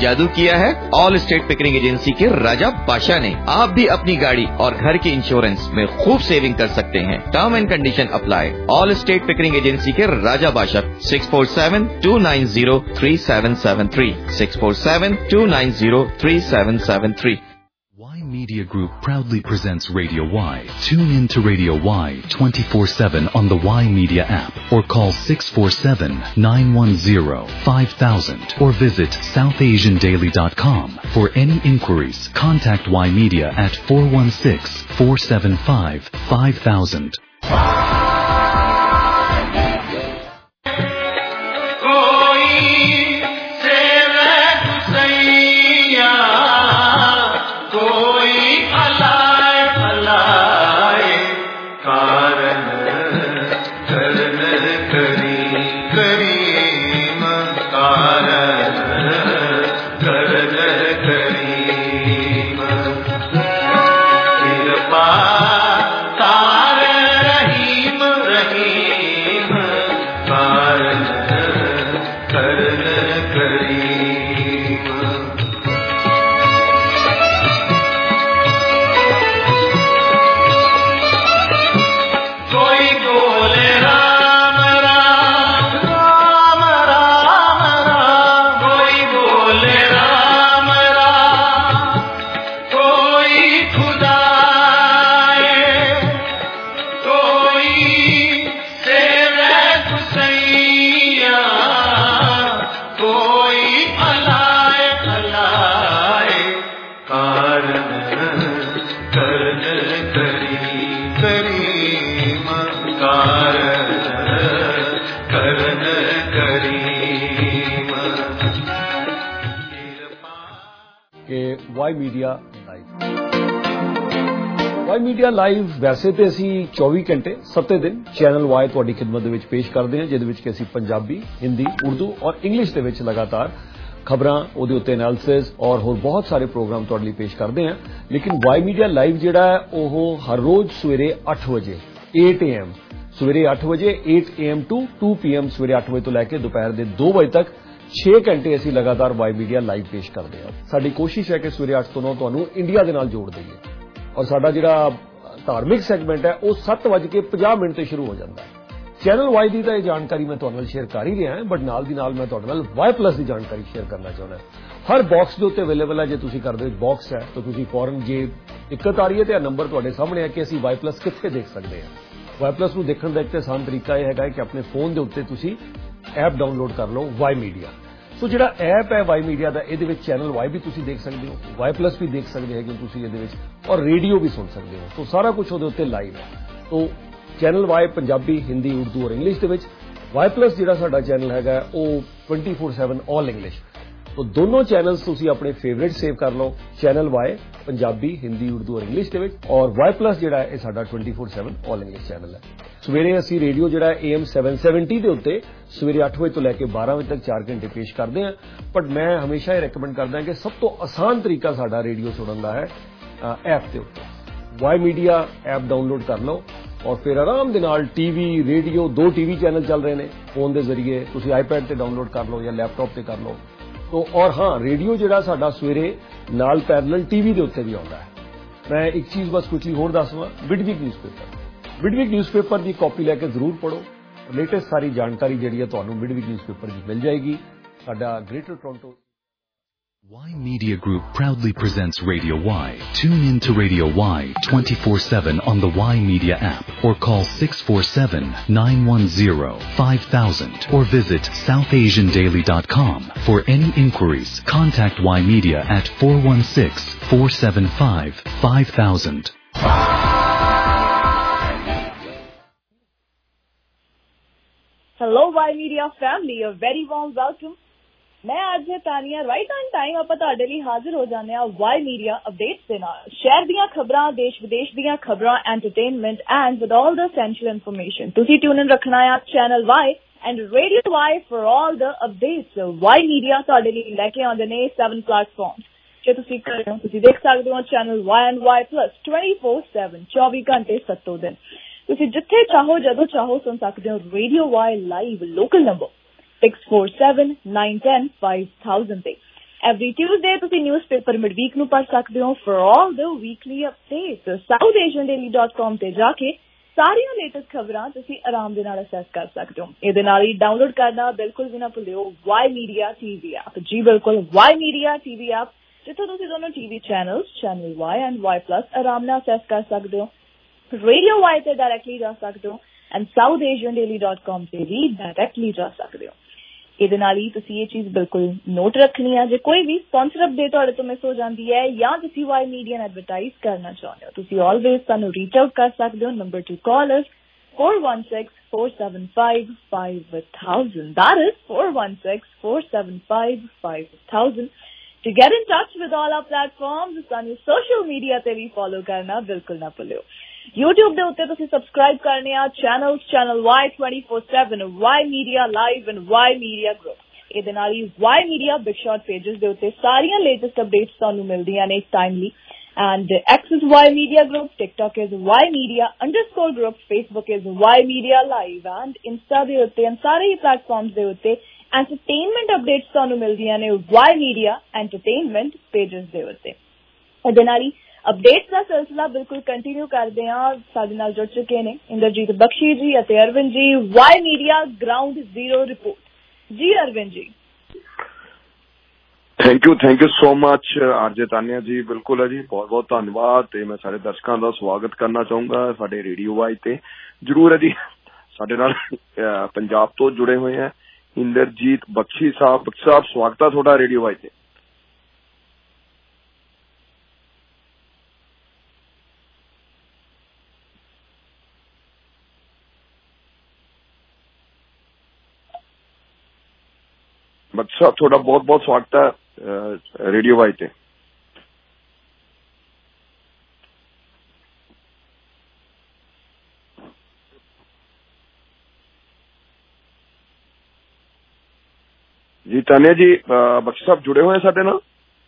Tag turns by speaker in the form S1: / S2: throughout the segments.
S1: जादू किया है ऑल स्टेट पिकरिंग एजेंसी के राजा बादशाह ने। आप भी अपनी गाड़ी और घर के इंश्योरेंस में खूब सेविंग कर सकते हैं। Term and condition apply. All state Pickering agency के राजा बादशाह 647-290-3773 647-290-3773।
S2: Y Media Group proudly presents Radio Y. Tune in to Radio Y 24/7 on the Y Media app or call 647-910-5000 or visit southasiandaily.com. For any inquiries, contact Y Media at 416-475-5000.
S3: Y Media live. Y Media live वैसे तो असी 24 घंटे 7 दिन channel Y तुहाडी खिदमत दे विच पेश करते हैं, जिहदे विच कि असी पंजाबी, हिंदी, उर्दू और इंग्लिश दे विच लगातार खबरां, उहदे उत्ते एनालिसिस और होर बहुत सारे प्रोग्राम तुहाडे लई पेश करते हैं। लेकिन वाई मीडिया लाइव जिहड़ा है ओह हर रोज सवेरे 8 बजे 8 AM सवेरे 8 बजे 8 AM टू 2 PM सवेरे 8 बजे तो लैके दोपहर के 2 बजे तक 6 घंटे असी लगातार वाई मीडिया लाइव पेश करते हैं। साडी कोशिश है कि सवेरे 8 तो 9 तुहानूं इंडिया दे नाल जोड़ दईए और साडा जिहड़ा धार्मिक सैगमेंट है वह 7:50 ते शुरू हो जाता है। चैनल वाई की तो जानकारी मैं तुहाडे नाल शेयर कर ही रहा, बट नाल दी नाल मैं तुहाडे नाल वाई प्लस की जानकारी शेयर करना चाहता। हर बॉक्स के उत्ते अवेलेबल है। जो तुसीं घर दे बॉक्स है तो तुसीं फौरन जे दिक्कत आ रही है तो नंबर तुहाडे सामने है कि असीं वाई प्लस कित्थे देख सकते हैं। वाई प्लस नूं देखण दा एक आसान तरीका यह है कि अपने फोन के उत्ते तुसीं ऐप डाउनलोड कर लो वाई मीडिया। सो जिहड़ा ऐप है वाई मीडिया का इहदे विच चैनल वाई भी तुसीं देख सकते हो, वाई प्लस भी देख सकते हैं तुसीं इहदे विच और रेडियो भी सुन सकते हो। तो सारा कुछ उहदे उत्ते लाइव है। तो चैनल वाई पंजाबी, हिंदी, उर्दू और इंग्लिश दे विच, वाई प्लस जिहड़ा साडा चैनल है वो 24/7 ऑल इंग्लिश। तो दोनों चैनल्स तुसीं अपने फेवरेट सेव कर लो, चैनल वाई पंजाबी, हिंदी, उर्दू और इंग्लिश दे विच, और वाई प्लस जिहड़ा है साडा 24/7 ऑल इंग्लिश चैनल है। सवेरे असी रेडियो जिहड़ा AM 770 के उत्ते सवेरे 8 बजे तो लैके 12 बजे तक 4 घंटे पेश करते हैं। बट मैं हमेशा ये रिकमेंड करदा कि सब तो आसान तरीका साडा रेडियो सुनने का है ऐप के उत्ते। वाई मीडिया ऐप डाउनलोड कर लो और फिर आराम दे नाल टीवी, रेडियो, 2 टीवी चैनल चल रहे हैं फोन के जरिए, तुसीं आईपैड ते डाउनलोड कर लो या लैपटॉप ते कर लो। तो और हाँ, रेडियो जिहड़ा साडा सवेरे नाल पैरेलल टीवी के उत्ते भी आउंदा है। मैं एक चीज़ बस क्विकली होर दसवां, बिडवीक न्यूज़पेपर न्यूज़पेपर की कॉपी लैके जरूर पढ़ो। लेटेस्ट सारी जानकारी जिहड़ी है तुहानूं बिडवीक न्यूज़पेपर की मिल जाएगी। साडा Greater Toronto
S2: Y Media Group proudly presents Radio Y. Tune in to Radio Y 24/7 on the Y Media app or call 647-910-5000 or visit southasiandaily.com. For any inquiries, contact Y Media at 416-475-5000.
S4: Hello Y Media family, a very warm welcome. मैं आज Tania right on time ਆਪਾਂ ਤੁਹਾਡੇ ਲਈ ਹਾਜ਼ਰ ਹੋ ਜਾਂਦੇ ਆ Y media updates ਦੇ ਨਾਲ। ਸ਼ਹਿਰ ਦੀਆਂ ਖਬਰਾਂ, ਦੇਸ਼ ਵਿਦੇਸ਼ ਦੀਆਂ ਖਬਰਾਂ, entertainment and with all the essential information. ਤੁਸੀਂ ਟਿਊਨ ਇਨ ਰੱਖਣਾ ਆ channel Y and radio Y for all the updates. Y Media ਤੁਹਾਡੇ ਲਈ ਲੈ ਕੇ ਆਉਂਦੇ ਨੇ 7 ਪਲੇਟਫਾਰਮਸ। ਜੇ ਤੁਸੀਂ ਕਰ ਰਹੇ ਹੋ ਤੁਸੀਂ ਦੇਖ ਸਕਦੇ ਹੋ channel Y and Y plus 24/7 24 ਘੰਟੇ 7 ਦਿਨ। ਤੁਸੀਂ ਜਿੱਥੇ ਚਾਹੋ ਜਦੋਂ ਚਾਹੋ ਸੁਣ ਸਕਦੇ ਹੋ radio Y live local number 647-910-5000 ਤੇ Every Tuesday ਤੁਸੀਂ ਨਿਊਜ਼ਪੇਪਰ ਮਿਡਵੀਕ ਨੂੰ ਪੜ੍ਹ ਸਕਦੇ ਹੋ for all the weekly updates. SouthAsianDaily.com ਤੇ ਜਾ ਕੇ ਸਾਰੀਆਂ ਲੇਟੈਸਟ ਖਬਰਾਂ ਤੁਸੀਂ ਆਰਾਮ ਦੇ ਨਾਲ ਅਸੈਸ ਕਰ ਸਕਦੇ ਹੋ। ਇਹਦੇ ਨਾਲ ਹੀ ਡਾਊਨਲੋਡ ਕਰਨਾ ਬਿਲਕੁਲ ਵੀ ਨਾ ਭੁੱਲਿਓ Y Media TV ਐਪ। ਜੀ ਬਿਲਕੁਲ Y Media TV ਐਪ, ਜਿੱਥੋਂ ਤੁਸੀਂ ਦੋਨੋਂ TV channels channel Y and Y+ ਆਰਾਮ ਨਾਲ ਅਸੈਸ ਕਰ ਸਕਦੇ ਹੋ। ਰੇਡੀਓ Y ਤੇ ਡਾਇਰੈਕਟਲੀ ਜਾ ਸਕਦੇ ਹੋ ਐਂਡ SouthAsianDaily.com ਤੇ ਵੀ ਡਾਇਰੈਕਟਲੀ ਜਾ ਸਕਦੇ ਹੋ। ਇਹਦੇ ਨਾਲ ਹੀ ਤੁਸੀਂ ਇਹ ਚੀਜ਼ ਬਿਲਕੁਲ ਨੋਟ ਰੱਖਣੀ ਹੈ, ਜੇ ਕੋਈ ਵੀ ਸਪਾਂਸਰ ਅਪਡੇਟ ਤੁਹਾਡੇ ਤੋਂ ਮਿਸ ਹੋ ਜਾਂਦੀ ਹੈ ਜਾਂ ਤੁਸੀਂ Y Media ਨੂੰ ਐਡਵਰਟਾਈਜ਼ ਕਰਨਾ ਚਾਹੁੰਦੇ ਹੋ, ਤੁਸੀਂ ਆਲਵੇਜ਼ ਸਾਨੂੰ ਰੀਚ ਆਊਟ ਕਰ ਸਕਦੇ ਹੋ। ਨੰਬਰ ਟੂ ਕਾਲ ਇਸ 416-475-5000. That is 416-475-5000. To get in touch with all our platforms, ਸਾਨੂੰ social media ਤੇ ਵੀ ਫੋਲੋ ਕਰਨਾ ਬਿਲਕੁਲ ਨਾ ਭੁੱਲਿਓ। YouTube ਦੇ ਉੱਤੇ ਤੁਸੀਂ ਸਬਸਕ੍ਰਾਈਬ ਕਰਨੇ ਆ channel Y 24/7, Y Media Live and Y Media Group। ਇਹਦੇ ਨਾਲ ਹੀ Y Media Big Shot pages ਦੇ ਉੱਤੇ ਸਾਰੀਆਂ ਲੇਟੈਸਟ ਅਪਡੇਟਸ ਤੁਹਾਨੂੰ ਮਿਲਦੀਆਂ ਨੇ timely. And X is Y Media Group, TikTok is Y Media_Group, Facebook is Y Media Live and Insta ਦੇ ਉੱਤੇ and ਸਾਰੇ ਹੀ ਪਲੇਟਫਾਰਮਸ ਦੇ ਉੱਤੇ entertainment updates ਤੁਹਾਨੂੰ ਮਿਲਦੀਆਂ ਨੇ Y Media Entertainment pages ਦੇ ਉੱਤੇ। ਇਹਦੇ ਨਾਲ ਹੀ ਅਪਡੇਟਸ ਦਾ ਸਿਲਸਿਲਾ ਬਿਲਕੁਲ ਕੰਟੀਨਿਊ ਕਰਦੇ ਹਾਂ। ਸਾਡੇ ਨਾਲ ਜੁੜ ਚੁੱਕੇ ਨੇ ਇੰਦਰਜੀਤ ਬਖਸ਼ੀ ਜੀ ਅਤੇ ਅਰਵਿੰਦ ਜੀ। Y Media Ground Zero report. ਜੀ Arvind ji.
S5: Thank you so much RJ Tania ji. ਬਿਲਕੁਲ ਹੈ ਜੀ, ਬਹੁਤ ਬਹੁਤ ਧੰਨਵਾਦ। ਤੇ ਮੈਂ ਸਾਰੇ ਦਰਸ਼ਕਾਂ ਦਾ ਸਵਾਗਤ ਕਰਨਾ ਚਾਹੂੰਗਾ ਸਾਡੇ ਰੇਡੀਓ Y ਤੇ। ਜ਼ਰੂਰ ਹੈ ਜੀ, ਸਾਡੇ ਨਾਲ ਪੰਜਾਬ ਤੋਂ ਜੁੜੇ ਹੋਏ ਹੈ ਇੰਦਰਜੀਤ ਬਖਸ਼ੀ ਸਾਹਿਬ। ਬਖਸ਼ੀ ਸਾਹਿਬ, ਸਵਾਗਤ ਹੈ ਤੁਹਾਡਾ ਰੇਡੀਓ Y ਤੇ। ਬਖਸ਼ੀ ਸਾਹਿਬ, ਤੁਹਾਡਾ ਬਹੁਤ ਬਹੁਤ ਸਵਾਗਤ ਹੈ ਰੇਡੀਓ Y ਤੇ। ਜੀ ਤਾਨੀਆ ਜੀ, ਬਖਸ਼ੀ ਸਾਹਿਬ ਜੁੜੇ ਹੋਏ ਸਾਡੇ ਨਾਲ।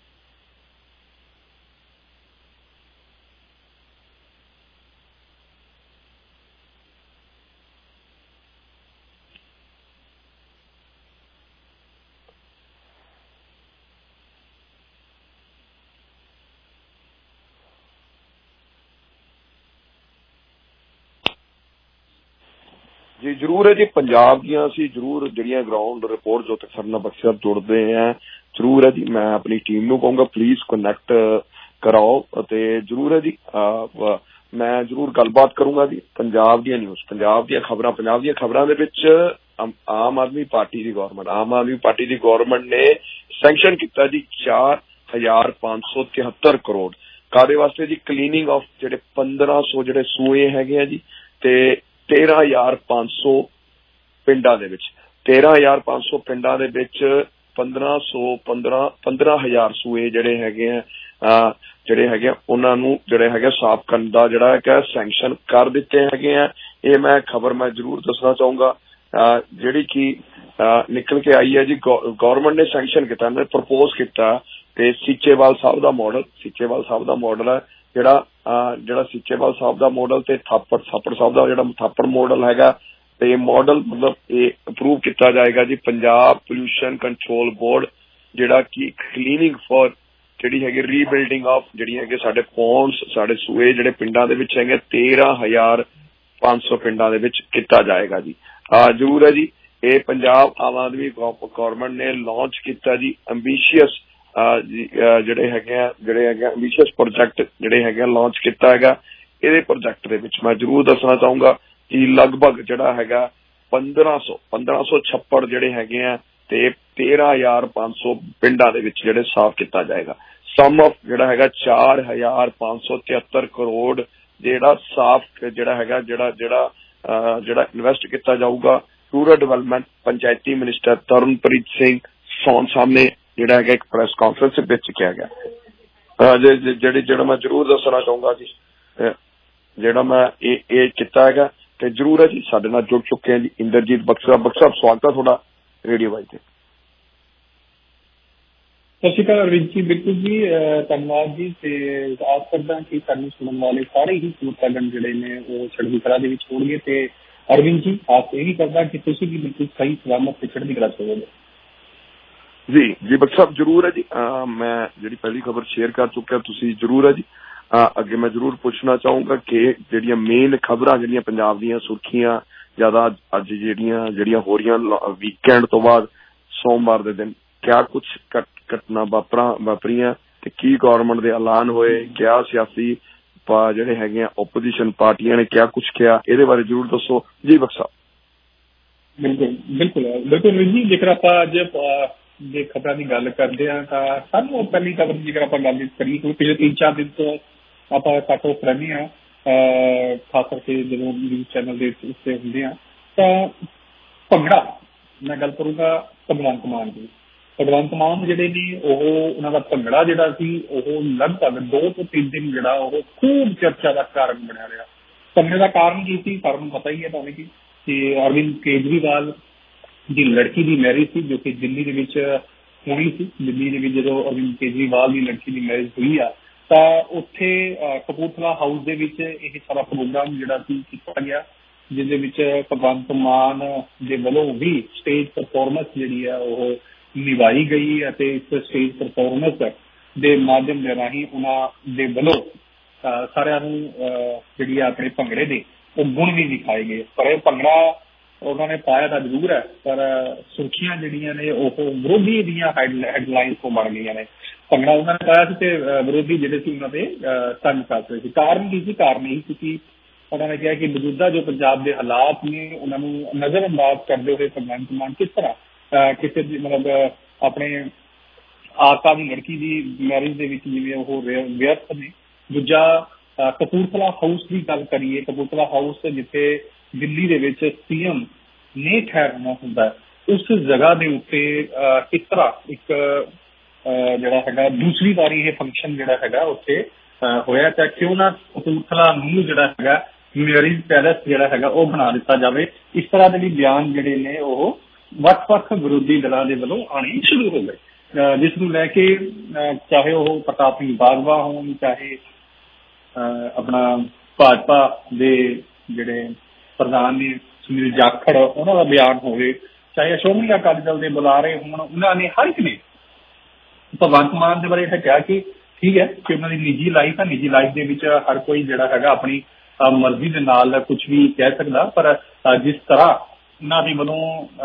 S5: ਜੀ ਜ਼ਰੂਰ ਹੈ ਜੀ, ਪੰਜਾਬ ਦੀਆਂ ਅਸੀਂ ਜ਼ਰੂਰ ਜਿਹੜੀਆਂ ਗਰਾਊਂਡ ਰਿਪੋਰਟ ਜੋ ਤੱਕ ਸਾਡੇ ਨਾਲ ਬਖਸ਼ੀ ਸਾਹਿਬ ਜੁੜਦੇ ਹੈ, ਜ਼ਰੂਰ ਹੈ ਜੀ। ਮੈਂ ਆਪਣੀ ਟੀਮ ਨੂੰ ਕਹੂੰਗਾ ਪਲੀਜ਼ ਕਨੈਕਟ ਕਰਾਓ ਅਤੇ ਜ਼ਰੂਰ ਹੈ ਜੀ ਮੈਂ ਜ਼ਰੂਰ ਗੱਲਬਾਤ ਕਰੂੰਗਾ ਜੀ ਪੰਜਾਬ ਦੀਆਂ ਨਿਊਜ਼, ਪੰਜਾਬ ਦੀਆਂ ਖਬਰਾਂ ਦੇ ਵਿੱਚ ਆਮ ਆਦਮੀ ਪਾਰਟੀ ਦੀ ਗੌਰਮੈਂਟ ਨੇ ਸੈਂਕਸ਼ਨ ਕੀਤਾ ਜੀ 4,573 ਕਰੋੜ। ਕਾਹਦੇ ਵਾਸਤੇ ਜੀ? ਕਲੀਨਿੰਗ ਆਫ ਜਿਹੜੇ 1500 ਜਿਹੜੇ ਸੂਏ ਹੈਗੇ ਆ ਜੀ, ਤੇ 13,500 ਪਿੰਡਾਂ ਦੇ ਵਿੱਚ 13,500 ਪਿੰਡਾਂ ਦੇ ਵਿੱਚ 15,000 ਸੂਏ ਜਿਹੜੇ ਹੈਗੇ ਆ ਉਹਨਾਂ ਨੂੰ ਜਿਹੜੇ ਹੈਗੇ ਸਾਫ਼ ਕਰਨ ਦਾ ਜਿਹੜਾ ਹੈ ਸੈਂਕਸ਼ਨ ਕਰ ਦਿੱਤੇ ਹੈਗੇ ਆ। ਇਹ ਮੈਂ ਖਬਰ ਮੈਂ ਜ਼ਰੂਰ ਦੱਸਣਾ ਚਾਹੂੰਗਾ ਜਿਹੜੀ ਕਿ ਨਿਕਲ ਕੇ ਆਈ ਹੈ ਜੀ। ਗੌਰਮੈਂਟ ਨੇ ਸੈਂਕਸ਼ਨ ਕੀਤਾ, ਨੇ ਪ੍ਰਪੋਜ਼ ਕੀਤਾ ਤੇ ਸੀਚੇਵਾਲ ਸਾਹਿਬ ਦਾ ਮਾਡਲ ਹੈ ਜਿਹੜਾ ਸੀਚੇਵਾਲ ਸਾਹਿਬ ਦਾ ਮਾਡਲ ਤੇ ਥਾਪੜ ਸਾਹਿਬ ਦਾ ਜਿਹੜਾ ਥਾਪੜ ਮਾਡਲ ਹੈਗਾ, ਤੇ ਮਾਡਲ ਮਤਲਬ ਇਹ ਅਪਰੂਵ ਕੀਤਾ ਜਾਏਗਾ ਜੀ। ਪੰਜਾਬ ਪੋਲਿਊਸ਼ਨ ਕੰਟਰੋਲ ਬੋਰਡ ਜਿਹੜਾ ਕਿ ਕਲੀਨਿੰਗ ਫॉर ਜਿਹੜੀ ਹੈਗੀ ਰੀਬਿਲਡਿੰਗ ਆਫ ਜਿਹੜੀ ਹੈਗੇ ਸਾਡੇ ਪੌਂਡਸ, ਸਾਡੇ ਸੂਏ ਜਿਹੜੇ ਪਿੰਡਾਂ ਦੇ ਵਿੱਚ ਹੈਗੇ 13,500 ਪਿੰਡਾਂ ਦੇ ਵਿੱਚ ਕੀਤਾ ਜਾਏਗਾ ਜੀ। ਜ਼ਰੂਰ ਹੈ ਜੀ, ਇਹ ਪੰਜਾਬ ਆਮ ਆਦਮੀ ਗੌਰਮੈਂਟ ਨੇ ਲਾਂਚ ਕੀਤਾ ਜੀ ਐਂਬੀਸ਼ੀਅਸ ਜਿਹੜੇ ਹੈਗੇ ਐਂਬੀਸ਼ੀਅਸ ਪ੍ਰੋਜੈਕਟ ਜਿਹੜੇ ਹੈਗੇ ਲਾਂਚ ਕੀਤਾ ਹੈਗਾ। ਇਹਦੇ ਪ੍ਰੋਜੈਕਟ ਦੇ ਵਿੱਚ ਮੈਂ ਜ਼ਰੂਰ ਦੱਸਣਾ ਚਾਹੂੰਗਾ ਕਿ ਲਗਭਗ ਜਿਹੜਾ ਹੈਗਾ 1500 ਛੱਪੜ ਜਿਹੜੇ ਹੈਗੇ ਆ ਤੇ 13,500 ਪਿੰਡਾਂ ਦੇ ਵਿੱਚ ਜਿਹੜੇ ਸਾਫ਼ ਕੀਤਾ ਜਾਏਗਾ। ਸਮ ਆਫ ਜਿਹੜਾ ਹੈਗਾ 4,573 ਕਰੋੜ ਜਿਹੜਾ ਸਾਫ਼ ਜਿਹੜਾ ਇਨਵੈਸਟ ਕੀਤਾ ਜਾਊਗਾ। ਰੂਰਲ ਡਿਵੈਲਪਮੈਂਟ ਪੰਚਾਇਤੀ ਮਿਨਿਸਟਰ ਤਰਨਪ੍ਰੀਤ ਸਿੰਘ ਸੌਨ ਸਾਹਮਣੇ ਜਿਹੜਾ ਹੈਗਾ ਇੱਕ ਪ੍ਰੈਸ ਕਾਨਫਰੰਸ ਵਿੱਚ ਕਿਹਾ ਗਿਆ। ਜਿਹੜਾ ਮੈਂ ਜ਼ਰੂਰ ਦੱਸਣਾ ਚਾਹੂੰਗਾ ਜੀ, ਜਿਹੜਾ ਮੈਂ ਇਹ ਕੀਤਾ ਹੈਗਾ ਤੇ ਜ਼ਰੂਰ ਹੈ ਜੀ ਸਾਡੇ ਨਾਲ ਜੁੜ ਚੁੱਕੇ ਹੈ ਜੀ ਇੰਦਰਜੀਤ ਬਖਸ਼ੀ ਸਾਹਿਬ। ਸਵਾਗਤ ਹੈ ਤੁਹਾਡਾ ਰੇਡੀਓ Y ਤੇ।
S6: ਸਤਿ ਸ਼੍ਰੀ ਅਕਾਲ ਅਰਵਿੰਦ ਜੀ। ਬਿਲਕੁਲ ਜੀ, ਧੰਨਵਾਦ ਜੀ। ਤੇ ਆਸ ਕਰਦਾ ਕਿ ਸਾਨੂੰ ਸੁਣਨ ਵਾਲੇ ਸਾਰੇ ਹੀ ਸਰੋਤਾਗਣ ਜਿਹੜੇ ਨੇ ਉਹ ਚੜ੍ਹਦੀ ਕਲਾ ਦੇ ਵਿੱਚ ਹੋਣਗੇ। ਤੇ ਅਰਵਿੰਦ ਜੀ, ਆਸ ਇਹ ਵੀ ਕਰਦਾ ਕਿ ਤੁਸੀਂ ਵੀ ਬਿਲਕੁਲ ਸਹੀ ਸਲਾਮਤ ਤੇ ਚੜ੍ਹਦੀ ਕਲਾ ਚ ਹੋਵੋਗੇ।
S5: जी बख्श साहब जरूर है जी। मैं जी पहली खबर शेयर कर चुका, तुसी जरूर है जी। अगे मैं जरूर पूछना चाहूंगा कि ਜਿਹੜੀਆਂ मेन खबरां ਜਿਹੜੀਆਂ पंजाब ਦੀਆਂ सुर्खियां ज्यादा अज ਜਿਹੜੀਆਂ हो रही वीकेंड तो बाद सोमवार के दिन क्या कुछ घटना वापरियां ते की गवर्नमेंट के ऐलान होए, क्या सियासी ਜਿਹੜੇ ਹੈਗੇ ਆ ओपोजिशन पार्टियां ने क्या कुछ किया, ਇਹਦੇ ਬਾਰੇ जरूर दसो जी बख्श साहब।
S6: बिल्कुल जी, जेकर आप अज जे खबर की गल करते हैं तो सानू पहली खबर की जेकर आप गल करिए क्योंकि पिछले 3-4 दिन तो आप घट हो रहने हैं, खास करके जो न्यूज़ चैनल के उत्ते होंगे हैं तो भंगड़ा मैं गल करूँगा भगवंत मान की। भगवंत मान जिहड़े ने उन्हां दा भंगड़ा जिहड़ा सी लगभग 2 ਤੋਂ 3 दिन जिहड़ा खूब चर्चा का कारण बनिया रहा। भंगड़े का कारण की सी सारिआं नूं पता ही है भावें कि अरविंद केजरीवाल की लड़की की मैरिज थी जो कि दिल्ली के विच होनी सी। दिल्ली के विच जो अरविंद केजरीवाल की लड़की की मैरिज हुई आ तो उत्थे कपूरथला हाउस दे विच यह सारा प्रोग्राम जिहड़ा सी कीता गया, जिहदे विच भगवंत मान दे वल्लों भी स्टेज परफॉर्मेंस जिहड़ी है वो निभाई गई है। इस स्टेज परफॉर्मेंस के माध्यम के राही उन्होंने वल्लों सारिआं नूं जिहड़ी अपने भंगड़े दे गुण भी दिखाए गए। पर यह भंगड़ा उन्होंने पाया तो जरूर है पर सुर्खियां जिहड़ियां ने विरोधी दीयां हैडलाइनस तो बन गई ने। भंगड़ा उन्होंने पाया तो विरोधी जिहड़े सी उन्होंने तंग कर रहे थे। कारण की सी, कारण यही क्योंकि उन्होंने कहा कि मौजूदा जो पंजाब के हालात ने उन्होंने नजरअंदाज करते हुए भगवंत मान किस तरह किसी मतलब अपने आका की लड़की की मैरिज के जिवें व्यस्त ने। दूजा कपूरथला हाउस की गल करिए, कपूरथला हाउस जिथे दिल्ली दे विच सीएम ने ठहरना हुंदा है उस जगह के उत्ते किस तरह एक जिहड़ा हैगा दूसरी बारी ये फंक्शन जिहड़ा हैगा उत्थे होया तां क्यों ना कपूरथला नूं जिहड़ा हैगा मैरिज पैलेस जिहड़ा हैगा वो बना दिता जाए। इस तरह के भी बयान जिहड़े ने वो ਵੱਖ-ਵੱਖ विरोधी दलों के वलों आने शुरू हो गए, जिसनूं लैके चाहे वो प्रताप सिंह बाजवा होण, चाहे अपना भाजपा के जिहड़े प्रधान ने सुनील जाखड़ उन्हां दा बयान होवे, चाहे श्रोमणी अकाली दल के बुलारे होण, उन्होंने हर एक ने भगवंत मान के बारे कहा कि ठीक है कि उन्होंने निजी लाइफ है, निजी लाइफ के विच हर कोई जिहड़ा हैगा अपनी मर्जी के नाल कुछ भी कह सकदा, पर जिस तरह उन्होंने वलों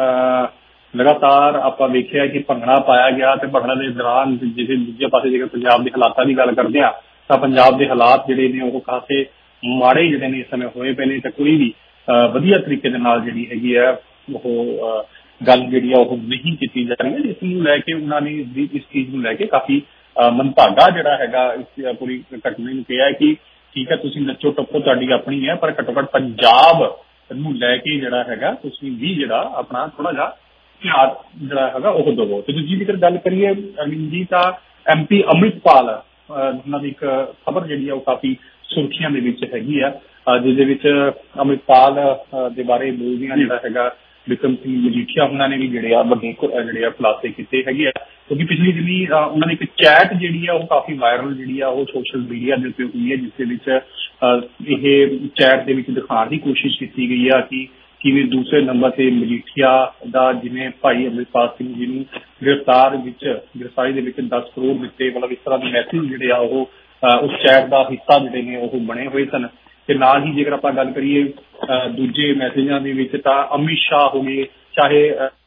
S6: लगातार आप देखिया कि भंगड़ा पाया गया तो भंगड़ा के दौरान जिसे दूजे पासे जेकर पंजाब के हालातों की गल करते हैं तो पंजाब के हालात जिहड़े ने वो काफी माड़े जिहड़े ने इस समय होए पे ने ते कोई भी वधिया तरीके दे नाल जिहड़ी हैगी है वो गल जिहड़ी है वो नहीं की जा रही है, जिसनूं लैके उन्होंने इस चीज़ नूं लैके काफी मनभागा जिहड़ा हैगा इस पूरी घटना नूं कहा है कि ठीक है तुसीं नच्चो टप्पो तुहाडी अपनी है पर घट्टो घट्ट पंजाब नूं लैके जिहड़ा हैगा तुसीं भी जिहड़ा अपना थोड़ा जिहा ध्यान जिहड़ा हैगा वो दवो। ते दूजी जेकर गल करिए अरविंद जी तां MP अमृतपाल उन्हां दी एक खबर जिहड़ी है वो काफी सुर्खियां दे विच हैगी है, जिहदे विच अमृतपाल दे बारे बोलदियां जिहड़ा हैगा बिक्रम सिंह मजीठिया उन्होंने भी जिहड़े वड्डे जिहड़े खुलासे कीते हैगे आ, क्योंकि पिछली दिनी उन्होंने एक चैट जिहड़ी है वो काफी वायरल जिहड़ी है वो सोशल मीडिया के उत्ते हुई है, जिसके विच यह चैट दे विच दिखाने की कोशिश की गई है कि किवें दूसरे नंबर से मजीठिया दा जिवें भाई अमृतपाल सिंह जी नूं गिरफ्तारी दे विच 10 करोड़ दिते, मतलब इस तरह के मैसेज जिहड़े आ वो उस चैट का हिस्सा जिहड़े ने वो बने हुए सन। ते नाल ही जेकर आपां गल करिए दूजे मैसेजां दे विच तां अमित शाह हो गए, चाहे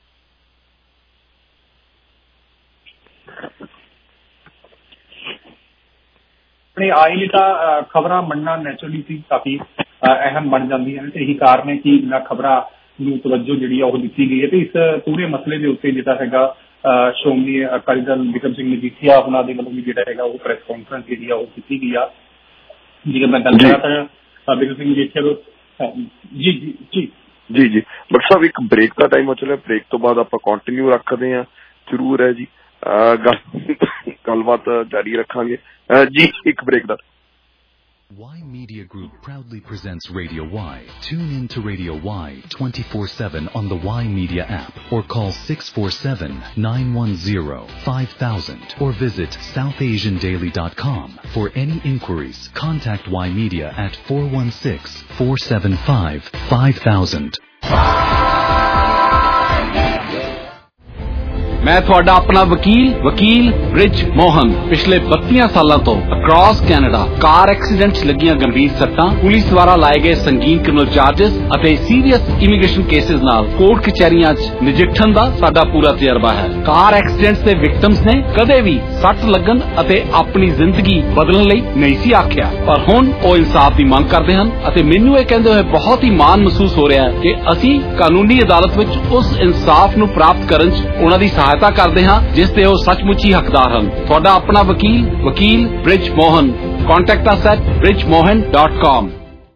S6: अपने आए ने तां खबरां बनना नैचुरली सी काफी अहम बन जांदियां ने, यही कारण है कि इन्हां खबरां नूं तवज्जो जिहड़ी आ ओह दित्ती गई है। ते इस पूरे मसले दे उत्ते जिहड़ा हैगा श्रोमणी अकाली दल बिक्रम सिंह मजीठिया उन्हां दे वल्लों भी जिहड़ा हैगा वो प्रेस कॉन्फ्रेंस जिहड़ी आ ओह कीती गई आ। जेकर मैं गल करां तां बिक्रम सिंह मजीठिया जी जी जी
S5: जी जी डॉक्टर साहब एक ब्रेक का टाइम हो चलिया, ब्रेक तो बाद आप कंटिन्यू रखते हैं जरूर है जी, गलबात जारी रखांगे जी, एक ब्रेक दा।
S2: Y Media Group proudly presents Radio Y. Tune in to Radio Y 24/7 on the Y Media app or call 647-910-5000 or visit southasiandaily.com. For any inquiries, contact Y Media at 416-475-5000.
S7: मैं थोड़ा अपना वकील ब्रिज मोहन पिछले 32 सालों तो across Canada car accident लगियां गंभीर सट्टां, police द्वारा लाए गए संगीन क्रिमिनल चार्जेस अते सीरीयस इमीग्रेशन केसेस नाल कोर्ट कचहरियां च नजिठण दा साडा पूरा तजर्बा है। कार एक्सीडेंट्स दे विक्टिम्स ने कदे भी सट लगन अते अपनी जिंदगी बदलण लई नहीं सी आखिया, पर हुण ओ इंसाफ दी मंग करदे हन अते मैनूं इह कहंदे होए बहुत ही माण महसूस हो रहा है कि ਅਸੀਂ ਕਾਨੂੰਨੀ ਅਦਾਲਤ ਵਿੱਚ ਉਸ ਇਨਸਾਫ ਨੂੰ ਪ੍ਰਾਪਤ ਕਰਨ 'ਚ ਉਹਨਾਂ ਦੀ ਸਹਾਇਤਾ ਕਰਦੇ ਹਾਂ ਜਿਸ ਦੇ ਉਹ ਸੱਚਮੁੱਚ ਹੀ ਹੱਕਦਾਰ ਹਨ। ਤੁਹਾਡਾ ਆਪਣਾ ਵਕੀਲ Brij Mohan. Contact us at bridgemohan.com।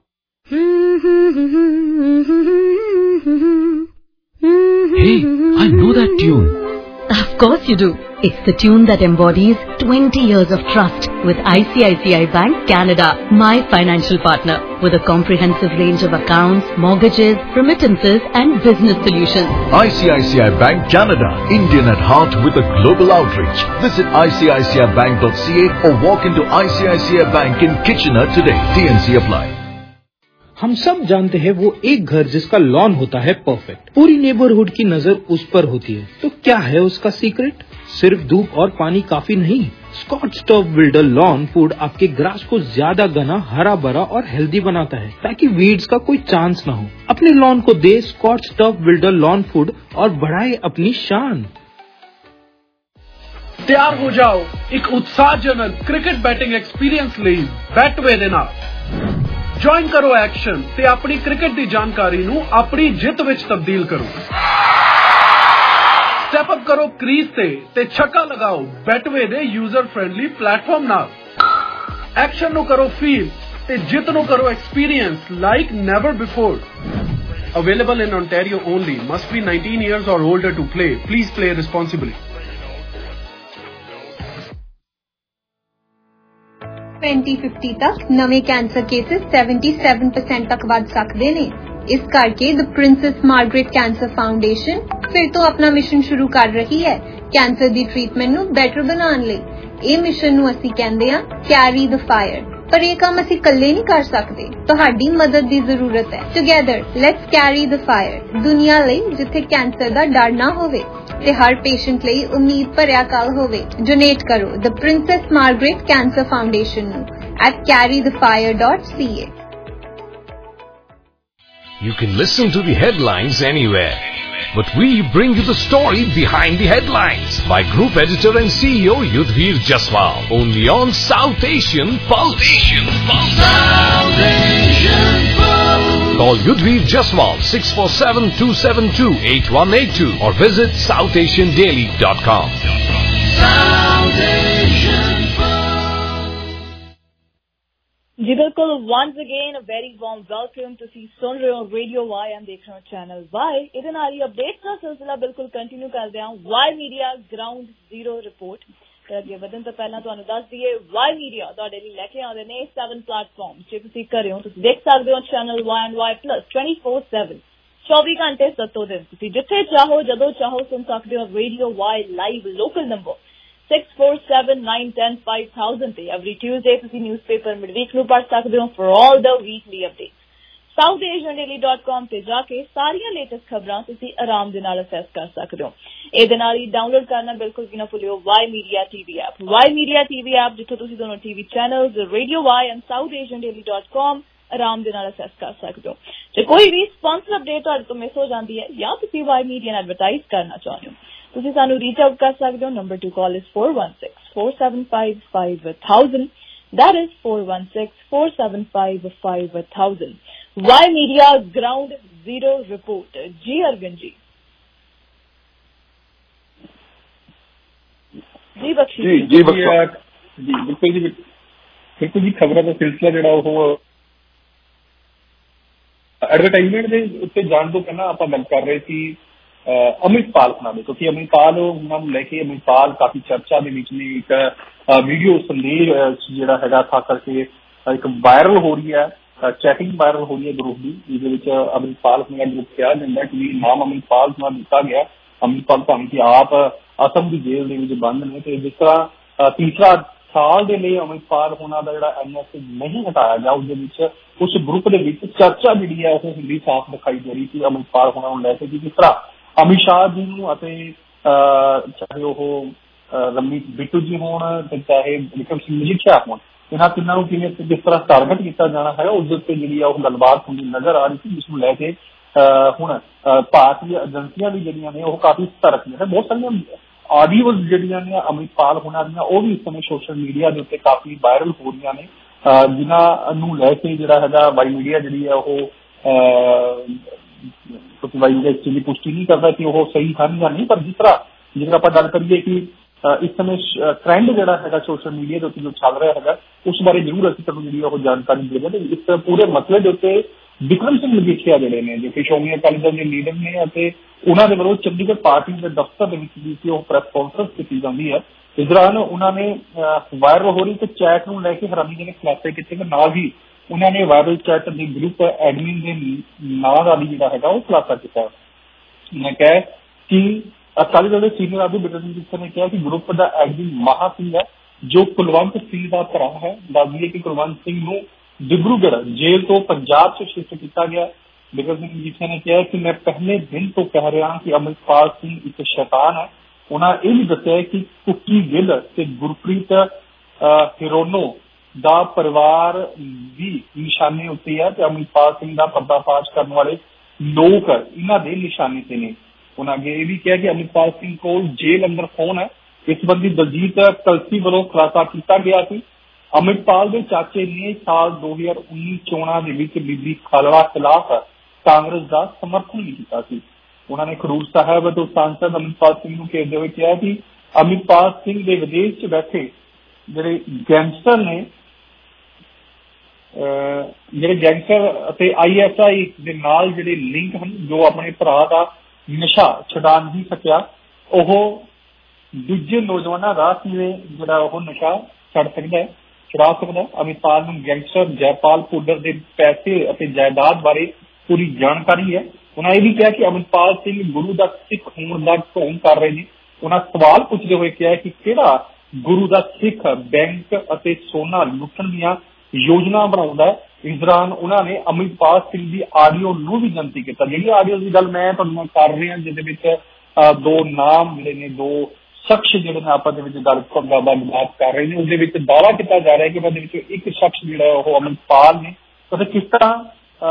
S2: Hey, I know that tune.
S8: Of course you do. It's the tune that embodies 20 years of trust with ICICI Bank Canada, my financial partner, with a comprehensive range of accounts, mortgages, remittances and business solutions.
S9: ICICI Bank Canada, Indian at heart with a global outreach. Visit ICICIBank.ca or walk into ICICI Bank in Kitchener today. TNC apply.
S10: हम सब जानते हैं वो एक घर जिसका lawn होता है परफेक्ट, पूरी नेबरहुड की नजर उस पर होती है। तो क्या है उसका सीक्रेट? सिर्फ धूप और पानी काफी नहीं। Scotch turf builder lawn food आपके ग्रास को ज्यादा घना, हरा भरा और हेल्दी बनाता है ताकि वीड्स का कोई चांस न हो। अपने लॉन को दे Scotch turf builder lawn food और बढ़ाए अपनी शान।
S11: तैयार हो जाओ एक उत्साहजनक क्रिकेट बैटिंग एक्सपीरियंस ਲਈ ਬੈਟਵੇ ਦੇ ਨਾਲ। ज्वाइन करो एक्शन ते अपनी क्रिकेट दी जानकारी नू अपनी जित विच तब्दील करो। स्टेप अप करो क्रीज ते छक्का लगाओ बैटवे दे यूजर फ्रेंडली प्लेटफॉर्म नाल। एक्शन नू करो फील ते जित नू करो experience like never before. Available in Ontario only. Must be 19 years or older to play. Please play responsibly.
S12: 2050 तक नਵੇਂ ਕੈਂਸਰ ਕੇਸਿਸ 77% ਤੱਕ ਵੱਧ ਸਕਦੇ ਨੇ। ਇਸ ਕਰਕੇ the Princess Margaret Cancer Foundation ਫਿਰ ਤੋਂ ਆਪਣਾ ਮਿਸ਼ਨ ਸ਼ੁਰੂ ਕਰ ਰਹੀ ਹੈ ਕੈਂਸਰ ਦੀ ਟ੍ਰੀਟਮੈਂਟ ਨੂੰ ਬੈਟਰ ਬਣਾਉਣ ਲਈ। ਇਹ ਮਿਸ਼ਨ ਨੂੰ ਅਸੀਂ ਕਹਿੰਦੇ ਹਾਂ ਕੈਰੀ ਦ ਫਾਇਰ। ਪਰ ਇਹ ਕੰਮ ਅਸੀਂ ਇਕੱਲੇ ਨਹੀਂ ਕਰ ਸਕਦੇ, ਤੁਹਾਡੀ ਮਦਦ ਦੀ ਜ਼ਰੂਰਤ ਹੈ। Together let's carry the fire. ਦੁਨੀਆ ਲਈ ਜਿੱਥੇ ਕੈਂਸਰ ਦਾ ਡਰ ਨਾ ਹੋਵੇ ਤੇ ਹਰ ਪੇਸ਼ੈਂਟ ਲਈ ਉਮੀਦ ਭਰਿਆ ਕੱਲ ਹੋਵੇ। ਡੋਨੇਟ ਕਰੋ the Princess Margaret Cancer Foundation ਨੂੰ at carrythefire.ca.
S13: You can listen to the headlines anywhere, but we bring you the story behind the headlines by Group Editor and CEO Yudhvir Jaswal, only on South Asian Pulse. South Asian Pulse. Call Yudhvir Jaswal 647-272-8182 or visit southasiandaily.com. South Asian
S4: जी बिल्कुल। Once again a very warm welcome. तुसी सुन रहे हो radio Y and देख रहे हो channel Y. इहदे नाल ही अपडेट्स का सिलसिला बिल्कुल कंटिन्यू करदे हां। Y Media Ground Zero report ते अगे वधन तो पहला तुहानू दस दईए वाई मीडिया तुहाडे लई लैके आउंदे ने 7 प्लेटफॉर्म जे तुसी घरे हो तुसी देख सकदे हो channel Y and Y plus 24/7 24 घंटे 7 दिन तुसी जिथे चाहो जदों चाहो सुन सकदे हो। Radio Y live local number 6479105000 ਤੇ every Tuesday ਤੁਸੀਂ ਨਿਊਜ਼ਪੇਪਰ ਮਿਡਵੀਕ ਨੂੰ ਪੜ੍ਹ ਸਕਦੇ ਹੋ for all the weekly updates। southasiandaily.com ਤੇ ਜਾ ਕੇ ਸਾਰੀਆਂ ਲੇਟੈਸਟ ਖਬਰਾਂ ਤੁਸੀਂ ਆਰਾਮ ਦੇ ਨਾਲ ਅਸੈਸ ਕਰ ਸਕਦੇ ਹੋ। ਇਹਦੇ ਨਾਲ ਹੀ ਡਾਊਨਲੋਡ ਕਰਨਾ ਬਿਲਕੁਲ ਵੀ ਨਾ ਭੁੱਲਿਓ Y Media TV app. Y Media TV app ਜਿੱਥੋਂ ਤੁਸੀਂ ਦੋਨੋਂ TV channels radio Y and southasiandaily.com ਆਰਾਮ ਦੇ ਨਾਲ ਅਸੈਸ ਕਰ ਸਕਦੇ ਹੋ। ਜੇ ਕੋਈ ਵੀ ਸਪਾਂਸਰ ਅਪਡੇਟ ਤੁਹਾਡੇ ਤੋਂ ਮਿਸ ਹੋ ਜਾਂਦੀ ਹੈ ਜਾਂ ਤੁਸੀਂ ਵਾਈ ਮੀਡੀਆ ਨਾਲ ਐਡਵਰਟਾਈਜ਼ ਕਰਨਾ ਚਾਹੁੰਦੇ ਹੋ ਤੁਸੀਂ ਸਾਨੂੰ ਰੀਚ ਆਊਟ ਕਰ ਸਕਦੇ ਹੋ। Number to call is 416-475-5000। That is 416-475-5000. Y Media Ground Zero report. जी अरविंद जी। जी बख्शी
S6: जी बिल्कुल जी खबरों का सिलसिला जो एडवरटाइजमेंट के उत्ते जाने तो पहला आप गल कर रहे थे अमृतपाल होना दे, क्योंकि अमृतपाल उन्होंने लैके अमृतपाल काफी चर्चा के बीच में एक वीडियो संदेश जोड़ा है खास करके एक वायरल हो रही है, चैटिंग वायरल हो रही है ग्रुप की जिसके अमृतपाल होना ग्रुप कहा जाता है कि नाम अमृतपाल होना दिता गया। अमृतपाल भावें कि आप असम की जेल के बंद ने तो जिस तरह तीसरा साल के लिए अमृतपाल होना का जो NSA नहीं हटाया गया उस ग्रुप के चर्चा जी है वो हिंदी साफ दिखाई दे रही थी अमृतपाल होना लैके कि किस तरह अमित शाह जी ਚਾਹੇ ਉਹ ਰਮਨੀਤ ਬਿੱਟੂ ਜੀ ਹੋਣ ਤੇ ਚਾਹੇ ਵਿਕਰਮ ਸਿੰਘ ਮਜੀਠੀਆ ਹੋਣ, ਇਹਨਾਂ ਤਿੰਨਾਂ ਨੂੰ ਕਿਵੇਂ ਕਿਸ ਤਰ੍ਹਾਂ ਟਾਰਗੇਟ ਕੀਤਾ ਜਾਣਾ ਹੈ ਉਸ ਦੇ ਉੱਤੇ ਜਿਹੜੀ ਆ ਉਹ ਗੱਲਬਾਤ ਹੁੰਦੀ ਨਜ਼ਰ ਆ ਰਹੀ ਸੀ, ਜਿਸ ਨੂੰ ਲੈ ਕੇ ਹੁਣ ਭਾਰਤੀ ਏਜੰਸੀਆਂ ਵੀ ਜਿਹੜੀਆਂ ਨੇ ਉਹ ਕਾਫੀ ਸਤਰਕ ਨੇ। ਬਹੁਤ ਸਾਰੀਆਂ ਆਡੀਓਜ਼ ਜਿਹੜੀਆਂ ਨੇ ਅੰਮ੍ਰਿਤਪਾਲ ਹੋਣਾ ਦੀਆਂ ਉਹ ਵੀ ਇਸ ਸਮੇਂ ਸੋਸ਼ਲ ਮੀਡੀਆ ਦੇ ਉੱਤੇ ਕਾਫੀ ਵਾਇਰਲ ਹੋ ਰਹੀਆਂ ਨੇ, ਜਿਨ੍ਹਾਂ ਨੂੰ ਲੈ ਕੇ ਜਿਹੜਾ ਹੈਗਾ ਵਾਈ ਮੀਡੀਆ ਜਿਹੜੀ ਹੈ ਉਹ ਵਾਈ ਮੀਡੀਆ ਇਸ ਚੀਜ਼ ਦੀ ਪੁਸ਼ਟੀ ਨਹੀਂ ਕਰਦਾ ਕਿ ਉਹ ਸਹੀ ਹਨ ਜਾਂ ਨਹੀਂ, ਪਰ ਜਿਸ ਤਰ੍ਹਾਂ ਜੇਕਰ ਆਪਾਂ ਗੱਲ ਕਰੀਏ ਕਿ ਇਸ ਸਮੇਂ ਟ੍ਰੈਂਡ ਜਿਹੜਾ ਹੈਗਾ ਸੋਸ਼ਲ ਮੀਡੀਆ ਦੇ ਉੱਤੇ ਜੋ ਚੱਲ ਰਿਹਾ ਹੈਗਾ ਉਸ ਬਾਰੇ ਜ਼ਰੂਰ ਅਸੀਂ ਤੁਹਾਨੂੰ ਜਿਹੜੀ ਉਹ ਜਾਣਕਾਰੀ ਦੇ ਦਿੰਦੇ। ਇਸ ਪੂਰੇ ਮਸਲੇ ਦੇ ਉੱਤੇ ਵਿਕਰਮ ਸਿੰਘ ਮਜੀਠੀਆ ਜਿਹੜੇ ਨੇ ਜੋ ਕਿ ਸ਼੍ਰੋਮਣੀ ਅਕਾਲੀ ਦਲ ਦੇ ਲੀਡਰ ਨੇ ਅਤੇ ਉਹਨਾਂ ਦੇ ਵੱਲੋਂ ਚੰਡੀਗੜ੍ਹ ਪਾਰਟੀ ਦੇ ਦਫ਼ਤਰ ਦੇ ਵਿੱਚ ਵੀ ਉਹ ਪ੍ਰੈਸ ਕਾਨਫਰੰਸ ਕੀਤੀ ਜਾਂਦੀ ਹੈ। ਇਸ ਦੌਰਾਨ ਉਹਨਾਂ ਨੇ ਵਾਇਰਲ ਹੋ ਰਹੀ ਤੇ ਚੈਟ ਨੂੰ ਲੈ ਕੇ ਹੈਰਾਨੀਜਨਕ ਖੁਲਾਸੇ ਕੀਤੇ ਤੇ ਨਾਲ ਹੀ ਉਹਨਾਂ ਨੇ ਵਾਇਰਲ ਚੈਟ ਦੇ ਗਰੁੱਪ ਐਡਮਿਨ ਦੇ ਨਾਂ ਦਾ ਵੀ ਜਿਹੜਾ ਹੈਗਾ ਉਹ ਖੁਲਾਸਾ ਕੀਤਾ। ਉਹਨਾਂ ਕਿਹਾ ਕਿ ਅਕਾਲੀ ਦਲ ਦੇ ਸੀਨੀਅਰ ਆਗੂ ਬਿਕਰਮ ਸਿੰਘ ਮਜੀਠੀਆ ਨੇ ਕਿਹਾ ਕਿ ਗਰੁੱਪ ਦਾ ਐਡਮਿਨ ਮਹਾ ਸਿੰਘ ਹੈ ਜੋ ਕੁਲਵੰਤ ਸਿੰਘ ਦਾ ਭਰਾ ਹੈ। ਦੱਸ ਦਈਏ ਕਿ ਕੁਲਵੰਤ ਸਿੰਘ ਨੂੰ ਡਿਬਰੂਗੜ੍ਹ ਜੇਲ੍ਹ ਤੋਂ ਪੰਜਾਬ 'ਚ ਸ਼ਿਫਟ ਕੀਤਾ ਗਿਆ। ਬਿਕਰਮ ਸਿੰਘ ਮਜੀਠੀਆ ਨੇ ਕਿਹਾ ਕਿ ਮੈਂ ਪਹਿਲੇ ਦਿਨ ਤੋਂ ਕਹਿ ਰਿਹਾ ਕਿ ਅੰਮ੍ਰਿਤਪਾਲ ਸਿੰਘ ਇੱਕ ਸ਼ੈਤਾਨ ਹੈ। ਉਹਨਾਂ ਇਹ ਵੀ ਦੱਸਿਆ ਕਿ ਕੁੱਕੀ ਗਿੱਲ ਤੇ ਗੁਰਪ੍ਰੀਤ ਹਿਰੋਨੋ ਦਾ ਪਰਿਵਾਰ ਵੀ ਨਿਸ਼ਾਨੇ ਉੱਤੇ ਹੈ ਤੇ ਅੰਮ੍ਰਿਤਪਾਲ ਸਿੰਘ ਦਾ ਪਰਦਾਫਾਸ਼ ਕਰਨ ਵਾਲੇ ਲੋਕ ਇਹਨਾਂ ਦੇ ਨਿਸ਼ਾਨੇ ਤੇ ਨੇ। ਉਹਨਾਂ ਅੱਗੇ ਇਹ ਵੀ ਕਿਹਾ ਕਿ ਅੰਮ੍ਰਿਤਪਾਲ ਸਿੰਘ ਕੋਲ ਜੇਲ੍ਹ ਅੰਦਰ ਫੋਨ ਹੈ। ਇਸ ਸੰਬੰਧੀ ਦਲਜੀਤ ਕਲਸੀ ਵੱਲੋਂ ਖੁਲਾਸਾ ਕੀਤਾ ਗਿਆ ਸੀ। ਅੰਮ੍ਰਿਤਪਾਲ ਦੇ ਚਾਚੇ ਨੇ ਸਾਲ 2019 ਚੋਣਾਂ ਦੇ ਵਿੱਚ ਬੀਬੀ ਖਾਲੜਾ ਖਿਲਾਫ ਕਾਂਗਰਸ ਦਾ ਸਮਰਥਨ ਵੀ ਕੀਤਾ ਸੀ। ਉਹਨਾਂ ਨੇ ਖਡੂਰ ਸਾਹਿਬ ਤੋਂ ਸਾਂਸਦ ਅੰਮ੍ਰਿਤਪਾਲ ਸਿੰਘ ਨੂੰ ਘੇਰਦੇ ਹੋਏ ਕਿਹਾ ਕਿ ਅੰਮ੍ਰਿਤਪਾਲ ਸਿੰਘ ਦੇ ਵਿਦੇਸ਼ 'ਚ ਬੈਠੇ ਜਿਹੜੇ ਗੈਂਗਸਟਰ ਅਤੇ ISI ਦੇ ਨਾਲ ਜਿਹੜੇ ਲਿੰਕ ਹਨ, ਜੋ ਆਪਣੇ ਭਰਾ ਦਾ ਨਸ਼ਾ ਛੁਡਾ ਨਹੀਂ ਸਕਿਆ, ਉਹ ਦੂਜੇ ਨੌਜਵਾਨਾਂ ਦਾ ਕਿਵੇਂ ਜਿਹੜਾ ਉਹ ਨਸ਼ਾ ਛੁਡਾ ਸਕਦਾ। ਅੰਮ੍ਰਿਤਪਾਲ ਨੂੰ ਗੈਂਗਸਟਰ ਜੈਪਾਲ ਭੁੱਲਰ ਦੇ ਪੈਸੇ ਅਤੇ ਜਾਇਦਾਦ ਬਾਰੇ ਪੂਰੀ ਜਾਣਕਾਰੀ ਹੈ। ਉਹਨਾਂ ਇਹ ਵੀ ਕਿਹਾ ਕਿ ਅੰਮ੍ਰਿਤਪਾਲ ਸਿੰਘ ਗੁਰੂ ਦਾ ਸਿੱਖ ਹੋਣ ਦਾ ਢੋਂਗ ਕਰ ਰਹੇ ਨੇ। ਉਹਨਾਂ ਸਵਾਲ ਪੁੱਛਦੇ ਹੋਏ ਕਿਹਾ ਕਿ ਕਿਹੜਾ ਗੁਰੂ ਦਾ ਸਿੱਖ ਬੈਂਕ ਅਤੇ ਸੋਨਾ ਲੁੱਟਣ ਦੀਆਂ ਯੋਜਨਾ ਬਣਾਉਂਦਾ ਹੈ। ਇਸ ਦੌਰਾਨ ਉਹਨਾਂ ਨੇ ਅੰਮ੍ਰਿਤਪਾਲ ਸਿੰਘ ਦੀ ਆਡੀਓ ਨੂੰ ਵੀ ਗਿਣਤੀ ਕੀਤਾ। ਜਿਹੜੀ ਆਡੀਓ ਦੀ ਗੱਲ ਮੈਂ ਤੁਹਾਨੂੰ ਕਰ ਰਿਹਾ ਜਿਹਦੇ ਵਿੱਚ ਦੋ ਨਾਮ ਜਿਹੜੇ ਨੇ, ਦੋ ਸ਼ਖਸ ਜਿਹੜੇ ਨੇ ਆਪਸ ਦੇ ਵਿੱਚ ਗੱਲਬਾਤ ਕਰ ਰਹੇ ਨੇ, ਉਹਦੇ ਵਿੱਚ ਦਾਅਵਾ ਕੀਤਾ ਜਾ ਰਿਹਾ ਕਿ ਉਹਦੇ ਵਿੱਚੋਂ ਇੱਕ ਸ਼ਖਸ ਜਿਹੜਾ ਉਹ ਅੰਮ੍ਰਿਤਪਾਲ ਨੇ ਅਤੇ ਕਿਸ ਤਰ੍ਹਾਂ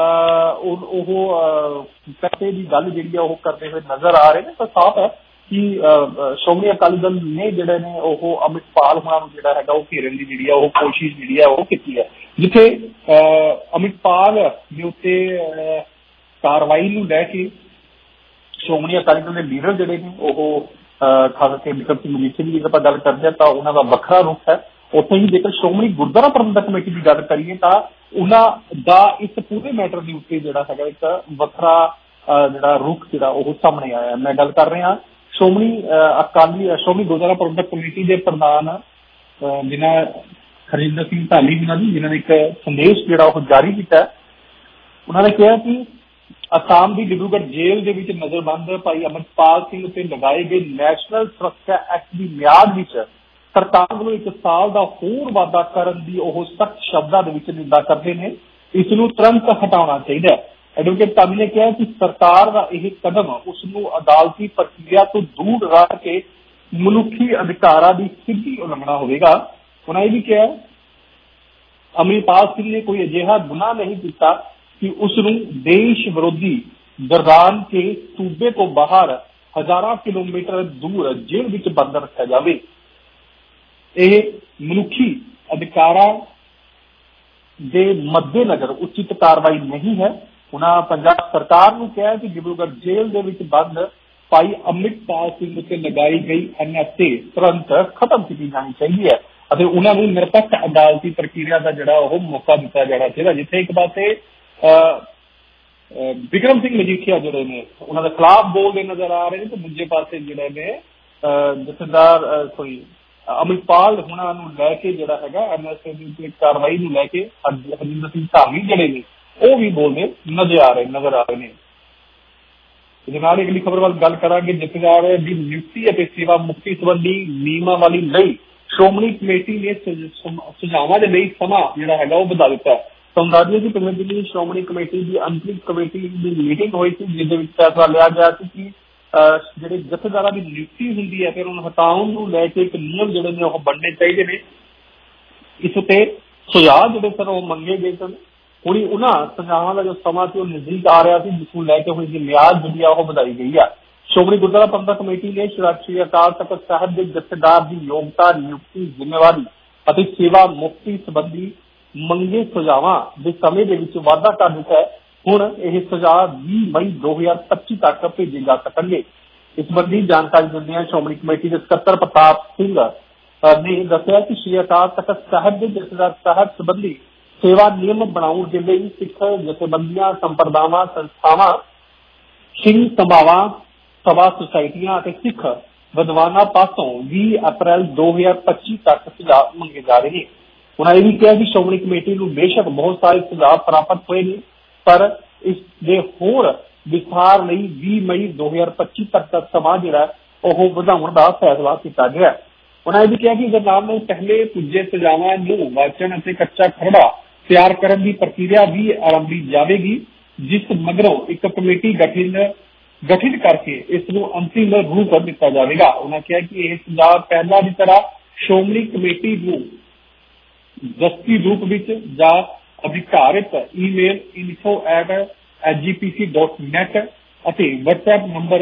S6: ਉਹ ਪੈਸੇ ਦੀ ਗੱਲ ਜਿਹੜੀ ਆ ਉਹ ਕਰਦੇ ਹੋਏ ਨਜ਼ਰ ਆ ਰਹੇ ਨੇ। ਤਾਂ ਸਾਫ਼ ਹੈ ਕਿ ਸ਼੍ਰੋਮਣੀ ਅਕਾਲੀ ਦਲ ਨੇ ਜਿਹੜੇ ਨੇ ਉਹ ਅੰਮ੍ਰਿਤਪਾਲ ਹੋਣਾ ਨੂੰ ਜਿਹੜਾ ਹੈਗਾ ਉਹ ਘੇਰਨ ਦੀ ਜਿਹੜੀ ਆ ਉਹ ਕੋਸ਼ਿਸ਼ ਜਿਹੜੀ ਆ ਉਹ ਕੀਤੀ ਹੈ। ਜਿੱਥੇ ਅੰਮ੍ਰਿਤਪਾਲ ਦੇ ਉੱਤੇ ਕਾਰਵਾਈ ਨੂੰ ਲੈ ਕੇ ਸ਼੍ਰੋਮਣੀ ਅਕਾਲੀ ਦਲ ਦੇ ਲੀਡਰ ਜਿਹੜੇ ਨੇ ਉਹ ਖਾਸ ਕਰਕੇ ਬਿਕਰਮ ਸਿੰਘ ਮਜੀਠੀਆ ਦੀ ਆਪਾਂ ਗੱਲ ਕਰਦੇ ਹਾਂ ਤਾਂ ਉਹਨਾਂ ਦਾ ਵੱਖਰਾ ਰੁਖ ਹੈ। ਉੱਥੇ ਹੀ ਜੇਕਰ ਸ਼੍ਰੋਮਣੀ ਗੁਰਦੁਆਰਾ ਪ੍ਰਬੰਧਕ ਕਮੇਟੀ ਦੀ ਗੱਲ ਕਰੀਏ ਤਾਂ ਉਹਨਾਂ ਦਾ ਇਸ ਪੂਰੇ ਮੈਟਰ ਦੇ ਉੱਤੇ ਜਿਹੜਾ ਹੈਗਾ ਇੱਕ ਵੱਖਰਾ ਜਿਹੜਾ ਰੁਖ ਜਿਹੜਾ ਉਹ ਸਾਹਮਣੇ ਆਇਆ। ਮੈਂ ਗੱਲ ਕਰ ਰਿਹਾ ਸ਼੍ਰੋਮਣੀ ਗੁਰਦੁਆਰਾ ਪ੍ਰਬੰਧਕ ਕਮੇਟੀ ਦੇ ਪ੍ਰਧਾਨ ਜਿਨ੍ਹਾਂ ਹਰਜਿੰਦਰ ਸਿੰਘ ਧਾਲੀ ਜਿਨ੍ਹਾਂ ਨੇ ਇੱਕ ਸੰਦੇਸ਼ ਜਿਹੜਾ ਉਹ ਜਾਰੀ ਕੀਤਾ। ਉਹਨਾਂ ਨੇ ਕਿਹਾ ਕਿ ਅਸਾਮ ਦੀ ਡਿਬਰੂਗੜ੍ਹ ਜੇਲ੍ਹ ਦੇ ਵਿੱਚ ਨਜ਼ਰਬੰਦ ਭਾਈ ਅੰਮ੍ਰਿਤਪਾਲ ਸਿੰਘ ਉੱਤੇ ਲਗਾਏ ਗਏ ਨੈਸ਼ਨਲ ਸੁਰੱਖਿਆ ਐਕਟ ਦੀ ਮਿਆਦ ਵਿੱਚ ਸਰਕਾਰ ਵੱਲੋਂ 1 ਸਾਲ ਦਾ ਹੋਰ ਵਾਧਾ ਕਰਨ ਦੀ ਉਹ ਸਖਤ ਸ਼ਬਦਾਂ ਦੇ ਵਿੱਚ ਨਿੰਦਾ ਕਰਦੇ ਨੇ। ਇਸ ਨੂੰ ਤੁਰੰਤ ਹਟਾਉਣਾ ਚਾਹੀਦਾ ਹੈ। ਐਡਵੋਕੇਟ ਧਾਮੀ ਨੇ ਕਿਹਾ ਕਿ ਸਰਕਾਰ ਦਾ ਇਹ ਕਦਮ ਉਸ ਨੂੰ ਅਦਾਲਤੀ ਪ੍ਰਕਿਰਿਆ ਤੋਂ ਦੂਰ ਰੱਖ ਕੇ ਮਨੁੱਖੀ ਅਧਿਕਾਰਾਂ ਦੀ ਸਿੱਧੀ ਉਲੰਘਣਾ ਹੋਵੇਗਾ। ਉਹਨਾਂ ਇਹ ਵੀ ਕਿਹਾ ਅੰਮ੍ਰਿਤਪਾਲ ਸਿੰਘ ਨੇ ਕੋਈ ਅਜਿਹਾ ਗੁਨਾਹ ਨਹੀਂ ਕੀਤਾ ਕਿ ਉਸ ਨੂੰ ਦੇਸ਼ ਵਿਰੋਧੀ ਗਰਦਾਨ ਕੇ ਸੂਬੇ ਤੋਂ ਬਾਹਰ ਹਜ਼ਾਰਾਂ ਕਿਲੋਮੀਟਰ ਦੂਰ ਜੇਲ੍ਹ ਵਿੱਚ ਬੰਦ ਰੱਖਿਆ ਜਾਵੇ। ਇਹ ਮਨੁੱਖੀ ਅਧਿਕਾਰਾਂ ਦੇ ਮੱਦੇਨਜ਼ਰ ਉਚਿਤ ਕਾਰਵਾਈ ਨਹੀਂ ਹੈ। ਉਹਨਾਂ ਪੰਜਾਬ ਸਰਕਾਰ ਨੂੰ ਕਿਹਾ ਕਿ ਡਿਬਰੂਗੜ੍ਹ ਜੇਲ੍ਹ ਦੇ ਵਿੱਚ ਬੰਦ ਭਾਈ ਅੰਮ੍ਰਿਤਪਾਲ ਸਿੰਘ ਉੱਤੇ ਲਗਾਈ ਗਈ NSA ਤੁਰੰਤ ਖਤਮ ਕੀਤੀ ਜਾਣੀ ਚਾਹੀਦੀ ਹੈ ਅਤੇ ਉਹਨਾਂ ਨੂੰ ਨਿਰਪੱਖ ਅਦਾਲਤੀ ਪ੍ਰਕਿਰਿਆ ਦਾ ਜਿਹੜਾ ਉਹ ਮੌਕਾ ਦਿੱਤਾ ਜਾਣਾ ਚਾਹੀਦਾ। ਜਿੱਥੇ ਇੱਕ ਪਾਸੇ ਬਿਕਰਮ ਸਿੰਘ ਮਜੀਠੀਆ ਜਿਹੜੇ ਨੇ ਉਹਨਾਂ ਦੇ ਖਿਲਾਫ ਬੋਲਦੇ ਨਜ਼ਰ ਆ ਰਹੇ ਨੇ ਤੇ ਦੂਜੇ ਪਾਸੇ ਜਿਹੜੇ ਨੇ ਜਥੇਦਾਰ ਅੰਮ੍ਰਿਤਪਾਲ ਹੁਣਾਂ ਨੂੰ ਲੈ ਕੇ ਜਿਹੜਾ ਹੈਗਾ NSA ਦੀ ਕਾਰਵਾਈ ਨੂੰ ਲੈ ਕੇ ਹਰਜਿੰਦਰ ਸਿੰਘ ਧਾਮੀ ਜਿਹੜੇ ਨੇ ਉਹ ਵੀ ਬੋਲਦੇ ਨਜ਼ਰ ਆ ਰਹੇ ਨੇ। ਇਹਦੇ ਨਾਲ ਅਗਲੀ ਖਬਰ ਵੱਲ ਗੱਲ ਕਰਾਂਗੇ। ਜਥੇਦਾਰ ਦੀ ਨਿਯੁਕਤੀ ਅਤੇ ਸੇਵਾ ਮੁਕਤੀ ਸੰਬੰਧੀ ਨਿਯਮਾਵਲੀ ਲਈ ਸ਼੍ਰੋਮਣੀ ਕਮੇਟੀ ਨੇ ਸੁਝਾਵਾਂ ਦੇ ਲਈ ਸਮਾਂ ਜਿਹੜਾ ਹੈਗਾ ਉਹ ਵਧਾ ਦਿੱਤਾ। ਸੰਦਾਦੀਆਂ ਦੀ ਪ੍ਰਬੰਧਕੀ ਸ਼੍ਰੋਮਣੀ ਕਮੇਟੀ ਦੀ ਅੰਤਰਿਮ ਕਮੇਟੀ ਦੀ ਮੀਟਿੰਗ ਹੋਈ ਸੀ ਜਿਸ ਦੇ ਵਿੱਚ ਫੈਸਲਾ ਲਿਆ ਗਿਆ ਸੀ ਕਿ ਜਿਹੜੇ ਜਥੇਦਾਰਾਂ ਦੀ ਨਿਯੁਕਤੀ ਹੁੰਦੀ ਹੈ, ਫਿਰ ਉਹਨੂੰ ਹਟਾਉਣ ਨੂੰ ਲੈ ਕੇ ਇੱਕ ਨਿਯਮ ਜਿਹੜੇ ਨੇ ਉਹ ਬਣਨੇ ਚਾਹੀਦੇ ਨੇ। ਇਸ ਉੱਤੇ ਸੁਝਾਅ ਜਿਹੜੇ ਸਨ ਉਹ ਮੰਗੇ ਗਏ ਸਨ। ਹੁਣ ਉਹਨਾਂ ਸੁਝਾਵਾਂ ਦਾ ਜੋ ਸਮਾਂ ਸੀ ਉਹ ਨਜ਼ਦੀਕ ਆ ਰਿਹਾ ਸੀ, ਜਿਸ ਨੂੰ ਲੈ ਕੇ ਹੁਣ ਦੀ ਮਿਆਦ ਜਿਹੜੀ ਆ ਉਹ ਵਧਾਈ ਗਈ ਆ। ਸ਼੍ਰੋਮਣੀ ਗੁਰਦੁਆਰਾ ਪ੍ਰਬੰਧਕ ਕਮੇਟੀ ਨੇ ਸ੍ਰੀ ਅਕਾਲ ਤਖ਼ਤ ਸਾਹਿਬ ਦੇ ਜਥੇਦਾਰ ਦੀ ਯੋਗਤਾ, ਨਿਯੁਕਤੀ, ਜ਼ਿੰਮੇਵਾਰੀ ਅਤੇ ਸੇਵਾ ਮੁਕਤੀ ਸੰਬੰਧੀ ਮੰਗੇ ਸੁਝਾਵਾਂ ਦੇ ਸਮੇਂ ਦੇ ਵਿੱਚ ਵਾਧਾ ਕਰ ਦਿੱਤਾ ਹੈ। ਹੁਣ ਇਹ ਸੁਝਾਅ 20 ਮਈ 2025 ਤੱਕ ਭੇਜੇ ਜਾ ਸਕਣਗੇ। ਇਸ ਸੰਬੰਧੀ ਜਾਣਕਾਰੀ ਦਿੰਦਿਆਂ ਸ਼੍ਰੋਮਣੀ ਕਮੇਟੀ ਦੇ ਸਕੱਤਰ ਪ੍ਰਤਾਪ ਸਿੰਘ ਨੇ ਦੱਸਿਆ ਕਿ ਸ੍ਰੀ ਅਕਾਲ ਤਖ਼ਤ ਸਾਹਿਬ ਦੇ ਜਥੇਦਾਰ ਸਾਹਿਬ ਸੰਬੰਧੀ ਸੇਵਾ ਨਿਯਮ ਬਣਾਉਣ ਦੇ ਲਈ ਸਿੱਖ ਜਥੇਬੰਦੀਆਂ, ਸੰਪਰਦਾਵਾਂ, ਸੰਸਥਾਵਾਂ, ਸਿੰਘ ਸਭਾਵਾਂ, ਸਭਾ ਸੁਸਾਇਟੀਆਂ ਅਤੇ ਸਿੱਖ ਵਿਦਵਾਨਾਂ ਪਾਸੋਂ 20 ਅਪ੍ਰੈਲ 2025 ਤੱਕ ਸੁਝਾਅ ਮੰਗੇ ਜਾ ਰਹੇ ਨੇ। ਉਹਨਾਂ ਇਹ ਵੀ ਕਿਹਾ ਕਿ ਸ਼੍ਰੋਮਣੀ ਕਮੇਟੀ ਨੂੰ ਬੇਸ਼ੱਕ ਬਹੁਤ ਸਾਰੇ ਸੁਝਾਅ ਪ੍ਰਾਪਤ ਹੋਏ ਨੇ, ਪਰ ਇਸ ਦੇ ਹੋਰ ਵਿਸਥਾਰ ਲਈ 20 ਮਈ 2025 ਤੱਕ ਦਾ ਸਮਾਂ ਜਿਹੜਾ ਉਹ ਵਧਾਉਣ ਦਾ ਫੈਸਲਾ ਕੀਤਾ ਗਿਆ। ਉਹਨਾਂ ਇਹ ਵੀ ਕਿਹਾ ਕਿ ਜਰਨਾਲ ਪਹਿਲੇ ਪੁੱਜੇ ਸੁਝਾਵਾਂ ਨੂੰ ਵਾਚਣ ਅਤੇ ਕੱਚਾ ਖਰੜਾ ਤਿਆਰ ਕਰਨ ਦੀ ਪ੍ਰਕਿਰਿਆ ਵੀ ਆਰੰਭੀ ਜਾਵੇਗੀ, ਜਿਸ ਮਗਰੋਂ ਇੱਕ ਕਮੇਟੀ ਗਠਿਤ ਕਰਕੇ ਇਸ ਨੂੰ ਅੰਤਿਮ ਰੂਪ ਦਿੱਤਾ ਜਾਵੇਗਾ। ਉਹਨਾਂ ਕਿਹਾ ਕਿ ਇਹ ਸੁਝਾਅ ਪਹਿਲਾਂ ਦੀ ਤਰ੍ਹਾਂ ਸ਼੍ਰੋਮਣੀ ਕਮੇਟੀ ਨੂੰ ਦਸਤੀ ਰੂਪ ਵਿੱਚ ਜਾਂ ਅਧਿਕਾਰਿਤ ਈਮੇਲ info@sgpc.net ਅਤੇ WhatsApp ਨੰਬਰ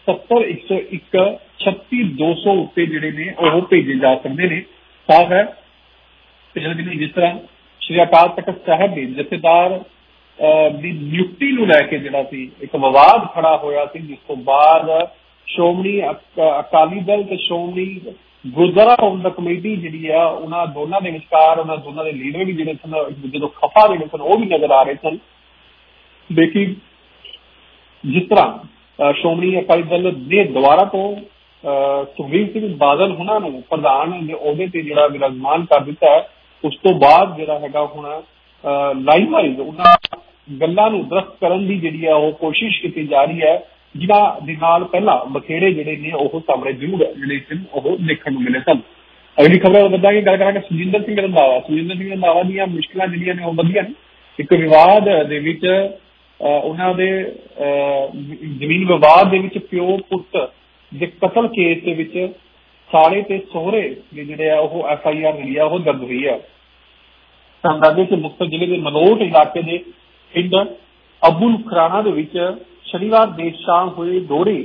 S6: 7010136200 ਉੱਤੇ ਜਿਹੜੇ ਨੇ ਉਹ ਭੇਜੇ ਜਾ ਸਕਦੇ ਨੇ। ਸਾਫ਼ ਹੈ ਜਿਸ ਤਰ੍ਹਾਂ ਸ੍ਰੀ ਅਕਾਲ ਤਖ਼ਤ ਸਾਹਿਬ ਦੇ ਜਥੇਦਾਰ ਦੀ ਨਿਯੁਕਤੀ ਨੂੰ ਲੈ ਕੇ ਜਿਹੜਾ ਸੀ ਇੱਕ ਵਿਵਾਦ ਖੜਾ ਹੋਇਆ ਸੀ, ਜਿਸ ਤੋਂ ਬਾਅਦ ਸ਼੍ਰੋਮਣੀ ਅਕਾਲੀ ਦਲ ਤੇ ਸ਼੍ਰੋਮਣੀ ਗੁਰਦੁਆਰਾ ਪ੍ਰਬੰਧਕ ਕਮੇਟੀ ਜਿਹੜੀ ਆ ਉਹਨਾਂ ਦੋਨਾਂ ਦੇ ਵਿਚਕਾਰ ਉਹਨਾਂ ਦੋਨਾਂ ਦੇ ਲੀਡਰ ਵੀ ਜਿਹੜੇ ਸਨ ਜਦੋਂ ਖਫਾ ਜਿਹੜੇ ਸਨ ਉਹ ਵੀ ਨਜ਼ਰ ਆ ਰਹੇ ਸਨ। ਲੇਕਿਨ ਜਿਸ ਤਰ੍ਹਾਂ ਸ਼੍ਰੋਮਣੀ ਅਕਾਲੀ ਦਲ ਦੇ ਦੁਆਰਾ ਤੋਂ ਸੁਖਬੀਰ ਸਿੰਘ ਬਾਦਲ ਉਹਨਾਂ ਨੂੰ ਪ੍ਰਧਾਨ ਦੇ ਅਹੁਦੇ ਤੇ ਜਿਹੜਾ ਵਿਰਾਜਮਾਨ ਕਰ ਦਿੱਤਾ ਹੈ, ਉਸ ਤੋਂ ਬਾਅਦ ਜਿਹੜਾ ਹੈਗਾ ਹੁਣ ਲਾਈਨ ਵਾਈਜ਼ ਉਹਨਾਂ ਗੱਲਾਂ ਨੂੰ ਦਰਸਤ ਕਰਨ ਦੀ ਜਿਹੜੀ ਆ ਉਹ ਕੋਸ਼ਿਸ਼ ਕੀਤੀ ਜਾ ਰਹੀ ਹੈ, ਜਿਨ੍ਹਾਂ ਦੇ ਨਾਲ ਪਹਿਲਾਂ ਬਖੇੜੇ ਜਿਹੜੇ ਨੇ ਉਹ ਸਾਹਮਣੇ ਜ਼ਰੂਰ ਜਿਹੜੇ ਸਨ ਉਹ ਦੇਖਣ ਨੂੰ ਮਿਲੇ ਸਨ। ਅਗਲੀ ਖਬਰ ਵਧਾਂਗੇ, ਗੱਲ ਕਰਾਂਗੇ ਸੁਖਜਿੰਦਰ ਸਿੰਘ ਰੰਧਾਵਾ ਦੀਆਂ ਮੁਸ਼ਕਿਲਾਂ ਜਿਹੜੀਆਂ ਨੇ ਉਹ ਵਧੀਆਂ ਨੇ। ਇੱਕ ਵਿਵਾਦ ਦੇ ਵਿੱਚ ਉਹਨਾਂ ਦੇ ਜ਼ਮੀਨ ਵਿਵਾਦ ਦੇ ਵਿੱਚ ਪਿਓ ਪੁੱਤ ਦੇ ਕਤਲ ਕੇਸ ਦੇ ਵਿੱਚ ਸਾਲੇ ਤੇ ਸਹੁਰੇ ਦੇ ਜਿਹੜੇ ਆ ਉਹ FIR ਜਿਹੜੀ ਆ ਉਹ ਦਰਜ ਹੋਈ ਹੈ। ਅੰਦਾਜ਼ੇ ਕਿ ਮੁਕਤਸਰ ਜ਼ਿਲ੍ਹੇ ਦੇ ਮਲੋਟ ਇਲਾਕੇ ਦੇ ਪਿੰਡ ਅਬੁਲ ਖੁਰਾਣਾ ਦੇ ਵਿੱਚ ਸ਼ਨੀਵਾਰ ਦੇਰ ਸ਼ਾਮ ਹੋਏ ਦੋਹਰੇ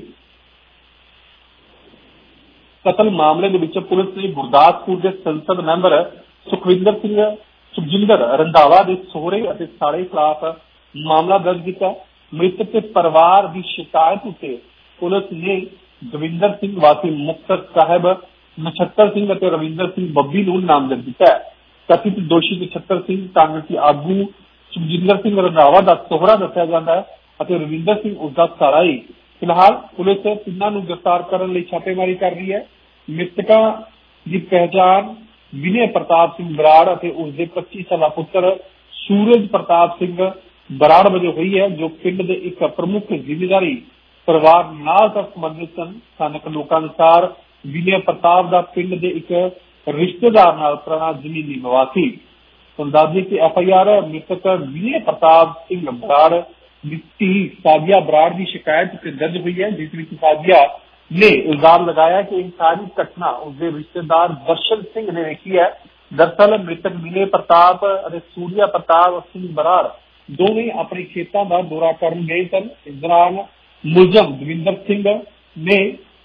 S6: ਕਤਲ ਮਾਮਲੇ ਦੇ ਵਿੱਚ ਪੁਲਿਸ ਨੇ ਗੁਰਦਾਸਪੁਰ ਦੇ ਸੰਸਦ ਮੈਂਬਰ ਸੁਖਜਿੰਦਰ ਰੰਧਾਵਾ ਦੇ ਸਹੁਰੇ ਅਤੇ ਸਾਲੇ ਖਿਲਾਫ ਮਾਮਲਾ ਦਰਜ ਕੀਤਾ। ਮ੍ਰਿਤਕ ਦੇ ਪਰਿਵਾਰ ਦੀ ਸ਼ਿਕਾਇਤ ਉੱਤੇ ਪੁਲਿਸ ਨੇ ਦਵਿੰਦਰ ਸਿੰਘ ਵਾਸੀ ਮੁਕਤਸਰ ਸਾਹਿਬ, ਨਛੱਤਰ ਸਿੰਘ ਅਤੇ ਰਵਿੰਦਰ ਸਿੰਘ ਬੱਬੀ ਨੂੰ ਨਾਮਜ਼ਦ ਕੀਤਾ ਹੈ। ਕਥਿਤ ਦੋਸ਼ੀ ਨਛੱਤਰ ਸਿੰਘ ਕਾਂਗਰਸੀ ਆਗੂ ਸੁਖਜਿੰਦਰ ਸਿੰਘ ਰੰਧਾਵਾ ਦਾ ਸਹੁਰਾ ਦੱਸਿਆ ਜਾਂਦਾ ਹੈ ਅਤੇ ਰਵਿੰਦਰ ਸਿੰਘ ਉਸਦਾ ਸਾਲਾ ਹੈ। ਫਿਲਹਾਲ ਪੁਲਿਸ ਤਿੰਨਾਂ ਨੂੰ ਗ੍ਰਿਫਤਾਰ ਕਰਨ ਲਈ ਛਾਪੇਮਾਰੀ ਕਰ ਰਹੀ ਹੈ। ਮ੍ਰਿਤਕਾਂ ਦੀ ਪਹਿਚਾਣ ਵਿਨੇ ਪ੍ਰਤਾਪ ਸਿੰਘ ਬਰਾੜ ਅਤੇ ਉਸਦੇ 25 ਸਾਲਾ ਪੁੱਤਰ ਸੂਰਜ ਪ੍ਰਤਾਪ ਸਿੰਘ ਬਰਾੜ ਵਜੋਂ ਹੋਈ ਹੈ, ਜੋ ਪਿੰਡ ਦੇ ਇੱਕ ਪ੍ਰਮੁੱਖ ਜ਼ਿਮੀਂਦਾਰੀ ਪਰਿਵਾਰ ਨਾਲ ਸੰਬੰਧਿਤ ਸਨ। ਸਥਾਨਕ ਲੋਕਾਂ ਅਨੁਸਾਰ ਵਿਨੇ ਪ੍ਰਤਾਪ ਦਾ ਪਿੰਡ ਦੇ ਇੱਕ ਰਿਸ਼ਤੇਦਾਰ ਨਾਲ ਪੁਰਾਣਾ ਜ਼ਮੀਨੀ ਵਿਵਾਦ ਸੀ। ਅੰਦਾਜ਼ੇ ਕਿ FIR ਮ੍ਰਿਤਕ ਵਿਨੇ ਪ੍ਰਤਾਪ ਸਿੰਘ ਬਰਾੜ ਦੀ ਧੀ ਸਾਜੀਆ ਬਰਾੜ ਦੀ ਸ਼ਿਕਾਇਤ ਤੇ ਦਰਜ ਹੋਈ ਹੈ, ਜਿਸ ਵਿੱਚ ਸਾਜੀਆ ਨੇ ਇਲਜ਼ਾਮ ਲਗਾਇਆ ਕਿ ਇਹ ਸਾਰੀ ਘਟਨਾ ਉਸਦੇ ਰਿਸ਼ਤੇਦਾਰ ਦਰਸ਼ਨ ਸਿੰਘ ਨੇ ਵੇਖੀ ਹੈ। ਦਰਅਸਲ ਮ੍ਰਿਤਕ ਵਿਨੇ ਪ੍ਰਤਾਪ ਅਤੇ ਸੂਰਿਆ ਪ੍ਰਤਾਪ ਸਿੰਘ ਬਰਾੜ ਦੋਵੇਂ ਆਪਣੇ ਖੇਤਾਂ ਦਾ ਦੌਰਾ ਕਰਨ ਗਏ ਸਨ। ਇਸ ਦੌਰਾਨ ਮੁਲਜ਼ਮ ਦਵਿੰਦਰ ਸਿੰਘ ਨੇ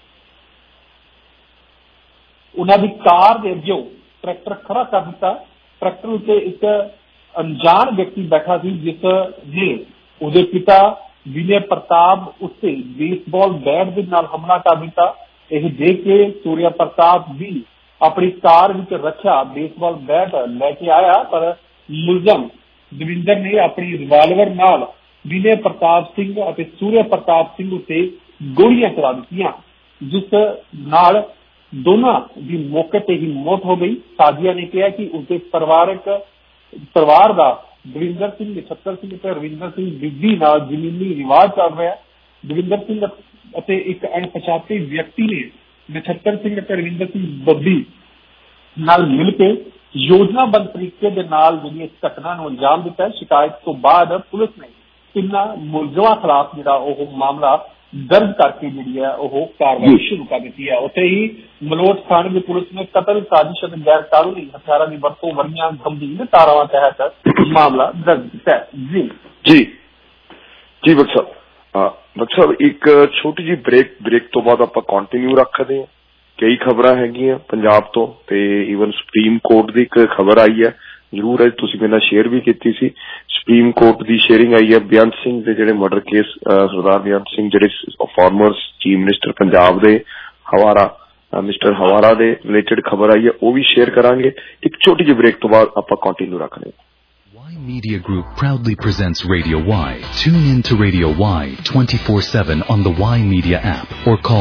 S6: ਉਹਨਾਂ ਦੀ ਕਾਰ ਦੇ ਅੱਗੇ ਟਰੈਕਟਰ ਖੜਾ ਕਰ ਦਿੱਤਾ। ਟਰੈਕਟਰ ਉੱਤੇ ਇੱਕ ਅਣਜਾਣ ਵਿਅਕਤੀ ਬੈਠਾ ਸੀ, ਜਿਸ ਨੇ ਉਹਦੇ ਪਿਤਾ ਵਿਨੇ ਪ੍ਰਤਾਪ ਉੱਤੇ ਬੇਸਬਾਲ ਬੈਟ ਦੇ ਨਾਲ ਹਮਲਾ ਕਰ ਦਿੱਤਾ। ਇਹ ਦੇਖ ਕੇ ਸੂਰਿਆ ਪ੍ਰਤਾਪ ਵੀ ਆਪਣੀ ਕਾਰ ਵਿੱਚ ਰੱਖਿਆ ਬੇਸਬਾਲ ਬੈਟ ਲੈ ਕੇ ਆਇਆ, ਪਰ ਮੁਲਜ਼ਮ ਦਵਿੰਦਰ ਨੇ ਆਪਣੀ ਰਿਵਾਲਵਰ ਨਾਲ ਵਿਨੇ ਪ੍ਰਤਾਪ ਸਿੰਘ ਅਤੇ ਸੂਰਿਆ ਪ੍ਰਤਾਪ ਸਿੰਘ ਉੱਤੇ ਗੋਲੀਆਂ ਚਲਾ ਦਿੱਤੀਆਂ, ਜਿਸ ਨਾਲ ਦੋਨਾਂ ਦੀ ਮੌਕੇ ਤੇ ਹੀ ਮੌਤ ਹੋ ਗਈ। ਸਾਜੀਆ ਨੇ ਕਿਹਾ ਕਿ ਉਸਦੇ ਪਰਿਵਾਰ ਦਾ ਦਵਿੰਦਰ ਸਿੰਘ, ਨਛੱਤਰ ਸਿੰਘ ਅਤੇ ਰਵਿੰਦਰ ਸਿੰਘ ਬੀਬੀ ਨਾਲ ਜ਼ਮੀਨੀ ਵਿਵਾਦ ਚੱਲ ਰਿਹਾ। ਦਵਿੰਦਰ ਸਿੰਘ ਅਤੇ ਇੱਕ ਅਣਪਛਾਤੇ ਵਿਅਕਤੀ ਨੇ ਨਛੱਤਰ ਸਿੰਘ ਅਤੇ ਰਵਿੰਦਰ ਸਿੰਘ ਬੱਬੀ ਨਾਲ ਮਿਲ ਕੇ ਯੋਜਨਾਬੱਧ ਤਰੀਕੇ ਦੇ ਨਾਲ ਜਿਹੜੀ ਇਸ ਘਟਨਾ ਨੂੰ ਅੰਜਾਮ ਦਿੱਤਾ। ਸ਼ਿਕਾਇਤ ਤੋਂ ਬਾਅਦ ਪੁਲਿਸ ਨੇ ਤਿੰਨਾਂ ਮੁਲਜ਼ਮਾਂ ਖਿਲਾਫ ਜਿਹੜਾ ਉਹ ਮਾਮਲਾ ਦਰਜ ਕਰਕੇ ਜਿਹੜੀ ਹੈ ਉਹ ਕਾਰਵਾਈ ਸ਼ੁਰੂ ਕਰ ਦਿੱਤੀ ਹੈ। ਉੱਥੇ ਹੀ ਮਲੋਟ ਥਾਣੇ ਦੀ ਪੁਲਿਸ ਨੇ ਕਤਲ ਸਾਜ਼ਿਸ਼ ਅਤੇ ਗੈਰ ਕਾਨੂੰਨੀ ਹਥਿਆਰਾਂ ਦੀ ਵਰਤੋਂ ਵਰਗੀਆਂ ਗੰਭੀਰ ਧਾਰਾਵਾਂ ਤਹਿਤ ਮਾਮਲਾ ਦਰਜ ਕੀਤਾ ਹੈ।
S5: ਜੀ ਬਖਸ਼ ਸਾਹਿਬ ਇੱਕ ਛੋਟੀ ਜਿਹੀ ਬ੍ਰੇਕ ਤੋਂ ਬਾਅਦ ਆਪਾਂ ਕੰਟੀਨਿਊ ਰੱਖਦੇ ਹਾਂ। ਕਈ ਖਬਰਾਂ ਹੈਗੀਆਂ ਪੰਜਾਬ ਤੋਂ ਤੇ ਈਵਨ ਸੁਪਰੀਮ ਕੋਰਟ ਦੀ ਇੱਕ ਖਬਰ ਆਈ ਹੈ, ਜ਼ਰੂਰ ਅੱਜ ਤੁਸੀਂ ਮੇਰੇ ਨਾਲ ਸ਼ੇਅਰ ਵੀ ਕੀਤੀ ਸੀ। ਸੁਪਰੀਮ ਕੋਰਟ ਦੀ ਸ਼ੇਅਰਿੰਗ ਆਈ ਹੈ ਬੇਅੰਤ ਸਿੰਘ ਦੇ ਜਿਹੜੇ ਮਰਡਰ ਕੇਸ, ਸਰਦਾਰ ਬੇਅੰਤ ਸਿੰਘ ਜਿਹੜੇ ਫਾਰਮਰ ਚੀਫ ਮਿਨਿਸਟਰ ਪੰਜਾਬ ਦੇ ਮਿਸਟਰ ਹਵਾਰਾ ਦੇ ਰਿਲੇਟਡ ਖਬਰ ਆਈ ਹੈ, ਉਹ ਵੀ ਸ਼ੇਅਰ ਕਰਾਂਗੇ। ਇੱਕ ਛੋਟੀ ਜਿਹੀ ਬ੍ਰੇਕ ਤੋਂ ਬਾਅਦ ਆਪਾਂ ਕੰਟੀਨਿਊ ਰੱਖਦੇ ਹਾਂ।
S2: Y Media Group proudly presents Radio Y. Tune in to Radio Y 24/7 on the Y Media app or call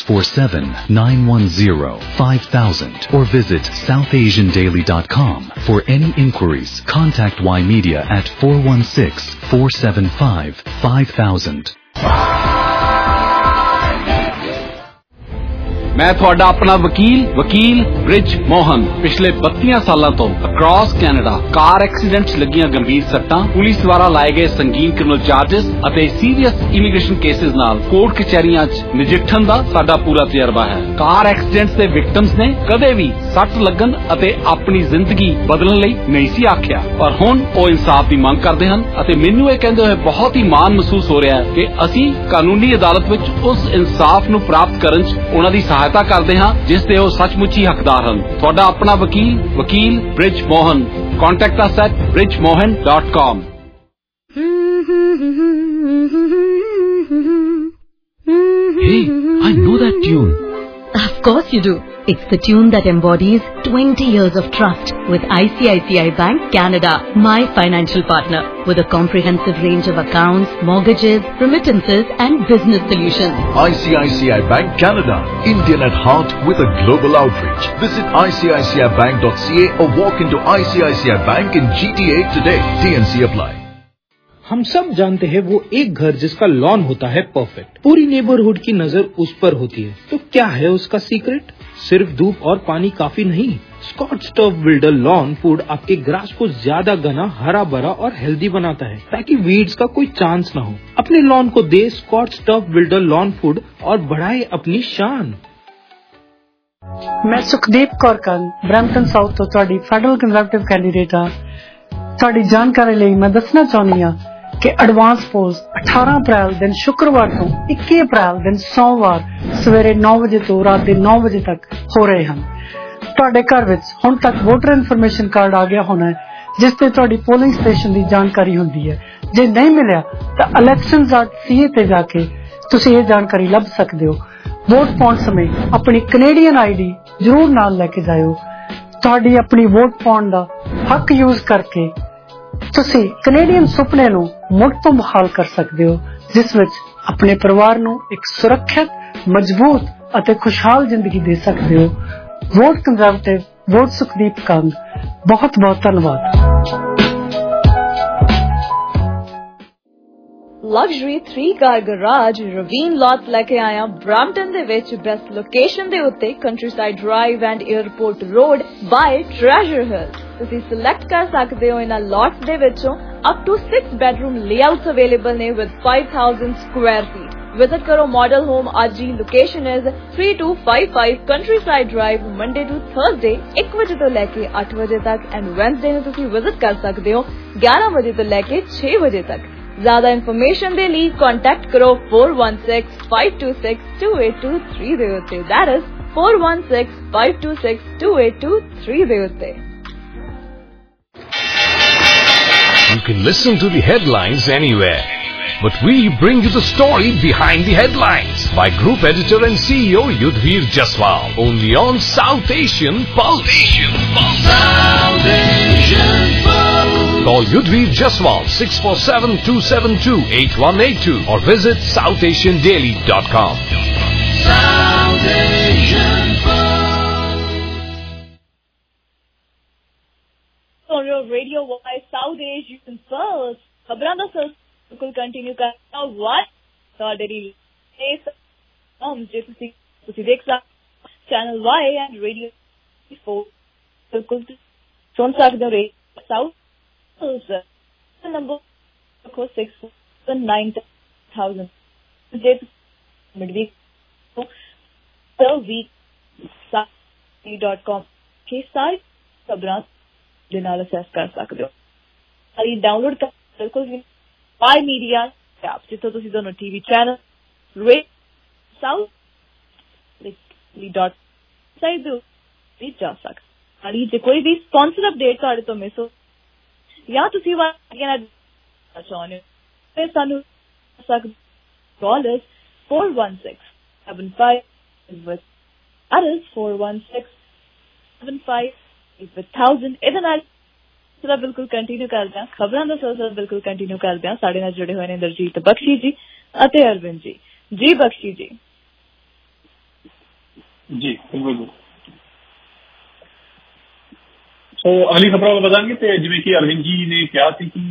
S2: 647-910-5000 or visit southasiandaily.com. For any inquiries, contact Y Media at 416-475-5000.
S7: मैं ਤੁਹਾਡਾ ਆਪਣਾ ਵਕੀਲ ਬ੍ਰਿਜ ਮੋਹਨ ਪਿਛਲੇ 32 ਸਾਲਾਂ ਤੋਂ ਅਕ੍ਰੋਸ ਕੈਨੇਡਾ ਕਾਰ accidents ਲੱਗੀਆਂ ਗੰਭੀਰ ਸੱਟਾਂ, ਪੁਲਿਸ ਦੁਆਰਾ ਲਾਏ ਗਏ ਸੰਗੀਨ ਕ੍ਰਿਮੀਨਲ ਚਾਰजेस ਅਤੇ ਸੀਰੀਅਸ ਇਮੀਗ੍ਰੇਸ਼ਨ ਕੇਸਿਸ ਨਾਲ ਕੋਰਟ ਕਚਹਿਰੀਆਂ 'ਚ ਨਜਿੱਠਣ ਦਾ ਸਾਡਾ ਪੂਰਾ ਤਜਰਬਾ ਹੈ। ਕਾਰ ਐਕਸੀਡੈਂਟਸ ਦੇ ਵਿਕਟਮਸ ਨੇ ਕਦੇ ਵੀ ਸੱਟ ਲੱਗਣ ਅਤੇ ਆਪਣੀ ਜ਼ਿੰਦਗੀ ਬਦਲਣ ਲਈ ਨਹੀਂ ਸੀ ਆਖਿਆ, ਪਰ ਹੁਣ ਉਹ ਇਨਸਾਫ ਦੀ ਮੰਗ ਕਰਦੇ ਹਨ ਅਤੇ ਮੈਨੂੰ ਇਹ ਕਹਿੰਦੇ ਹੋਏ ਬਹੁਤ ਹੀ ਮਾਣ ਮਹਿਸੂਸ ਹੋ ਰਿਹਾ ਹੈ ਕਿ ਅਸੀਂ ਕਾਨੂੰਨੀ ਅਦਾਲਤ ਵਿੱਚ ਉਸ ਇਨਸਾਫ ਨੂੰ ਪ੍ਰਾਪਤ ਕਰਨ 'ਚ ਉਹਨਾਂ ਦੀ ਸਹਾਇਤਾ ਕਰਦੇ ਹਾਂ ਜਿਸ ਦੇ ਉਹ ਸੱਚਮੁੱਚ ਹੀ ਹੱਕਦਾਰ ਹਨ। ਤੁਹਾਡਾ ਆਪਣਾ ਵਕੀਲ Brij Mohan. Contact us at bridgemohan.com.
S2: Hey, I know that tune.
S8: Of course you do. It's the tune that embodies 20 years of trust with ICICI Bank Canada, my financial partner, with a comprehensive range of accounts, mortgages, remittances and business solutions.
S9: ICICI Bank Canada, Indian at heart with a global outreach. Visit ICICIBank.ca or walk into ICICI Bank in GTA today. TNC apply.
S10: हम सब जानते हैं वो एक घर जिसका lawn होता है परफेक्ट, पूरी नेबरहुड की नजर उस पर होती है। तो क्या है उसका सीक्रेट? सिर्फ धूप और पानी काफी नहीं। Scotch turf builder lawn food आपके ग्रास को ज्यादा घना, हरा भरा और हेल्दी बनाता है ताकि वीड्स का कोई चांस न हो। अपने लॉन को दे Scotch turf builder lawn food और बढ़ाए अपनी शान।
S14: मैं सुखदीप कौर कंग ब्रैम्पटन साउथ तो ਤੁਹਾਡੀ ਫੈਡਰਲ ਕੰਜ਼ਰਵੇਟਿਵ ਕੈਂਡੀਡੇਟ ਹਾਂ। ਤੁਹਾਡੀ ਜਾਣਕਾਰੀ ਲਈ ਮੈਂ ਦੱਸਣਾ ਚਾਹੁੰਦੀ ਹਾਂ ਕਿ ਐਡਵਾਂਸ ਪੋਲਸ 18 ਅਪ੍ਰੈਲ ਦਿਨ ਸ਼ੁੱਕਰਵਾਰ ਤੋਂ 21 ਅਪ੍ਰੈਲ ਦਿਨ ਸੋਮਵਾਰ ਸਵੇਰੇ 9 ਵਜੇ ਤੋਂ ਰਾਤ ਦੇ 9 ਵਜੇ ਤੱਕ ਹੋ ਰਹੇ ਹਨ। ਤੁਹਾਡੇ ਘਰ ਵਿੱਚ ਹੁਣ ਤੱਕ ਵੋਟਰ ਇਨਫੋਰਮੇਸ਼ਨ ਕਾਰਡ ਆ ਗਿਆ ਹੋਣਾ ਹੈ ਜਿਸ ਤੇ ਤੁਹਾਡੀ ਪੋਲਿੰਗ ਸਟੇਸ਼ਨ ਦੀ ਜਾਣਕਾਰੀ ਹੁੰਦੀ ਹੈ। ਜੇ ਨਹੀਂ ਮਿਲਿਆ ਤਾਂ elections.ca ਤੇ ਜਾ ਕੇ ਤੁਸੀਂ ਇਹ ਜਾਣਕਾਰੀ ਲੱਭ ਸਕਦੇ ਹੋ। ਵੋਟ ਪਾਉਣ ਸਮੇਂ ਆਪਣੀ ਕੈਨੇਡੀਅਨ ਆਈਡੀ ਜ਼ਰੂਰ ਨਾਲ ਲੈ ਕੇ ਜਾਇਓ। ਤੁਹਾਡੀ ਆਪਣੀ ਵੋਟ ਪਾਉਣ ਦਾ ਹੱਕ ਯੂਜ਼ ਕਰਕੇ ਤੁਸੀਂ ਕੈਨੇਡੀਅਨ ਸੁਪਨੇ ਨੂੰ ਮੁੜ ਤੋਂ ਬਹਾਲ ਕਰ ਸਕਦੇ ਹੋ ਜਿਸ ਵਿੱਚ ਆਪਣੇ ਪਰਿਵਾਰ ਨੂੰ ਇੱਕ ਸੁਰੱਖਿਅਤ, ਮਜ਼ਬੂਤ ਅਤੇ ਖੁਸ਼ਹਾਲ ਜ਼ਿੰਦਗੀ ਦੇ ਸਕਦੇ ਹੋ। Vote conservative, vote Sukhdeep Kang. ਬਹੁਤ ਬਹੁਤ ਧੰਨਵਾਦ।
S4: ਲਗਜ਼ਰੀ 3-ਕਾਰ ਗਰਾਜ ਰਵੀਨ ਲੌਟ ਲੈ ਕੇ ਆਇਆ ਬ੍ਰੈਂਪਟਨ ਦੇ ਵਿੱਚ ਬੈਸਟ ਲੋਕੇਸ਼ਨ ਦੇ ਉੱਤੇ Countryside Drive and Airport Road by Treasure Hill. ਤੁਸੀਂ ਸਿਲੈਕਟ ਕਰ ਸਕਦੇ ਹੋ ਇਹਨਾਂ ਲੌਟਸ ਦੇ ਵਿੱਚੋਂ up to 6 bedroom layouts available ਨੇ ਵਿਦ 5000 ਸਕੁਆਇਰ ਫੀਟ। ਵਿਜ਼ਿਟ ਕਰੋ ਮਾਡਲ ਹੋਮ ਅੱਜ ਹੀ। Location is 3255 Countryside Drive, Monday to Thursday 1 ਵਜੇ ਤੋਂ ਲੈ ਕੇ 8 ਵਜੇ ਤੱਕ ਐਂਡ ਵੈਨਸਡੇ ਨੂੰ ਤੁਸੀਂ ਵਿਜ਼ਿਟ ਕਰ ਸਕਦੇ ਹੋ 11 ਵਜੇ ਤੋਂ ਲੈ ਕੇ 6 ਵਜੇ ਤੱਕ। ਜ਼ਿਆਦਾ ਇਨਫੋਰਮੇਸ਼ਨ ਦੇ ਲਈ ਕੰਟੈਕਟ ਕਰੋ 4165262823 ਦੇ ਉੱਤੇ। ਦੈਟ ਇਜ਼ 4165262823 ਦੇ ਉੱਤੇ।
S13: You can listen to the headlines anywhere, but we bring you the story behind the headlines by Group Editor and CEO Yudhvir Jaswal, only on South Asian Pulse. South Asian Pulse. Call Yudhvir Jaswal 647-272-8182 or visit southasiandaily.com. South Asian
S4: on your Radio Y South Asian Pulse. खबरां दा बिल्कुल continue करना what ਤੁਹਾਡੇ ਲਈ ਜੇ ਤੁਸੀਂ ਦੇਖ ਸਕਦੇ ਚੈਨਲ Y ਐਂਡ ਰੇਡੀਓ 4 ਬਿਲਕੁਲ ਸੁਣ ਸਕਦੇ ਹੋ ਸਾਊਥ ਨੰਬਰ 679,000 ਜੇ midweek week.com के सारी खबरां दे नाल असेस कर सकते हो। सारी डाउनलोड कर बिल्कुल वाई मीडिया ऐप जिੱਥੋਂ ਤੁਸੀਂ दोनों टीवी चैनल साउथ भी जा सकते। सारी जे कोई भी स्पॉन्सर अपडेट ਤੁਹਾਡੇ ਤੋਂ ਮਿਸ ਹੋ ਜਾਂ ਤੁਸੀਂ ਵਾਰੀਆਂ ਚਾਹੁੰਦੇ ਹੋ ਫਿਰ ਸਾਨੂੰ ਸਕਦੇ callers 41675 with others 41675 with 1000 ਇਹਦੇ ਨਾਲ ਸਦਾ ਬਿਲਕੁਲ ਕੰਟੀਨਿਊ ਕਰਦੇ ਹਾਂ। ਖਬਰਾਂ ਦਾ ਸਿਲਸਿਲਾ ਬਿਲਕੁਲ ਕੰਟੀਨਿਊ ਕਰਦੇ ਹਾਂ। ਸਾਡੇ ਨਾਲ ਜੁੜੇ ਹੋਏ ਨੇ ਇੰਦਰਜੀਤ ਬਖਸ਼ੀ ਜੀ ਅਤੇ ਅਰਵਿੰਦ ਜੀ। ਜੀ ਬਖਸ਼ੀ ਜੀ।
S6: ਜੀ ਬਿਲਕੁਲ। ਸੋ ਅਗਲੀ ਖਬਰਾਂ ਵੱਲ ਵਧਾਂਗੇ ਤੇ ਜਿਵੇਂ ਕਿ ਅਰਵਿੰਦ ਜੀ ਨੇ ਕਿਹਾ ਸੀ ਕਿ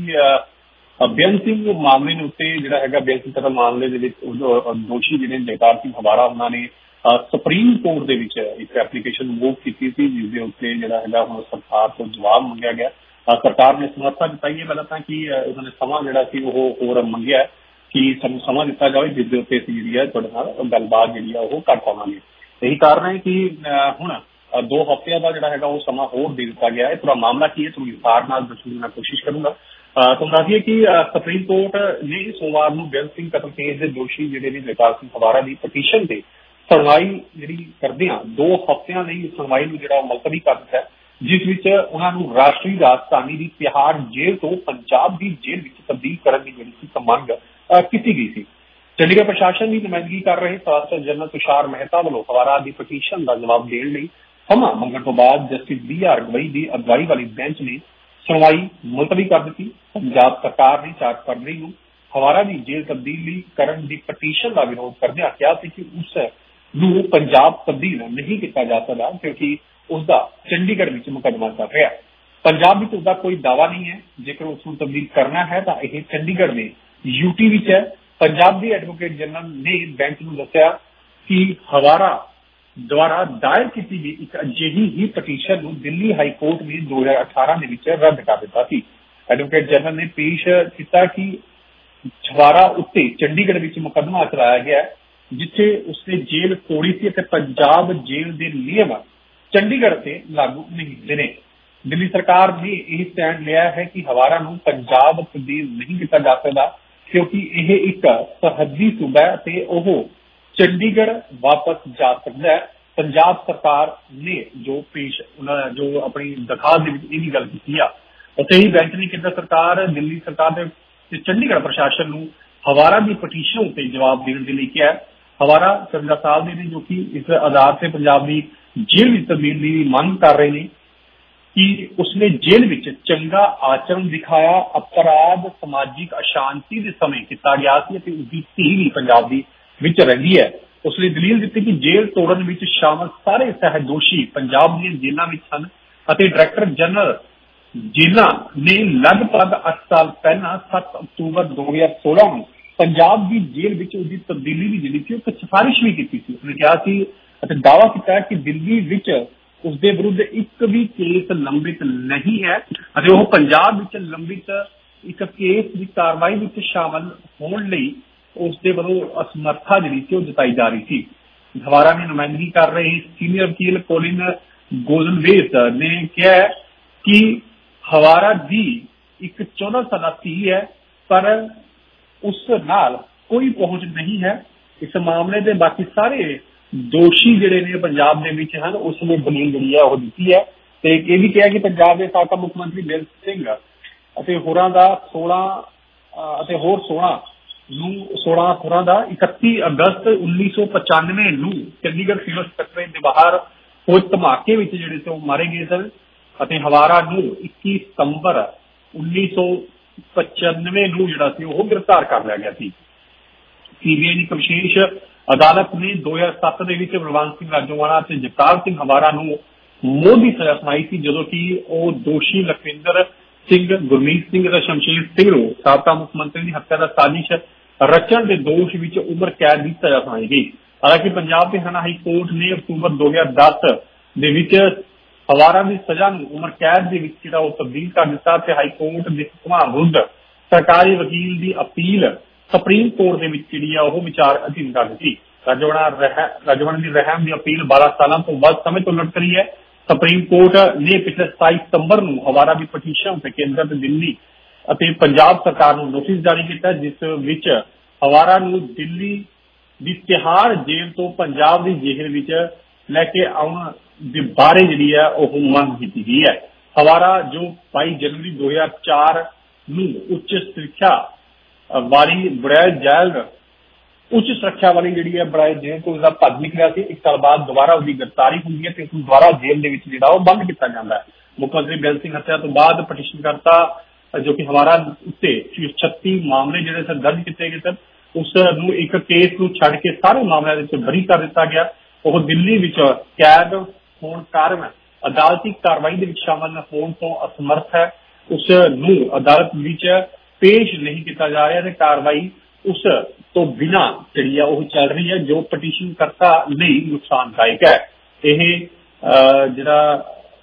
S6: ਬੇਅੰਤ ਸਿੰਘ ਮਾਮਲੇ ਦੇ ਉੱਤੇ ਜਿਹੜਾ ਹੈਗਾ ਬੇਅੰਤ ਸਿੰਘ ਕਤਲ ਮਾਮਲੇ ਦੇ ਵਿੱਚ ਦੋਸ਼ੀ ਜਿਹੜੇ ਜਗਤਾਰ ਸਿੰਘ ਹਵਾਰਾ ਉਹਨਾਂ ਨੇ ਸੁਪਰੀਮ ਕੋਰਟ ਦੇ ਵਿੱਚ ਇੱਕ ਐਪਲੀਕੇਸ਼ਨ ਮੂਵ ਕੀਤੀ ਸੀ ਜਿਸ ਦੇ ਉੱਤੇ ਜਿਹੜਾ ਹੈਗਾ ਹੁਣ ਸਰਕਾਰ ਤੋਂ ਜਵਾਬ ਮੰਗਿਆ ਗਿਆ। ਸਰਕਾਰ ਨੇ ਸਮਰਥਾ ਦਿੱਤੀ ਹੈ ਪਹਿਲਾਂ ਤਾਂ ਕਿ ਉਹਨਾਂ ਨੇ ਸਮਾਂ ਜਿਹੜਾ ਸੀ ਉਹ ਹੋਰ ਮੰਗਿਆ ਕਿ ਸਾਨੂੰ ਸਮਾਂ ਦਿੱਤਾ ਜਾਵੇ ਜਿਸ ਦੇ ਉੱਤੇ ਅਸੀਂ ਜਿਹੜੀ ਹੈ ਤੁਹਾਡੇ ਨਾਲ ਗੱਲਬਾਤ ਜਿਹੜੀ ਆ ਉਹ ਕਰ ਪਾਵਾਂਗੇ। ਇਹੀ ਕਾਰਨ ਹੈ ਕਿ ਹੁਣ 2 ਹਫ਼ਤਿਆਂ ਦਾ ਜਿਹੜਾ ਹੈਗਾ ਉਹ ਸਮਾਂ ਹੋਰ ਦੇ ਦਿੱਤਾ ਗਿਆ ਹੈ। ਪੂਰਾ ਮਾਮਲਾ ਕੀ ਹੈ ਤੁਹਾਨੂੰ ਵਿਸਥਾਰ ਨਾਲ ਦੱਸਣ ਦੀ ਮੈਂ ਕੋਸ਼ਿਸ਼ ਕਰੂੰਗਾ। ਤੁਹਾਨੂੰ ਦੱਸੀਏ ਕਿ ਸੁਪਰੀਮ ਕੋਰਟ ਨੇ ਸੋਮਵਾਰ ਨੂੰ ਬੇਅੰਤ ਸਿੰਘ ਕਤਲ ਕੇਸ ਦੇ ਦੋਸ਼ੀ ਜਿਹੜੇ ਨੇ ਜਗਤਾਰ ਸਿੰਘ ਹਵਾਰਾ ਦੀ ਪਟੀਸ਼ਨ ਤੇ ਸੁਣਵਾਈ ਜਿਹੜੀ ਕਰਦੇ ਆ 2 ਹਫ਼ਤਿਆਂ ਲਈ ਸੁਣਵਾਈ ਨੂੰ ਜਿਹੜਾ ਮੁਲਤਵੀ ਕਰ ਦਿੱਤਾ ਹੈ ਜਿਸ ਵਿੱਚ ਉਹਨਾਂ ਨੂੰ ਰਾਸ਼ਟਰੀ ਰਾਜਧਾਨੀ ਦੀ ਤਿਹਾੜ ਜੇਲ੍ਹ ਤੋਂ ਪੰਜਾਬ ਦੀ ਜੇਲ੍ਹ ਵਿੱਚ ਤਬਦੀਲ ਕਰਨ ਦੀ ਜਿਹੜੀ ਸੀ ਮੰਗ ਕੀਤੀ ਗਈ ਸੀ। ਚੰਡੀਗੜ੍ਹ ਪ੍ਰਸ਼ਾਸਨ ਦੀ ਨੁਮਾਇੰਦਗੀ ਕਰ ਰਹੇ ਸੋਲਿਸਿਟਰ ਜਨਰਲ ਤੁਸ਼ਾਰ ਮਹਿਤਾ ਵੱਲੋਂ ਹਵਾਰਾ ਦੀ ਪਟੀਸ਼ਨ ਦਾ ਜਵਾਬ ਦੇਣ ਲਈ ਸਮਾਂ ਮੰਗਣ ਤੋਂ ਬਾਅਦ ਜਸਟਿਸ BR ਗਵਈ ਦੀ ਅਗਵਾਈ ਵਾਲੀ ਬੈਂਚ ਨੇ ਸੁਣਵਾਈ ਮੁਲਤਵੀ ਕਰ ਦਿੱਤੀ। ਪੰਜਾਬ ਸਰਕਾਰ ਨੇ 4 ਫਰਵਰੀ ਨੂੰ ਹਵਾਰਾ ਦੀ ਜੇਲ੍ਹ ਤਬਦੀਲੀ ਕਰਨ ਦੀ ਪਟੀਸ਼ਨ ਦਾ ਵਿਰੋਧ ਕਰਦਿਆਂ ਕਿਹਾ ਸੀ ਕਿ ਉਸ ਨੂੰ ਪੰਜਾਬ ਤਬਦੀਲ ਨਹੀਂ ਕੀਤਾ ਜਾ ਸਕਦਾ ਕਿਉਂਕਿ ਉਸਦਾ ਚੰਡੀਗੜ੍ਹ ਵਿੱਚ ਮੁਕੱਦਮਾ ਚੱਲ ਰਿਹਾ। ਪੰਜਾਬ ਵਿੱਚ ਉਸਦਾ ਕੋਈ ਦਾਅਵਾ ਨਹੀਂ ਹੈ। ਜੇਕਰ ਉਸ ਨੂੰ ਤਬਦੀਲ ਕਰਨਾ ਹੈ ਤਾਂ ਇਹ ਚੰਡੀਗੜ੍ਹ ਦੇ UT ਵਿੱਚ ਹੈ। ਪੰਜਾਬ ਦੇ ਐਡਵੋਕੇਟ ਜਨਰਲ ਨੇ ਬੈਂਚ ਨੂੰ ਦੱਸਿਆ ਕਿ ਹਵਾਰਾ ਦੁਆਰਾ ਦਾਇਰ ਕੀਤੀ ਗਈ ਇੱਕ ਅਜਿਹੀ ਹੀ ਪਟੀਸ਼ਨ ਨੂੰ ਦਿੱਲੀ ਹਾਈ ਕੋਰਟ ਨੇ 2018 ਦੇ ਵਿੱਚ ਰੱਦ ਕਰ ਦਿੱਤਾ ਸੀ। ਐਡਵੋਕੇਟ ਜਨਰਲ ਨੇ ਪੇਸ਼ ਕੀਤਾ ਕਿ ਹਵਾਰਾ ਉੱਤੇ ਚੰਡੀਗੜ੍ਹ ਵਿੱਚ ਮੁਕੱਦਮਾ ਚਲਾਇਆ ਗਿਆ ਜਿੱਥੇ ਉਸਨੇ ਜੇਲ੍ਹ ਤੋੜੀ ਸੀ ਅਤੇ ਪੰਜਾਬ ਜੇਲ੍ਹ ਦੇ ਨਿਯਮ ਚੰਡੀਗੜ੍ਹ ਤੇ ਲਾਗੂ ਨਹੀਂ ਹੁੰਦੇ ਨੇ। ਦਿੱਲੀ ਸਰਕਾਰ ਨੇ ਇਹ ਸਟੈਂਡ ਲਿਆ ਹੈ ਕਿ ਹਵਾਰਾ ਨੂੰ ਪੰਜਾਬ ਤਬਦੀਲ ਨਹੀਂ ਕੀਤਾ ਜਾ ਸਕਦਾ ਕਿਉਂਕਿ ਇਹ ਇੱਕ ਸਰਹੱਦੀ ਸੂਬਾ ਹੈ ਤੇ ਉਹ ਚੰਡੀਗੜ੍ਹ ਵਾਪਸ ਜਾ ਸਕਦਾ ਹੈ। ਪੰਜਾਬ ਸਰਕਾਰ ਨੇ ਜੋ ਆਪਣੀ ਦਰਖਾਸਤ ਦੇ ਵਿੱਚ ਇਹ ਵੀ ਗੱਲ ਕੀਤੀ ਆ ਉੱਥੇ ਹੀ ਬੈਂਚ ਨੇ ਕੇਂਦਰ ਸਰਕਾਰ ਦਿੱਲੀ ਸਰਕਾਰ ਦੇ ਚੰਡੀਗੜ੍ਹ ਪ੍ਰਸ਼ਾਸਨ ਨੂੰ ਹਵਾਰਾ ਦੀ ਪਟੀਸ਼ਨ ਉੱਤੇ ਜਵਾਬ ਦੇਣ ਦੇ ਲਈ ਕਿਹਾ। ਹਵਾਰਾ 54 ਸਾਲ ਦੇ ਨੇ ਜੋ ਕਿ ਇਸ ਆਧਾਰ ਤੇ ਪੰਜਾਬ ਦੀ ਜੇਲ੍ਹ ਵਿੱਚ ਤਬਦੀਲ ਦੀ ਮੰਗ ਕਰ ਰਹੇ ਨੇ ਕਿ ਉਸਨੇ ਜੇਲ੍ਹ ਵਿੱਚ ਚੰਗਾ ਆਚਰਣ ਦਿਖਾਇਆ। ਅਪਰਾਧ ਸਮਾਜਿਕ ਅਸ਼ਾਂਤੀ ਦੇ ਸਮੇਂ ਕੀਤਾ ਗਿਆ ਸੀ ਅਤੇ ਉਸਦੀ ਧੀ ਵੀ ਪੰਜਾਬ ਦੀ ਵਿੱਚ ਰਹਿੰਦੀ ਹੈ। ਉਸਨੇ ਦਲੀਲ ਦਿੱਤੀ ਕਿ ਜੇਲ੍ਹ ਤੋੜਨ ਵਿੱਚ ਸ਼ਾਮਲ ਸਾਰੇ ਸਹਿਦੋਸ਼ੀ ਪੰਜਾਬ ਦੀਆਂ ਜੇਲ੍ਹਾਂ ਵਿੱਚ ਹਨ ਅਤੇ ਡਾਇਰੈਕਟਰ ਜਨਰਲ ਜੇਲ੍ਹਾਂ ਨੇ ਲਗਭਗ 8 ਸਾਲ ਪਹਿਲਾਂ 7 ਅਕਤੂਬਰ 2016 ਨੂੰ ਪੰਜਾਬ ਦੀ ਜੇਲ੍ਹ ਵਿੱਚ ਉਸਦੀ ਤਬਦੀਲੀ ਦੀ ਜਿਹੜੀ ਸੀ ਉਹ ਸਿਫਾਰਿਸ਼ ਵੀ ਕੀਤੀ ਸੀ। ਉਸਨੇ ਕਿਹਾ ਸੀ ਅਤੇ ਦਾਅਵਾ ਕੀਤਾ ਕਿ ਦਿੱਲੀ ਵਿੱਚ ਉਸਦੇ ਵਿਰੁੱਧ ਇੱਕ ਵੀ ਕੇਸ ਲੰਬਿਤ ਨਹੀਂ ਹੈ ਅਤੇ ਉਹ ਪੰਜਾਬ ਵਿੱਚ ਲੰਬਿਤ ਇੱਕ ਕੇਸ ਦੀ ਕਾਰਵਾਈ ਵਿੱਚ ਸ਼ਾਮਲ ਹੋਣ ਲਈ ਉਸਦੇ ਵੱਲੋਂ ਅਸਮਰਥਾ ਜਿਹੜੀ ਸੀ ਉਹ ਜਤਾਈ ਜਾ ਰਹੀ ਸੀ। ਹਵਾਰਾ ਦੀ ਨੁਮਾਇੰਦਗੀ ਕਰ ਰਹੇ ਸੀਨੀਅਰ ਵਕੀਲ ਕੋਲਿਨ ਗੋਲਨਵੇਸ ਨੇ ਕਿਹਾ ਕਿ ਹਵਾਰਾ ਦੀ ਇੱਕ 14 ਸਾਲਾ ਧੀ ਹੈ ਪਰ ਉਸ ਨਾਲ ਕੋਈ ਪਹੁੰਚ ਨਹੀਂ ਹੈ। ਇਸ ਮਾਮਲੇ ਦੇ ਬਾਕੀ ਸਾਰੇ ਦੋਸ਼ੀ ਜਿਹੜੇ ਨੇ ਪੰਜਾਬ ਦੇ ਵਿੱਚ ਹਨ ਉਸ ਨੇ ਦਲੀਲ ਜਿਹੜੀ ਹੈ ਉਹ ਦਿੱਤੀ ਹੈ ਤੇ ਇਹ ਵੀ ਕਿਹਾ ਕਿ ਪੰਜਾਬ ਦੇ ਸਾਬਕਾ ਮੁੱਖ ਮੰਤਰੀ ਬੇਅੰਤ ਸਿੰਘ ਅਤੇ ਹੋਰਾਂ ਦਾ 16 ਦਾ 31 ਅਗਸਤ 1995 ਨੂੰ ਚੰਡੀਗੜ੍ਹ ਸਿਵਲ ਸੈਕਟਰੀ ਦੇ ਬਾਹਰ ਹੋਏ ਧਮਾਕੇ ਵਿੱਚ ਜਿਹੜੇ ਸੀ ਉਹ ਮਾਰੇ ਗਏ ਸਨ ਅਤੇ ਹਵਾਰਾ ਨੂੰ 21 ਸਤੰਬਰ 1995 ਨੂੰ ਜਿਹੜਾ ਸੀ ਉਹ ਗ੍ਰਿਫਤਾਰ ਕਰ ਲਿਆ ਗਿਆ ਸੀ। CBI ਦੀ ਵਿਸ਼ੇਸ਼ ਅਦਾਲਤ ਨੇ 2007 ਦੇ ਵਿੱਚ ਬਲਵੰਤ ਸਿੰਘ ਰਾਜੋਵਾਲਾ ਅਤੇ ਜਗਤਾਰ ਸਿੰਘ ਹਵਾਰਾ ਨੂੰ ਮੌਤ ਦੀ ਸਜ਼ਾ ਸੁਣਾਈ ਸੀ ਜਦੋਂ ਕਿ ਉਹ ਦੋਸ਼ੀ ਲਖਵਿੰਦਰ ਸਿੰਘ, ਗੁਰਮੀਤ ਸਿੰਘ ਅਤੇ ਸ਼ਮਸ਼ੇਰ ਸਿੰਘ ਨੂੰ ਸਾਬਕਾ ਮੁੱਖ ਮੰਤਰੀ ਦੀ ਹੱਤਿਆ ਦਾ ਸਾਜ਼ਿਸ਼ ਰਚਣ ਦੇ ਦੋਸ਼ ਵਿੱਚ ਉਮਰ ਕੈਦ ਦੀ ਸਜ਼ਾ ਸੁਣਾਈ ਗਈ। ਹਾਲਾਂਕਿ ਪੰਜਾਬ ਦੇ ਹਰਿਆਣਾ ਹਾਈ ਕੋਰਟ ਨੇ ਅਕਤੂਬਰ 2010 ਦੇ ਵਿੱਚ ਹਵਾਰਾ ਦੀ ਸਜ਼ਾ ਨੂੰ ਉਮਰ ਕੈਦ ਦੇ ਵਿੱਚ ਜਿਹੜਾ ਉਹ ਤਬਦੀਲ ਕਰ ਦਿੱਤਾ ਤੇ ਹਾਈ ਕੋਰਟ ਦੇ ਹੁਕਮਾਂ ਵਿਰੁੱਧ ਸਰਕਾਰੀ ਵਕੀਲ ਦੀ ਅਪੀਲ ਸੁਪਰੀਮ ਕੋਰਟ ਦੇ ਵਿੱਚ ਜਿਹੜੀ ਆ ਉਹ ਵਿਚਾਰ ਅਧੀਨ ਕਰ ਦਿੱਤੀ। ਰਾਜਵਣਾ ਦੀ ਰਹਿਮ ਦੀ ਅਪੀਲ 12 ਸਾਲਾਂ ਤੋਂ ਵੱਧ ਸਮੇਂ ਤੋਂ ਲਟਕ ਰਹੀ ਹੈ। ਸੁਪਰੀਮ ਕੋਰਟ ਨੇ ਪਿਛਲੇ 27 ਸਤੰਬਰ ਨੂੰ ਹਵਾਰਾ ਦੀ ਪਟੀਸ਼ਨ ਤੇ ਕੇਂਦਰ ਤੇ ਦਿੱਲੀ ਅਤੇ ਪੰਜਾਬ ਸਰਕਾਰ ਨੂੰ ਨੋਟਿਸ ਜਾਰੀ ਕੀਤਾ, ਜਿਸ ਵਿੱਚ ਹਵਾਰਾ ਨੂੰ ਦਿੱਲੀ ਦੀ ਤਿਹਾੜ ਜੇਲ੍ਹ ਤੋਂ ਪੰਜਾਬ ਦੀ ਜੇਲ੍ਹ ਵਿੱਚ ਲੈ ਕੇ ਆਉਣ ਦੇ ਬਾਰੇ ਜਿਹੜੀ ਹੈ ਉਹ ਮੰਗ ਕੀਤੀ ਗਈ ਹੈ। ਹਵਾਰਾ ਜੋ 22 ਜਨਵਰੀ 2004 ਨੂੰ ਉੱਚ ਸੁਰੱਖਿਆ ਵਾਲੀ ਬੜੈਲ ਜੇਲ੍ਹ ਉੱਚ ਸੁਰੱਖਿਆ ਵਾਲੀ ਜਿਹੜੀ ਹੈ ਬੜਾਏ ਜੇਲ੍ਹ ਤੋਂ ਉਸਦਾ ਭੱਜ ਨਿਕਲਿਆ ਸੀ। 1 ਸਾਲ ਬਾਅਦ ਦੁਬਾਰਾ ਉਹਦੀ ਗ੍ਰਿਫਤਾਰੀ ਹੁੰਦੀ ਹੈ ਤੇ ਉਸਨੂੰ ਦੁਬਾਰਾ ਜੇਲ੍ਹ ਦੇ ਵਿੱਚ ਜਿਹੜਾ ਉਹ ਬੰਦ ਕੀਤਾ ਜਾਂਦਾ ਹੈ। ਮੁੱਖ ਮੰਤਰੀ ਬੇਅੰਤ ਸਿੰਘ ਹੱਤਿਆ ਤੋਂ ਬਾਅਦ ਪਟੀਸ਼ਨਕਰਤਾ ਜੋ ਕਿ ਹਵਾਰਾ ਉੱਤੇ 36 ਮਾਮਲੇ ਜਿਹੜੇ ਸਨ ਦਰਜ ਕੀਤੇ ਗਏ ਸਨ, ਉਸ ਨੂੰ ਇੱਕ ਕੇਸ ਨੂੰ ਛੱਡ ਕੇ ਸਾਰੇ ਮਾਮਲਿਆਂ ਵਿੱਚ ਬਰੀ ਕਰ ਦਿੱਤਾ ਗਿਆ। ਉਹ ਦਿੱਲੀ ਵਿੱਚ ਕੈਦ ਹੋਣ ਕਾਰਨ ਅਦਾਲਤੀ ਕਾਰਵਾਈ ਦੇ ਵਿੱਚ ਸ਼ਾਮਲ ਹੋਣ ਤੋਂ ਅਸਮਰਥ ਹੈ। ਉਸ ਨੂੰ ਅਦਾਲਤ ਵਿੱਚ ਪੇਸ਼ ਨਹੀਂ ਕੀਤਾ ਜਾ ਰਿਹਾ ਤੇ ਕਾਰਵਾਈ ਉਸ ਤੋਂ ਬਿਨਾਂ ਜਿਹੜੀ ਹੈ ਉਹ ਚੱਲ ਰਹੀ ਹੈ, ਜੋ ਪਟੀਸ਼ਨਕਰਤਾ ਲਈ ਨੁਕਸਾਨਦਾਇਕ ਹੈ। ਇਹ ਜਿਹੜਾ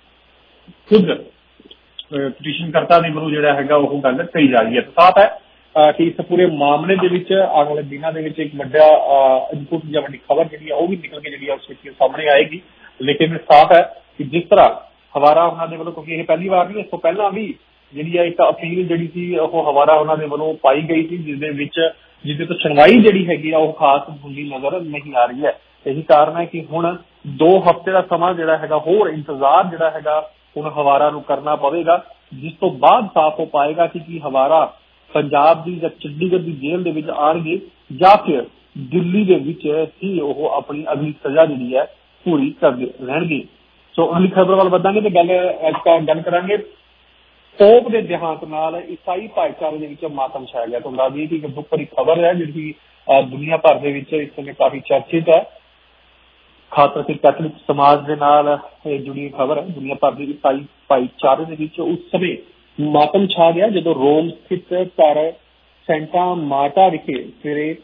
S6: ਖੁਦ ਪਟੀਸ਼ਨਕਰਤਾ ਦੇ ਵੱਲੋਂ ਜਿਹੜਾ ਹੈਗਾ ਉਹ ਗੱਲ ਕਹੀ ਜਾ ਰਹੀ ਹੈ। ਸਾਫ਼ ਹੈ ਕਿ ਇਸ ਪੂਰੇ ਮਾਮਲੇ ਦੇ ਵਿੱਚ ਆਉਣ ਵਾਲੇ ਦਿਨਾਂ ਦੇ ਵਿੱਚ ਇੱਕ ਵੱਡਾ ਇਨਪੁਟ ਜਾਂ ਵੱਡੀ ਖਬਰ ਜਿਹੜੀ ਹੈ ਉਹ ਵੀ ਨਿਕਲ ਕੇ ਜਿਹੜੀ ਹੈ ਉਸ ਸਾਹਮਣੇ ਆਏਗੀ। ਲੇਕਿਨ ਸਾਫ਼ ਹੈ ਕਿ ਜਿਸ ਤਰ੍ਹਾਂ ਹਵਾਰਾ ਉਹਨਾਂ ਦੇ ਵੱਲੋਂ, ਕਿਉਂਕਿ ਇਹ ਪਹਿਲੀ ਵਾਰ ਨਹੀਂ, ਇਸ ਤੋਂ ਪਹਿਲਾਂ ਵੀ ਜਿਹੜੀ ਹੈ ਇੱਕ ਅਪੀਲ ਜਿਹੜੀ ਸੀ ਉਹ ਹਵਾਰਾ ਉਹਨਾਂ ਦੇ ਵੱਲੋਂ ਪਾਈ ਗਈ ਸੀ, ਜਿਹਦੇ ਤੋਂ ਸੁਣਵਾਈ ਜਿਹੜੀ ਹੈਗੀ ਆ ਉਹ ਖਾਸ ਹੁੰਦੀ ਨਜ਼ਰ ਨਹੀਂ ਆ ਰਹੀ ਹੈ। ਇਹੀ ਕਾਰਨ ਹੈ ਕਿ ਹੁਣ 2 ਹਫ਼ਤੇ ਦਾ ਸਮਾਂ ਜਿਹੜਾ ਹੈਗਾ ਹੋਰ ਇੰਤਜ਼ਾਰ ਜਿਹੜਾ ਹੈਗਾ ਹੁਣ ਹਵਾਰਾ ਨੂੰ ਕਰਨਾ ਪਵੇਗਾ, ਜਿਸ ਤੋਂ ਬਾਅਦ ਸਾਫ਼ ਹੋ ਪਾਏਗਾ ਕਿ ਕੀ ਹਵਾਰਾ ਪੰਜਾਬ ਦੀ ਜਾਂ ਚੰਡੀਗੜ੍ਹ ਦੀ ਜੇਲ੍ਹ ਦੇ ਵਿੱਚ ਆਉਣਗੇ ਜਾਂ ਫਿਰ ਦਿੱਲੀ ਦੇ ਵਿੱਚ ਹੀ ਉਹ ਆਪਣੀ ਅਗਲੀ ਸਜ਼ਾ ਜਿਹੜੀ ਹੈ ਪੂਰੀ ਕਰਦੇ ਰਹਿਣਗੇ। ਸੋ ਅਗਲੀ ਖਬਰ ਵੱਲ ਵਧਾਂਗੇ ਤੇ ਗੱਲ ਕਰਾਂਗੇ ਪੋਪ ਦੇ ਦੇਹਾਂਤ ਨਾਲ ਈਸਾਈ ਭਾਈਚਾਰੇ ਦੇ ਵਿੱਚ ਮਾਤਮ ਛਾਇਆ ਗਿਆ। ਤੁਹਾਨੂੰ ਦੱਸ ਦਈਏ ਕਿ ਇੱਕ ਦੁੱਖ ਭਰੀ ਖਬਰ ਹੈ ਜਿਹੜੀ ਦੁਨੀਆ ਭਰ ਦੇ ਵਿੱਚ ਇਸ ਸਮੇਂ ਕਾਫੀ ਚਰਚਿਤ ਹੈ, ਖਾਸ ਕਰਕੇ ਕੈਥੋਲਿਕ ਸਮਾਜ ਦੇ ਨਾਲ ਇਹ ਜੁੜੀ ਖਬਰ ਹੈ। ਦੁਨੀਆ ਭਰ ਦੇ ਈਸਾਈ ਭਾਈਚਾਰੇ ਦੇ ਵਿੱਚ ਉਸ ਸਮੇਂ ਮਾਤਮ ਛਾ ਗਿਆ ਜਦੋਂ ਰੋਮ ਸਥਿਤ ਘਰ ਸੈਂਟਾ ਮਾਰਟਾ ਵਿਖੇ ਸਵੇਰੇ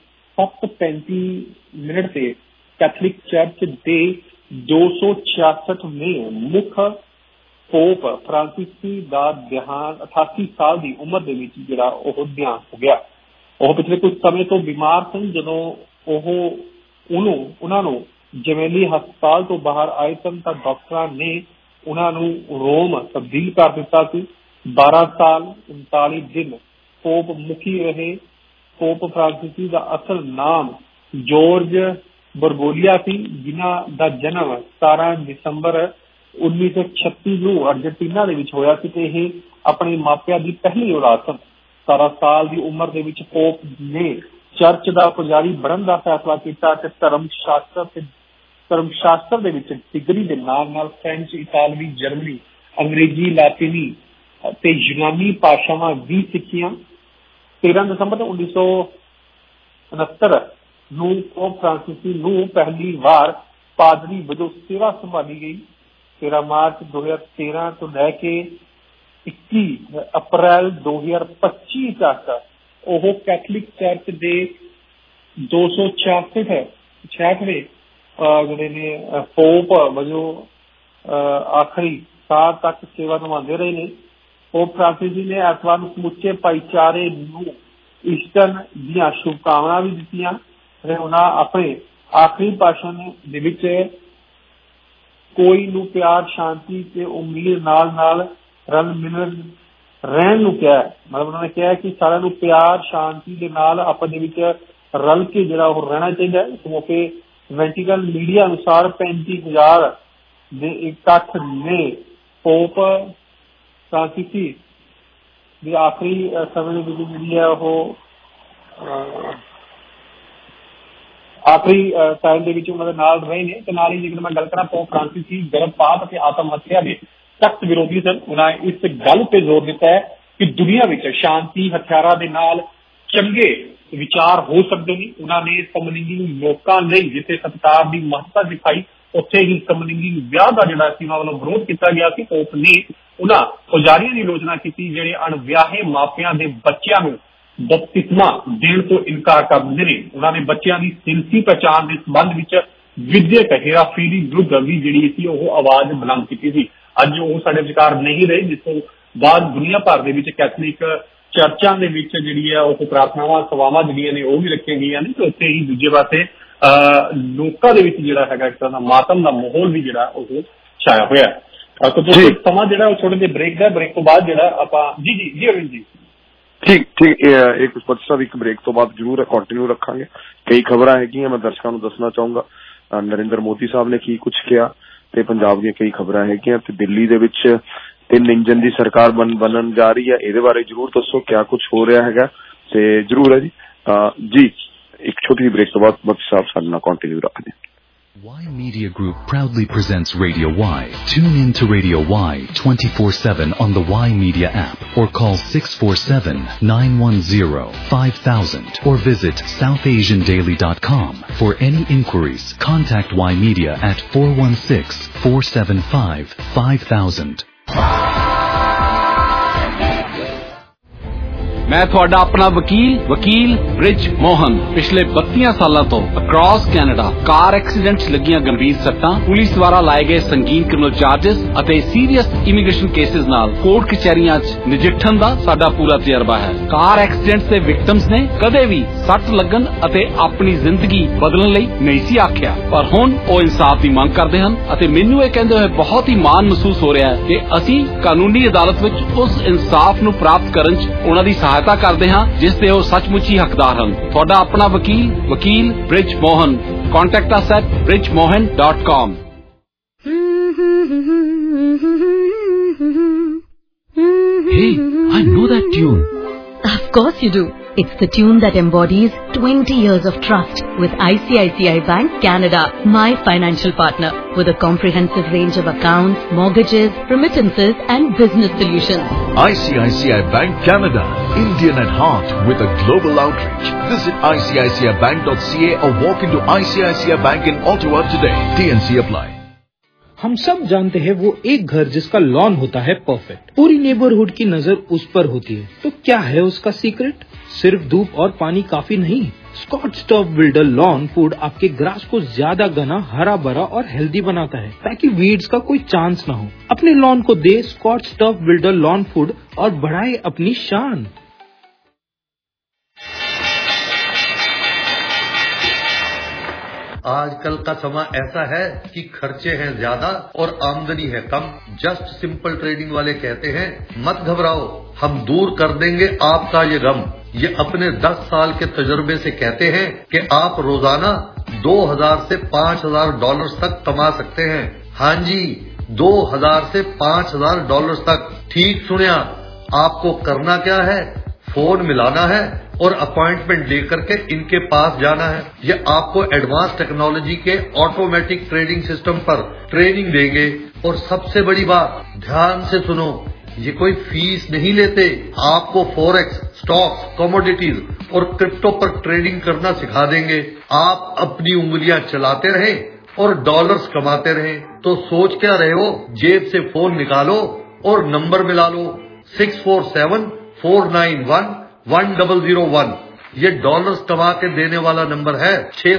S6: 7:35 ਤੇ ਕੈਥੋਲਿਕ ਚਰਚ ਦੇ 266ਵੇਂ ਮੁੱਖ ਪੋਪ ਫਰਾਂਸਿਸੀ ਦਾ ਦੇਹਾਂਤ 88 ਸਾਲ ਦੀ ਉਮਰ ਦੇ ਵਿੱਚ ਜਿਹੜਾ ਉਹ ਦੇਹਾਂਤ ਹੋ ਗਿਆ। ਉਹ ਪਿਛਲੇ ਕੁਝ ਸਮੇਂ ਤੋਂ ਬਿਮਾਰ ਸਨ ਜਦੋਂ ਉਹਨਾਂ ਨੂੰ ਜਮੇਲੀ ਹਸਪਤਾਲ ਤੋਂ ਬਾਹਰ ਆਏ ਸਨ ਤਾਂ ਡਾਕਟਰਾਂ ਨੇ ਉਹਨਾਂ ਨੂੰ ਰੋਮ ਤਬਦੀਲ ਕਰ ਦਿੱਤਾ ਸੀ। 12 ਸਾਲ 39 ਦਿਨ ਪੋਪ ਮੁਖੀ ਰਹੇ। ਪੋਪ ਫਰਾਂਸਿਸੀ ਦਾ ਅਸਲ ਨਾਮ ਜੋਰਜ ਬਰਗੋਲੀਆ ਸੀ, ਜਿਨ੍ਹਾਂ ਦਾ ਜਨਮ 17 ਦਸੰਬਰ 1936 ਨੂੰ ਅਰਜਨਟੀਨਾ ਦੇ ਵਿੱਚ ਹੋਇਆ ਸੀ ਤੇ ਇਹ ਆਪਣੇ ਮਾਪਿਆਂ ਦੀ ਪਹਿਲੀ ਔਲਾਦ ਸਨ। 17 ਸਾਲ ਦੀ ਉਮਰ ਦੇ ਵਿੱਚ ਪੋਪ ਨੇ ਚਰਚ ਦਾ ਪੁਜਾਰੀ ਬਣਨ ਦਾ ਫੈਸਲਾ ਕੀਤਾ ਤੇ ਧਰਮ ਸ਼ਾਸਤਰ ਦੇ ਵਿੱਚ ਡਿਗਰੀ ਦੇ ਨਾਲ ਨਾਲ ਫ੍ਰੈਂਚ, ਇਤਾਲਵੀ, ਜਰਮਨੀ, ਅੰਗਰੇਜ਼ੀ, ਲਾਤੀਨੀ ਤੇ ਯੂਨਾਨੀ ਭਾਸ਼ਾਵਾਂ ਵੀ ਸਿੱਖੀਆਂ। 13 ਦਸੰਬਰ 1969 ਨੂੰ ਪੋਪ ਫਰਾਂਸਿਸੀ ਨੂੰ ਪਹਿਲੀ ਵਾਰ ਪਾਦਰੀ ਵਜੋਂ ਸੇਵਾ ਸੰਭਾਲੀ ਗਈ। 13 ਮਾਰਚ 2013 ਤੋਂ ਲੈ ਕੇ 21 ਅਪ੍ਰੈਲ 2025 ਤੱਕ ਉਹ ਕੈਥੋਲਿਕ ਚਰਚ ਦੇ 266ਵੇਂ ਜਿਹੜੇ ਨੇ ਪੋਪ ਵਜੋਂ ਆਖਰੀ ਸਾਲ ਤੱਕ ਸੇਵਾ ਨਿਭਾਉਂਦੇ ਰਹੇ ਨੇ। ਪੋਪ ਫਰਾਂਸਿਸੀ ਨੇ ਐਤਵਾਰ ਨੂੰ ਸਮੁੱਚੇ ਭਾਈਚਾਰੇ ਨੂੰ ਈਸਟਰ ਦੀਆਂ ਸ਼ੁਭਕਾਮਨਾਵਾਂ ਵੀ ਦਿੱਤੀਆਂ ਤੇ ਉਹਨਾਂ ਆਪਣੇ ਆਖਰੀ ਭਾਸ਼ਣ ਦੇ ਵਿੱਚ ਕੋਈ ਨੂੰ ਪਿਆਰ, ਸ਼ਾਂਤੀ ਤੇ ਉਮੀਦ ਨਾਲ ਰਲ ਮਿਲ ਰਹਿਣ ਨੂੰ ਕਿਹਾ। ਮਤਲਬ ਉਹਨਾਂ ਨੇ ਕਿਹਾ ਕਿ ਸਾਰਿਆਂ ਨੂੰ ਪਿਆਰ, ਸ਼ਾਂਤੀ ਦੇ ਨਾਲ ਆਪਸ ਦੇ ਵਿੱਚ ਰਲ ਕੇ ਜਿਹੜਾ ਉਹ ਰਹਿਣਾ ਚਾਹੀਦਾ ਹੈ। ਇਸ ਮੌਕੇ ਵੈਟੀਕਨ ਮੀਡੀਆ ਅਨੁਸਾਰ 35,000 ਦੇ ਇਕੱਠ ਨੇ ਪੋਪ ਫਰਾਂਸਿਸੀ ਦੇ ਆਖਰੀ ਸਮੇਂ ਦੇ ਵਿੱਚ ਜਿਹੜੀ ਹੈ ਉਹ ਆਖਰੀ ਟਾਈਮ ਦੇ ਵਿੱਚ ਉਹਨਾਂ ਦੇ ਨਾਲ ਰਹੇ ਨੇ। ਤੇ ਨਾਲ ਹੀ ਜੇਕਰ ਮੈਂ ਗੱਲ ਕਰਾਂ, ਪੋਪ ਫਰਾਂਸਿਸੀ ਗਰਭਪਾਤ ਅਤੇ ਆਤਮ ਹੱਤਿਆ ਦੇ ਸਖਤ ਵਿਰੋਧੀ ਸਨ। ਉਹਨਾਂ ਇਸ ਗੱਲ ਤੇ ਜ਼ੋਰ ਦਿੱਤਾ ਹੈ ਕਿ ਦੁਨੀਆ ਵਿੱਚ ਸ਼ਾਂਤੀ, ਹਥਿਆਰਾਂ ਦੇ ਨਾਲ ਚੰਗੇ ਵਿਚਾਰ ਹੋ ਸਕਦੇ ਨੇ। ਉਹਨਾਂ ਨੇ ਸਮਲਿੰਗੀ ਲੋਕਾਂ ਲਈ ਜਿੱਥੇ ਸਤਿਕਾਰ ਦੀ ਮਹੱਤਤਾ ਦਿਖਾਈ, ਉੱਥੇ ਹੀ ਸਮਲਿੰਗੀ ਵਿਆਹ ਦਾ ਜਿਹੜਾ ਸੀ ਉਹਨਾਂ ਵੱਲੋਂ ਵਿਰੋਧ ਕੀਤਾ ਗਿਆ ਸੀ। ਪੋਪ ਨੇ ਉਹਨਾਂ ਪੁਜਾਰੀਆਂ ਦੀ ਆਲੋਚਨਾ ਕੀਤੀ ਜਿਹੜੇ ਅਣਵਿਆਹੇ ਮਾਪਿਆਂ ਦੇ ਬੱਚਿਆਂ ਨੂੰ ਬਪਤਿਸਮਾ ਦੇਣ ਤੋਂ ਇਨਕਾਰ ਕਰ ਦਿੰਦੇ ਨੇ। ਉਹਨਾਂ ਨੇ ਬੱਚਿਆਂ ਦੀ ਜਿਨਸੀ ਪਹਿਚਾਣ ਦੇ ਸੰਬੰਧ ਵਿੱਚ ਵਿਦਿਅਕ ਹੇਰਾਫੇਰੀ ਵਿਰੁੱਧ ਵੀ ਜਿਹੜੀ ਸੀ ਉਹ ਆਵਾਜ਼ ਬੁਲੰਦ ਕੀਤੀ ਸੀ। ਅੱਜ ਉਹ ਸਾਡੇ ਵਿਚਕਾਰ ਨਹੀਂ ਰਹੇ, ਜਿਸ ਤੋਂ ਬਾਅਦ ਦੁਨੀਆ ਭਰ ਦੇ ਵਿੱਚ ਕੈਥੋਲਿਕ ਚਰਚਾਂ ਦੇ ਵਿੱਚ ਜਿਹੜੀ ਹੈ ਉਹ ਪ੍ਰਾਰਥਨਾਵਾਂ, ਸਭਾਵਾਂ ਜਿਹੜੀਆਂ ਨੇ ਉਹ ਵੀ ਰੱਖੀਆਂ ਗਈਆਂ ਨੇ ਤੇ ਉੱਥੇ ਹੀ ਦੂਜੇ ਪਾਸੇ ਲੋਕਾਂ ਦੇ ਵਿੱਚ ਜਿਹੜਾ ਹੈਗਾ ਇੱਕ ਤਰ੍ਹਾਂ ਦਾ ਮਾਤਮ ਦਾ ਮਾਹੌਲ ਵੀ ਜਿਹੜਾ ਉਹ ਛਾਇਆ ਹੋਇਆ ਹੈ। ਤਾਂ ਤੁਸੀਂ ਸਮਾਂ ਜਿਹੜਾ ਉਹ ਛੋਟੇ ਜਿਹੇ ਬ੍ਰੇਕ ਦਾ, ਬ੍ਰੇਕ ਤੋਂ ਬਾਅਦ ਜਿਹੜਾ ਆਪਾਂ ਜੀ ਅਰਵਿੰਦ ਜੀ
S5: ਠੀਕ ਇੱਕ ਸਾਹਿਬ ਇੱਕ ਬ੍ਰੇਕ ਤੋਂ ਬਾਅਦ ਜ਼ਰੂਰ ਕੰਟੀਨਿਊ ਰੱਖਾਂਗੇ। ਕਈ ਖਬਰਾਂ ਹੈਗੀਆਂ ਮੈਂ ਦਰਸ਼ਕਾਂ ਨੂੰ ਦੱਸਣਾ ਚਾਹੂੰਗਾ। ਨਰਿੰਦਰ ਮੋਦੀ ਸਾਹਿਬ ਨੇ ਕੀ ਕੁਝ ਕਿਹਾ ਤੇ ਪੰਜਾਬ ਦੀਆਂ ਕਈ ਖਬਰਾਂ ਹੈਗੀਆਂ ਤੇ ਦਿੱਲੀ ਦੇ ਵਿੱਚ 3 ਇੰਜਨ ਦੀ ਸਰਕਾਰ ਬਣਨ ਜਾ ਰਹੀ ਹੈ, ਇਹਦੇ ਬਾਰੇ ਜ਼ਰੂਰ ਦੱਸੋ ਕਿਆ ਕੁਝ ਹੋ ਰਿਹਾ ਹੈਗਾ ਤੇ ਜ਼ਰੂਰ ਹੈ ਜੀ ਇੱਕ ਛੋਟੀ ਜਿਹੀ ਬ੍ਰੇਕ ਤੋਂ ਬਾਅਦ ਮੋਦੀ ਸਾਹਿਬ ਸਾਡੇ ਨਾਲ ਕੰਟੀਨਿਊ ਰੱਖਦੇ।
S2: Y Media Group proudly presents Radio Y. Tune in to Radio Y 24/7 on the Y Media app or call 647-910-5000 or visit southasiandaily.com. For any inquiries, contact Y Media at 416-475-5000.
S7: मैं ਤੁਹਾਡਾ ਆਪਣਾ ਵਕੀਲ ਬ੍ਰਿਜ ਮੋਹਨ ਪਿਛਲੇ 32 ਸਾਲਾਂ ਤੋਂ ਅਕ੍ਰੋਸ ਕੈਨੇਡਾ ਕਾਰ accidents ਲੱਗੀਆਂ ਗੰਭੀਰ ਸੱਟਾਂ, ਪੁਲਿਸ ਦੁਆਰਾ ਲਾਏ ਗਏ ਸੰਗੀਨ ਕ੍ਰਿਮੀਨਲ ਚਾਰजेस ਅਤੇ ਸੀਰੀਅਸ ਇਮੀਗ੍ਰੇਸ਼ਨ ਕੇਸਿਸ ਨਾਲ ਕੋਰਟ ਕਚਹਿਰੀਆਂ 'ਚ ਨਜਿੱਠਣ ਦਾ ਸਾਡਾ ਪੂਰਾ ਤਜਰਬਾ ਹੈ। ਕਾਰ ਐਕਸੀਡੈਂਟਸ ਦੇ ਵਿਕਟਮਸ ਨੇ ਕਦੇ ਵੀ ਸੱਟ ਲੱਗਣ ਅਤੇ ਆਪਣੀ ਜ਼ਿੰਦਗੀ ਬਦਲਣ ਲਈ ਨਹੀਂ ਸੀ ਆਖਿਆ, ਪਰ ਹੁਣ ਉਹ ਇਨਸਾਫ ਦੀ ਮੰਗ ਕਰਦੇ ਹਨ ਅਤੇ ਮੈਨੂੰ ਇਹ ਕਹਿੰਦੇ ਹੋਏ ਬਹੁਤ ਹੀ ਮਾਣ ਮਹਿਸੂਸ ਹੋ ਰਿਹਾ ਹੈ ਕਿ ਅਸੀਂ ਕਾਨੂੰਨੀ ਅਦਾਲਤ ਵਿੱਚ ਉਸ ਇਨਸਾਫ ਨੂੰ ਪ੍ਰਾਪਤ ਕਰਨ 'ਚ ਉਹਨਾਂ ਦੀ ਸਹਾਇਤਾ ਕਰਦੇ ਹਾਂ ਜਿਸ ਦੇ ਉਹ ਸੱਚਮੁੱਚ ਹੀ ਹੱਕਦਾਰ ਹਨ। ਤੁਹਾਡਾ ਆਪਣਾ ਵਕੀਲ Brij Mohan. Contact us at bridgemohan.com.
S2: Hey, I know that tune.
S8: Of course you do. It's the tune that embodies 20 years of trust with ICICI Bank Canada, my financial partner, with a comprehensive range of accounts, mortgages, remittances and business solutions.
S9: ICICI Bank Canada, Indian at heart with a global outreach. Visit ICICIBank.ca or walk into ICICI Bank in Ottawa today. TNC apply.
S10: हम सब जानते हैं वो एक घर जिसका lawn होता है परफेक्ट, पूरी नेबरहुड की नजर उस पर होती है। तो क्या है उसका सीक्रेट? सिर्फ धूप और पानी काफी नहीं। Scotch turf builder lawn food आपके ग्रास को ज्यादा घना, हरा भरा और हेल्दी बनाता है ताकि वीड्स का कोई चांस ना हो। अपने लॉन को दे Scotch turf builder lawn food और बढ़ाए अपनी शान।
S15: आजकल का समय ऐसा है कि खर्चे हैं ज्यादा और आमदनी है कम। जस्ट सिंपल ट्रेडिंग वाले कहते हैं मत घबराओ, हम दूर कर देंगे आपका ये गम। ये अपने 10 साल के तजुर्बे से कहते हैं कि आप रोजाना 2000 से $5000 तक कमा सकते हैं। हाँ जी, 2000 से $5000 तक। ठीक सुनिया, आपको करना क्या है, फोन मिलाना है और अपॉइंटमेंट लेकर के इनके पास जाना है। ये आपको एडवांस टेक्नोलॉजी के ऑटोमेटिक ट्रेडिंग सिस्टम पर ट्रेनिंग देंगे और सबसे बड़ी बात ध्यान से सुनो, ये कोई फीस नहीं लेते। आपको फॉरेक्स, स्टॉक्स, कमोडिटीज और क्रिप्टो पर ट्रेडिंग करना सिखा देंगे। आप अपनी उंगलियां चलाते रहें और डॉलर्स कमाते रहें। तो सोच क्या रहे हो, जेब से फोन निकालो और नंबर मिला लो 647-491-1001। ये डॉलर्स कमा के देने वाला नंबर है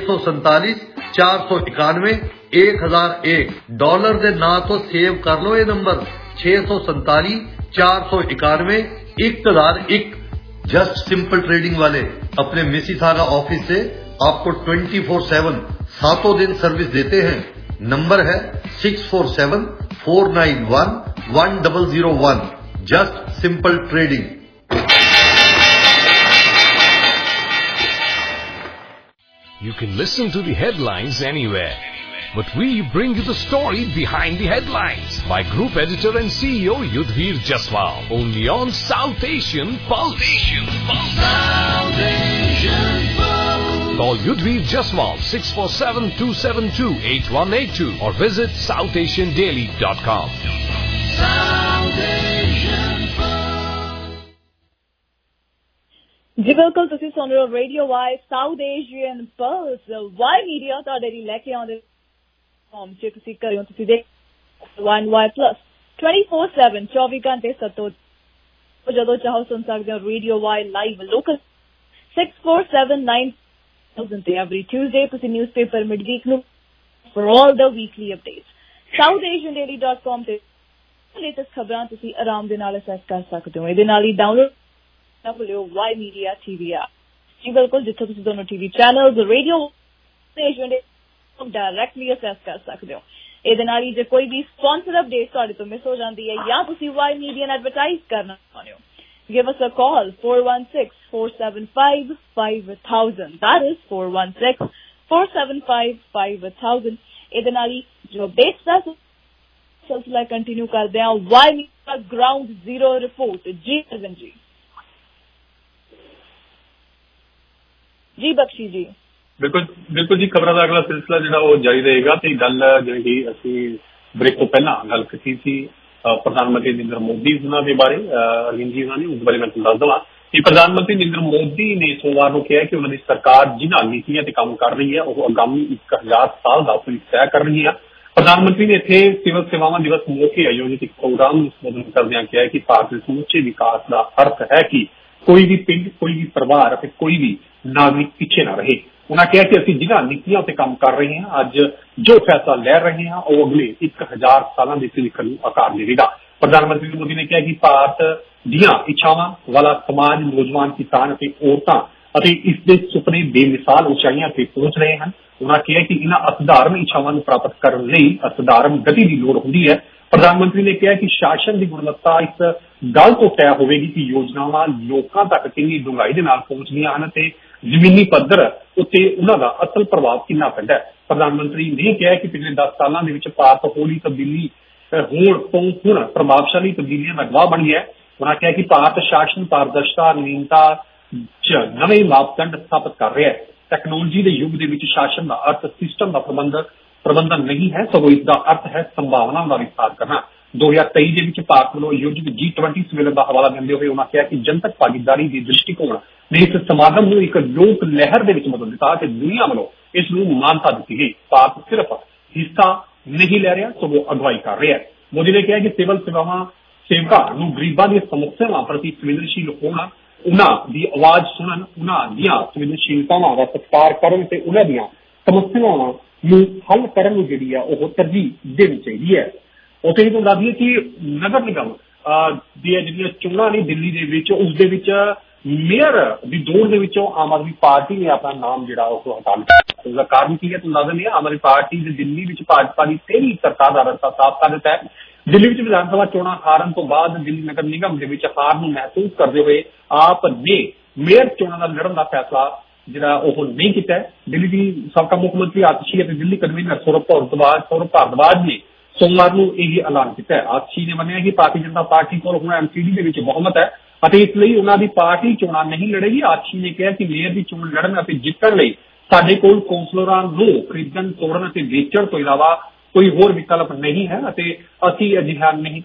S15: 647-491-1001। डॉलर दे ना तो सेव कर लो ये नंबर 647-491-1001। जस्ट सिंपल ट्रेडिंग वाले अपने मिसिसागा ऑफिस से आपको 24/7 सातों दिन सर्विस देते हैं। नंबर है 647-491-1001। Just simple trading.
S13: You can listen to the headlines anywhere, but we bring you the story behind the headlines by Group Editor and CEO Yudhvir Jaswal, only on South Asian Pulse. Call Yudhvir Jaswal 647-272-8182 or visit southasiandaily.com.
S4: ਜੀ ਬਿਲਕੁਲ, ਤੁਸੀਂ ਸੁਣ ਰਹੇ ਹੋ radio Y South Asian Pulse. Y Media ਤੁਹਾਡੇ ਲਈ ਲੈ ਕੇ ਆਉਂਦੇ ਫਾਰਮ 'ਚ ਤੁਸੀਂ ਕਰਿਓ, ਤੁਸੀਂ ਦੇਖ Y ਪਲਸ 24/7 24 ਘੰਟੇ ਸਤੋ ਜਦੋਂ ਚਾਹੋ ਸੁਣ ਸਕਦੇ ਹੋ। ਰੇਡੀਓ ਵਾਈ ਲਾਈਵ ਲੋਕਲ 647-9000 ਤੇ ਐਵਰੀ ਟਿਊਜ਼ਡੇ ਤੁਸੀਂ ਨਿਊਜ਼ਪੇਪਰ ਮਿਡਵੀਕ ਨੂੰ for all the weekly updates southasiandaily.com ਤੇ ਲੇਟੈਸਟ ਖਬਰਾਂ ਤੁਸੀਂ ਆਰਾਮ ਦੇ ਨਾਲ ਅਸੈਸ ਕਰ ਸਕਦੇ ਹੋ। ਇਹਦੇ ਨਾਲ ਹੀ download Y Media TV app. ਜੀ ਬਿਲਕੁਲ, ਜਿੱਥੇ ਤੁਸੀਂ ਦੋਨੋਂ TV channels, radio directly access ਕਰ ਸਕਦੇ ਹੋ। ਇਹਦੇ ਨਾਲ ਹੀ ਜੇ ਕੋਈ ਵੀ ਸਪਾਂਸਰ ਅਪਡੇਟ ਤੁਹਾਡੇ ਤੋਂ ਮਿਸ ਹੋ ਜਾਂਦੀ ਹੈ ਜਾਂ ਤੁਸੀਂ ਵਾਈ ਮੀਡੀਆ ਨੂੰ ਐਡਵਰਟਾਈਜ਼ ਕਰਨਾ ਚਾਹੁੰਦੇ ਹੋ, give us a call 416-475-5000 that is 416-475-5000। ਇਹਦੇ ਨਾਲ ਹੀ ਜੋ ਅਪਡੇਟਸ ਦਾ ਸਿਲਸਿਲਾ ਕੰਟੀਨਿਊ ਕਰਦੇ ਹਾਂ Y Media Ground Zero report. ਜੀ ਅਰਵਿੰਦ ਜੀ। ਜੀ ਬਖਸ਼ੀ ਜੀ।
S6: ਬਿਲਕੁਲ ਜੀ, ਖਬਰਾਂ ਦਾ ਅਗਲਾ ਸਿਲਸਿਲਾ ਜਿਹੜਾ ਉਹ ਜਾਰੀ ਰਹੇਗਾ। ਤੇ ਗੱਲ ਜਿਹੜੀ ਅਸੀਂ ਬ੍ਰੇਕ ਤੋਂ ਪਹਿਲਾਂ ਗੱਲ ਕੀਤੀ ਸੀ ਪ੍ਰਧਾਨ ਮੰਤਰੀ ਨਰਿੰਦਰ ਮੋਦੀ ਉਹਨਾਂ ਦੇ ਬਾਰੇ, ਅਰਵਿੰਦ ਜੀ ਉਹਨਾਂ ਨੇ, ਉਸ ਬਾਰੇ ਮੈਂ ਤੁਹਾਨੂੰ ਦੱਸ ਦੇਵਾਂ ਕਿ ਪ੍ਰਧਾਨ ਮੰਤਰੀ ਨਰਿੰਦਰ ਮੋਦੀ ਨੇ ਸੋਮਵਾਰ ਨੂੰ ਕਿਹਾ ਕਿ ਉਹਨਾਂ ਦੀ ਸਰਕਾਰ ਜਿਨ੍ਹਾਂ ਨੀਤੀਆਂ ਤੇ ਕੰਮ ਕਰ ਰਹੀ ਹੈ ਉਹ ਆਗਾਮੀ 1000 ਸਾਲ ਦਾ ਭਵਿੱਖ ਤੈਅ ਕਰ ਰਹੀ ਹੈ। ਪ੍ਰਧਾਨ ਮੰਤਰੀ ਨੇ ਇੱਥੇ ਸਿਵਲ ਸੇਵਾਵਾਂ ਦਿਵਸ ਮੌਕੇ ਆਯੋਜਿਤ ਇੱਕ ਪ੍ਰੋਗਰਾਮ ਨੂੰ ਸੰਬੋਧਨ ਕਰਦਿਆਂ ਕਿਹਾ ਕਿ ਭਾਰਤ ਦੇ ਸਮੁੱਚੇ ਵਿਕਾਸ ਦਾ ਅਰਥ ਹੈ ਕਿ ਕੋਈ ਵੀ ਪਿੰਡ, ਕੋਈ ਵੀ ਪਰਿਵਾਰ ਅਤੇ ਕੋਈ ਵੀ ਨਾਗਰਿਕ ਪਿੱਛੇ ਨਾ ਰਹੇ। ਉਹਨਾਂ ਕਿਹਾ ਕਿ ਅਸੀਂ ਜਿਨ੍ਹਾਂ ਨੀਤੀਆਂ ਤੇ ਕੰਮ ਕਰ ਰਹੇ ਹਾਂ, ਅੱਜ ਜੋ ਫੈਸਲਾ ਲੈ ਰਹੇ ਹਾਂ, ਉਹ ਅਗਲੇ 1000 ਸਾਲਾਂ ਦੇ ਭਵਿੱਖ ਨੂੰ ਆਕਾਰ ਦੇਵੇਗਾ। ਪ੍ਰਧਾਨ ਮੰਤਰੀ ਮੋਦੀ ਨੇ ਕਿਹਾ ਕਿ ਭਾਰਤ ਦੀਆਂ ਇੱਛਾਵਾਂ ਵਾਲਾ ਸਮਾਜ, ਨੌਜਵਾਨ, ਕਿਸਾਨ ਅਤੇ ਔਰਤਾਂ ਅਤੇ ਇਸ ਦੇ ਸੁਪਨੇ ਬੇਮਿਸਾਲ ਉਚਾਈਆਂ ਤੇ ਪਹੁੰਚ ਰਹੇ ਹਨ। ਉਹਨਾਂ ਕਿਹਾ ਕਿ ਇਹਨਾਂ ਅਸਧਾਰਨ ਇੱਛਾਵਾਂ ਨੂੰ ਪ੍ਰਾਪਤ ਕਰਨ ਲਈ ਅਸਧਾਰਨ ਗਤੀ ਦੀ ਲੋੜ ਹੁੰਦੀ ਹੈ। ਪ੍ਰਧਾਨ ਮੰਤਰੀ ਨੇ ਕਿਹਾ ਕਿ ਸ਼ਾਸਨ ਦੀ ਗੁਣਵੱਤਾ ਇਸ ਗੱਲ ਤੋਂ ਤੈਅ ਹੋਵੇਗੀ ਕਿ ਯੋਜਨਾਵਾਂ ਲੋਕਾਂ ਤੱਕ ਕਿੰਨੀ ਡੂੰਘਾਈ ਦੇ ਨਾਲ ਪਹੁੰਚਦੀਆਂ ਹਨ ਤੇ ਜ਼ਮੀਨੀ ਪੱਧਰ ਉੱਤੇ ਉਹਨਾਂ ਦਾ ਅਸਲ ਪ੍ਰਭਾਵ ਕਿੰਨਾ ਪੈਂਦਾ ਹੈ। ਪ੍ਰਧਾਨ ਮੰਤਰੀ ਨੇ ਕਿਹਾ ਕਿ ਪਿਛਲੇ 10 ਸਾਲਾਂ ਦੇ ਵਿੱਚ ਭਾਰਤ ਹੌਲੀ ਤਬਦੀਲੀ ਹੋਣ ਤੋਂ ਹੁਣ ਪ੍ਰਭਾਵਸ਼ਾਲੀ ਤਬਦੀਲੀਆਂ ਦਾ ਗਵਾਹ ਬਣ ਗਿਆ ਹੈ। ਉਹਨਾਂ ਕਿਹਾ ਕਿ ਭਾਰਤ ਸ਼ਾਸਨ, ਪਾਰਦਰਸ਼ਤਾ, ਨਵੀਨਤਾ ਚ ਨਵੇਂ ਮਾਪਦੰਡ ਸਥਾਪਿਤ ਕਰ ਰਿਹਾ ਹੈ। ਟੈਕਨੋਲੋਜੀ ਦੇ ਯੁੱਗ ਦੇ ਵਿੱਚ ਸ਼ਾਸਨ ਦਾ ਅਰਥ ਸਿਸਟਮ ਦਾ ਪ੍ਰਬੰਧਨ ਨਹੀਂ ਹੈ, ਸਗੋਂ ਇਸ ਦਾ ਅਰਥ ਹੈ ਸੰਭਾਵਨਾਵਾਂ ਦਾ ਵਿਸਥਾਰ ਕਰਨਾ। 2023 ਦੇ ਵਿੱਚ ਭਾਰਤ ਵੱਲੋਂ ਆਯੋਜਿਤ G20 ਸੰਮੇਲਨ ਦਾ ਹਵਾਲਾ ਦਿੰਦੇ ਹੋਏ ਉਹਨਾਂ ਕਿਹਾ ਕਿ ਜਨਤਕ ਭਾਗੀਦਾਰੀ ਦੀ ਦ੍ਰਿਸ਼ਟੀਕੋਣ ਨੇ ਇਸ ਸਮਾਗਮ ਨੂੰ ਇੱਕ ਲੋਕ ਲਹਿਰ ਦੇ ਵਿੱਚ ਬਦਲ ਦਿੱਤਾ ਤੇ ਦੁਨੀਆ ਵੱਲੋਂ ਇਸ ਨੂੰ ਮਾਨਤਾ ਦਿੱਤੀ ਗਈ। ਭਾਰਤ ਸਿਰਫ ਹਿੱਸਾ ਨਹੀਂ ਲੈ ਰਿਹਾ, ਸਗੋਂ ਅਗਵਾਈ ਕਰ ਰਿਹਾ ਹੈ। ਮੋਦੀ ਨੇ ਕਿਹਾ ਕਿ ਸਿਵਲ ਸੇਵਕਾਂ ਨੂੰ ਗਰੀਬਾਂ ਦੀਆਂ ਸਮੱਸਿਆਵਾਂ ਪ੍ਰਤੀ ਸੰਵੇਦਨਸ਼ੀਲ ਹੋਣਾ, ਉਹਨਾਂ ਦੀ ਆਵਾਜ਼ ਸੁਣਨ, ਉਹਨਾਂ ਦੀਆਂ ਸੰਵੇਦਨਸ਼ੀਲਤਾਵਾਂ ਦਾ ਸਤਿਕਾਰ ਕਰਨ ਤੇ ਉਹਨਾਂ ਦੀਆਂ ਸਮੱਸਿਆਵਾਂ ਨੂੰ ਹੱਲ ਕਰਨ ਨੂੰ ਜਿਹੜੀ ਆ ਉਹ ਤਰਜੀਹ ਦੇਣੀ ਚਾਹੀਦੀ ਹੈ। ਉੱਥੇ ਹੀ ਤੁਹਾਨੂੰ ਦੱਸ ਦਈਏ ਕਿ ਨਗਰ ਨਿਗਮ ਦੀਆਂ ਜਿਹੜੀਆਂ ਚੋਣਾਂ ਨੇ ਦਿੱਲੀ ਦੇ ਵਿੱਚ, ਉਸ ਦੇ ਵਿੱਚ ਮੇਅਰ ਦੀ ਦੌੜ ਦੇ ਵਿੱਚੋਂ ਆਮ ਆਦਮੀ ਪਾਰਟੀ ਨੇ ਆਪਣਾ ਨਾਮ ਜਿਹੜਾ ਉਹ ਹਟਾ ਲਿਆ। ਉਸਦਾ ਕਾਰਨ ਕੀ ਹੈ ਤੁਹਾਨੂੰ ਦੱਸ ਦਿੰਦੇ ਹਾਂ। ਆਮ ਆਦਮੀ ਪਾਰਟੀ ਦੇ ਦਿੱਲੀ ਵਿੱਚ ਭਾਜਪਾ ਦੀ 13ਵੀਂ ਸਰਕਾਰ ਦਾ ਰਸਤਾ ਸਾਫ਼ ਕਰ ਦਿੱਤਾ ਹੈ। ਦਿੱਲੀ ਵਿੱਚ ਵਿਧਾਨ ਸਭਾ ਚੋਣਾਂ ਹਾਰਨ ਤੋਂ ਬਾਅਦ ਦਿੱਲੀ ਨਗਰ ਨਿਗਮ ਦੇ ਵਿੱਚ ਹਾਰ ਨੂੰ ਮਹਿਸੂਸ ਕਰਦੇ ਹੋਏ ਆਪ ਨੇ ਮੇਅਰ ਚੋਣਾਂ ਦਾ ਲੜਨ ਦਾ ਫੈਸਲਾ ਜਿਹੜਾ ਉਹ ਨਹੀਂ ਕੀਤਾ ਹੈ। ਦਿੱਲੀ ਦੀ ਸਾਬਕਾ ਮੁੱਖ ਮੰਤਰੀ ਆਤਸ਼ੀ ਅਤੇ ਦਿੱਲੀ ਕਨਵੀਨਰ ਸੌਰਭ ਭਾਰਦਵਾਜ ਨੇ ਸੋਮਵਾਰ ਨੂੰ ਇਹ ਐਲਾਨ ਕੀਤਾ ਹੈ। ਆਤਸ਼ੀ ਨੇ ਮੰਨਿਆ ਕਿ ਭਾਰਤੀ ਜਨਤਾ ਪਾਰਟੀ ਕੋਲ ਹੁਣ MCD ਦੇ ਵਿੱਚ ਬਹੁਮਤ ਹੈ ਅਤੇ ਇਸ ਲਈ ਉਹਨਾਂ ਦੀ ਪਾਰਟੀ ਚੋਣਾਂ ਨਹੀਂ ਲੜੇਗੀ। ਆਤਸ਼ੀ ਨੇ ਕਿਹਾ ਕਿ ਮੇਅਰ ਦੀ ਚੋਣ ਲੜਨ ਅਤੇ ਜਿੱਤਣ ਲਈ ਸਾਡੇ ਕੋਲ ਕੌਂਸਲਰਾਂ ਨੂੰ ਖਰੀਦਣ, ਤੋੜਨ ਅਤੇ ਵੇਚਣ ਤੋਂ ਇਲਾਵਾ ਕੋਈ ਹੋਰ ਵਿਕਲਪ ਨਹੀਂ ਹੈ ਅਤੇ ਅਸੀਂ ਅਜਿਹਾ ਨਹੀਂ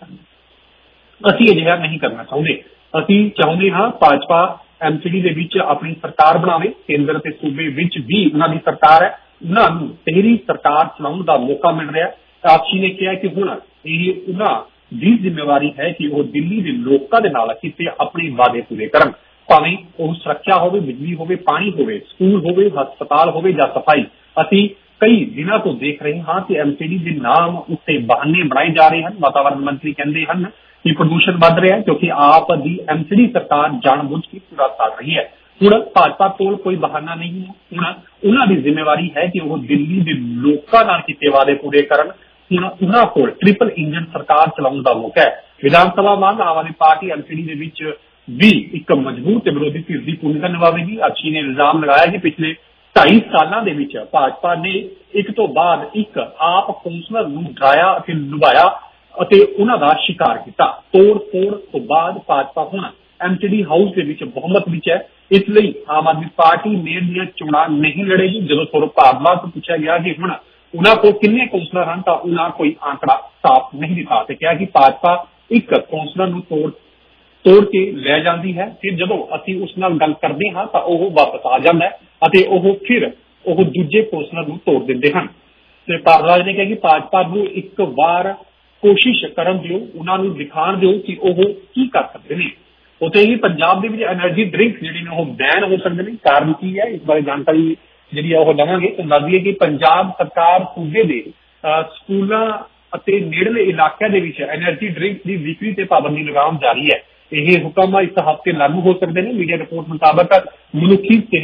S6: ਕਰਨਾ ਚਾਹੁੰਦੇ। ਅਸੀਂ ਚਾਹੁੰਦੇ ਹਾਂ ਭਾਜਪਾ MCD ਦੇ ਵਿੱਚ ਆਪਣੀ ਸਰਕਾਰ ਬਣਾਵੇ। ਕੇਂਦਰ ਅਤੇ ਸੂਬੇ ਵਿੱਚ ਵੀ ਉਹਨਾਂ ਦੀ ਸਰਕਾਰ ਹੈ, ਉਹਨਾਂ ਨੂੰ ਤੇਹਰੀ ਸਰਕਾਰ ਚਲਾਉਣ ਦਾ ਮੌਕਾ ਮਿਲ ਰਿਹਾ ਹੈ। ਆਤਸ਼ੀ ਨੇ ਕਿਹਾ ਕਿ ਹੁਣ ਇਹ ਉਹਨਾਂ ਦੀ ਜ਼ਿੰਮੇਵਾਰੀ ਹੈ ਕਿ ਉਹ ਦਿੱਲੀ ਦੇ ਲੋਕਾਂ ਦੇ ਨਾਲ ਕੀਤੇ ਆਪਣੇ ਵਾਅਦੇ ਪੂਰੇ ਕਰਨ, ਭਾਵੇਂ ਉਹ ਸੁਰੱਖਿਆ ਹੋਵੇ, ਬਿਜਲੀ ਹੋਵੇ, ਪਾਣੀ ਹੋਵੇ, ਸਕੂਲ ਹੋਵੇ, ਹਸਪਤਾਲ ਹੋਵੇ ਜਾਂ ਸਫਾਈ। ਅਸੀਂ ਕਈ ਦਿਨਾਂ ਤੋਂ ਦੇਖ ਰਹੇ ਹਾਂ ਕਿ MCD ਦੇ ਨਾਮ ਉੱਤੇ ਬਹਾਨੇ ਬਣਾਏ ਜਾ ਰਹੇ ਹਨ। ਵਾਤਾਵਰਣ ਮੰਤਰੀ ਕਹਿੰਦੇ ਹਨ ਕਿ ਪ੍ਰਦੂਸ਼ਣ ਵੱਧ ਰਿਹਾ ਕਿਉਂਕਿ ਆਪ ਦੀ MCD ਸਰਕਾਰ ਜਾਣਬੁੱਝ ਕੇ ਪੂਰਾ ਕਰ ਰਹੀ ਹੈ। ਹੁਣ ਭਾਜਪਾ ਕੋਲ ਕੋਈ ਬਹਾਨਾ ਨਹੀਂ ਹੈ। ਹੁਣ ਉਹਨਾਂ ਦੀ ਜ਼ਿੰਮੇਵਾਰੀ ਹੈ ਕਿ ਉਹ ਦਿੱਲੀ ਦੇ ਲੋਕਾਂ ਨਾਲ ਕੀਤੇ ਵਾਅਦੇ ਪੂਰੇ ਕਰਨ। ਹੁਣ ਉਹਨਾਂ ਕੋਲ ਟ੍ਰਿਪਲ ਇੰਜਨ ਸਰਕਾਰ ਚਲਾਉਣ ਦਾ ਮੌਕਾ ਹੈ। ਵਿਧਾਨ ਸਭਾ ਵਾਂਗ ਆਮ ਆਦਮੀ ਪਾਰਟੀ MCD ਦੇ ਵਿੱਚ ਵੀ ਇੱਕ ਮਜ਼ਬੂਤ ਤੇ ਵਿਰੋਧੀ ਧਿਰ ਦੀ ਭੂਮਿਕਾ ਨਿਭਾਵੇਗੀ। ਆਤਸ਼ੀ ਨੇ ਇਲਜ਼ਾਮ ਲਗਾਇਆ ਕਿ ਪਿਛਲੇ 2.5 ਸਾਲਾਂ ਦੇ ਵਿੱਚ ਭਾਜਪਾ ਨੇ ਇੱਕ ਤੋਂ ਬਾਅਦ ਇੱਕ ਆਪ ਕੌਂਸਲਰ ਨੂੰ ਡਰਾਇਆ ਅਤੇ ਲੁਭਾਇਆ ਅਤੇ ਉਹਨਾਂ ਦਾ ਸ਼ਿਕਾਰ ਕੀਤਾ। ਤੋੜ ਤੋਂ ਬਾਅਦ ਭਾਜਪਾ ਹੁਣ MCD ਹਾਊਸ ਦੇ ਵਿੱਚ ਬਹੁਮਤ ਵਿੱਚ ਹੈ। ਇਸ ਲਈ ਆਮ ਆਦਮੀ ਪਾਰਟੀ ਮੇਅਰ ਦੀਆਂ ਚੋਣਾਂ ਨਹੀਂ ਲੜੇਗੀ। ਜਦੋਂ ਸੌਰਭ ਭਾਰਦਵਾਜ ਤੋਂ ਪੁੱਛਿਆ ਗਿਆ ਕਿ ਹੁਣ ਉਹਨਾਂ ਕੋਲ ਕਿੰਨੇ ਕੌਂਸਲਰ ਹਨ ਤਾਂ ਉਹਨਾਂ ਕੋਈ ਆંકੜਾ ਸਾਫ਼ ਨਹੀਂ ਦਿੱਤਾ ਤੇ ਕਿਹਾ ਕਿ ਭਾਜਪਾ ਇੱਕ ਕੌਂਸਲਰ ਨੂੰ ਤੋੜ ਕੇ ਲੈ ਜਾਂਦੀ ਹੈ, ਫਿਰ ਜਦੋਂ ਅਸੀਂ ਉਸ ਨਾਲ ਗੱਲ ਕਰਦੇ ਹਾਂ ਤਾਂ ਉਹ ਵਾਪਸ ਆ ਜਾਂਦਾ ਹੈ ਅਤੇ ਫਿਰ ਉਹ ਦੂਜੇ ਕੌਂਸਲਰ ਨੂੰ ਤੋੜ ਦਿੰਦੇ ਹਨ। ਤੇ ਭਾਰਦਵਾਜ ਨੇ ਕਿਹਾ ਕਿ ਭਾਜਪਾ ਨੂੰ ਇੱਕ ਵਾਰ ਕੋਸ਼ਿਸ਼ ਕਰਨ ਦਿਓ, ਉਹਨਾਂ ਨੂੰ ਦਿਖਾਣ ਦਿਓ ਕਿ ਉਹ ਕੀ ਕਰ ਸਕਦੇ ਨੇ। ਉੱਥੇ ਹੀ ਪੰਜਾਬ ਦੇ ਵਿੱਚ એનર્ਜੀ ਡਰਿੰਕਸ ਜਿਹੜੇ ਨੇ ਉਹ ਬੈਨ ਹੋ ਸਕਦੇ ਨੇ। ਕਾਰਨ ਕੀ ਹੈ, ਇਸ ਬਾਰੇ ਜਾਣਕਾਰੀ ਜਿਹੜੀ ਉਹ ਲਵਾਂਗੇ। ਤਾਂ ਦੱਸ ਦਈਏ ਕਿ ਪੰਜਾਬ ਸਰਕਾਰ ਸੂਬੇ ਦੇ ਸਕੂਲਾਂ ਅਤੇ ਨੇੜਲੇ ਇਲਾਕਿਆਂ ਦੇ ਵਿੱਚ એનર્ਜੀ ਡਰਿੰਕਸ ਦੀ ਵਿਕਰੀ ਤੇ ਪਾਬੰਦੀ ਲਗਾਉਣ ਜਾਰੀ ਹੈ। ਇਹ ਹੁਕਮ ਇਸ ਹਫ਼ਤੇ ਲਾਗੂ ਹੋ ਸਕਦੇ ਨੇ। ਮੀਡੀਆ ਰਿਪੋਰਟ ਮੁਤਾਬਕ ਮਨੁੱਖੀ ਸਿਹਤ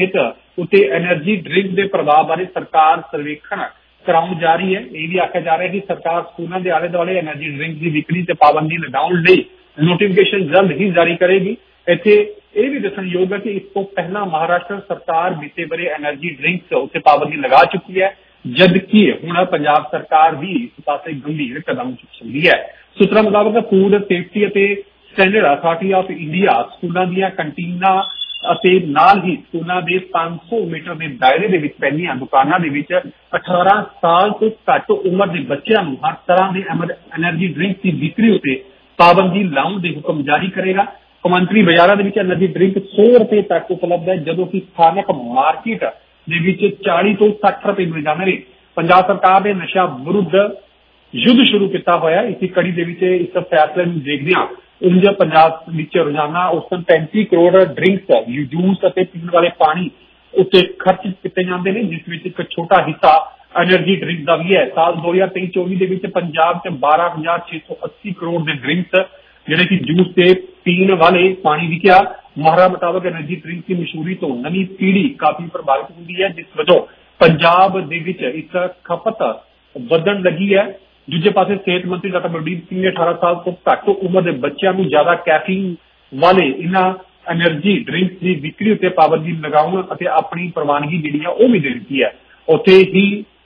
S6: ਉੱਤੇ એનર્ਜੀ ਡਰਿੰਕ ਦੇ ਪ੍ਰਭਾਵ ਬਾਰੇ ਸਰਕਾਰ ਸਰਵੇਖਣ ਕਰਾਉਣ ਜਾ ਰਹੀ ਹੈ। ਇਹ ਵੀ ਆਖਿਆ ਜਾ ਰਿਹਾ ਕਿ ਸਰਕਾਰ ਸਕੂਲਾਂ ਦੇ ਆਲੇ ਦੁਆਲੇ એનર્ਜੀ ਡਰਿੰਕ ਦੀ ਵਿਕਰੀ ਤੇ ਪਾਬੰਦੀ ਲਗਾਉਣ ਲਈ ਨੋਟੀਫਿਕੇਸ਼ਨ ਜਲਦ ਹੀ ਜਾਰੀ ਕਰੇਗੀ। ਇੱਥੇ ਇਹ ਵੀ ਦੱਸਣਯੋਗ ਹੈ ਕਿ ਇਸ ਤੋਂ ਪਹਿਲਾਂ ਮਹਾਰਾਸ਼ਟਰ ਸਰਕਾਰ ਬੀਤੇ ਵਰੇ એનર્ਜੀ ਡਰਿੰਕਸ ਉੱਤੇ ਪਾਬੰਦੀ ਲਗਾ ਚੁੱਕੀ ਹੈ, ਜਦਕਿ ਹੁਣ ਪੰਜਾਬ ਸਰਕਾਰ ਵੀ ਇਸ ਪਾਸੇ ਗੰਭੀਰ ਕਦਮ ਚੁੱਕ ਸਕਦੀ ਹੈ। ਸੂਤਰਾਂ ਮੁਤਾਬਕ Food Safety and Standard Authority of India ਸਕੂਲਾਂ ਦੀਆਂ ਕੰਟੀਨਾਂ ਅਤੇ ਨਾਲ ਹੀ ਸਕੂਲਾਂ ਦੇ 500 ਮੀਟਰ ਦੇ ਦਾਇਰੇ ਦੇ ਵਿੱਚ ਪੈਂਦੀਆਂ ਦੁਕਾਨਾਂ ਦੇ ਵਿੱਚ 18 ਸਾਲ ਤੋਂ ਘੱਟ ਉਮਰ ਦੇ ਬੱਚਿਆਂ ਨੂੰ ਹਰ ਤਰ੍ਹਾਂ ਦੇ એનર્ਜੀ ਡਰਿੰਕ ਦੀ ਵਿਕਰੀ ਉੱਤੇ ਪਾਬੰਦੀ ਲਾਉਣ ਦੇ ਹੁਕਮ ਜਾਰੀ ਕਰੇਗਾ। ਕੌਮਾਂਤਰੀ ਬਾਜ਼ਾਰਾਂ ਦੇ ਵਿੱਚ એનર્ਜੀ ਡਰਿੰਕ 100 ਰੁਪਏ ਤੱਕ ਉਪਲਬਧ ਹੈ, ਜਦੋਂ ਕਿ ਸਥਾਨਕ ਮਾਰਕੀਟ ਦੇ ਵਿੱਚ 40 ਤੋਂ 60 ਰੁਪਏ ਮਿਲ ਜਾਂਦੇ ਨੇ। ਪੰਜਾਬ ਸਰਕਾਰ ਨੇ ਨਸ਼ਾ ਵਿਰੁੱਧ ਯੁੱਧ ਸ਼ੁਰੂ ਕੀਤਾ ਹੋਇਆ। ਇਸੇ ਕੜੀ ਦੇ ਵਿੱਚ ਇਸ ਫੈਸਲੇ ਨੂੰ ਦੇਖਦਿਆਂ ਉਂਝ ਪੰਜਾਬ ਵਿੱਚ ਰੋਜ਼ਾਨਾ ਔਸਤਨ 35 ਕਰੋੜ ਡਰਿੰਕਸ, ਜੂਸ ਅਤੇ ਪੀਣ ਵਾਲੇ ਪਾਣੀ ਉੱਤੇ ਖਰਚ ਕੀਤੇ ਜਾਂਦੇ ਨੇ, ਜਿਸ ਵਿੱਚ ਇੱਕ ਛੋਟਾ ਹਿੱਸਾ એનર્ਜੀ ਡਰਿੰਕ ਦਾ ਵੀ ਹੈ। ਸਾਲ 2023-24 ਦੇ ਵਿੱਚ ਪੰਜਾਬ 'ਚ 12,680 ਕਰੋੜ ਦੇ ਡਰਿੰਕਸ ਜਿਹੜੇ ਕਿ ਜੂਸ ਤੇ ਪੀਣ ਵਾਲੇ ਪਾਣੀ ਵਿਕਿਆ। ਮਾਹਰਾਂ ਮੁਤਾਬਕ એનર્ਜੀ ਡਰਿੰਕ ਦੀ ਮਸ਼ਹੂਰੀ ਤੋਂ ਨਵੀਂ ਪੀੜ੍ਹੀ ਕਾਫੀ ਪ੍ਰਭਾਵਿਤ ਹੁੰਦੀ ਹੈ, ਜਿਸ ਵਜੋਂ ਪੰਜਾਬ ਦੇ ਵਿੱਚ ਇਸ ਖਪਤ ਵਧਣ ਲੱਗੀ ਹੈ। ਦੂਜੇ ਪਾਸੇ ਸਿਹਤ ਮੰਤਰੀ ਡਾਕਟਰ ਬਲਬੀਰ ਸਿੰਘ ਨੇ 18 ਸਾਲ ਤੋਂ ਘੱਟ ਉਮਰ ਦੇ ਬੱਚਿਆਂ ਨੂੰ ਜ਼ਿਆਦਾ ਕੈਫੀਨ ਵਾਲੇ ਇਹਨਾਂ એનર્ਜੀ ਡਰਿੰਕਸ ਦੀ ਵਿਕਰੀ ਉੱਤੇ ਪਾਬੰਦੀ ਲਗਾਉਣ ਅਤੇ ਆਪਣੀ ਪ੍ਰਵਾਨਗੀ ਜਿਹੜੀ ਆ ਉਹ ਵੀ ਦੇ ਦਿੱਤੀ ਹੈ। ਉੱਥੇ ਹੀ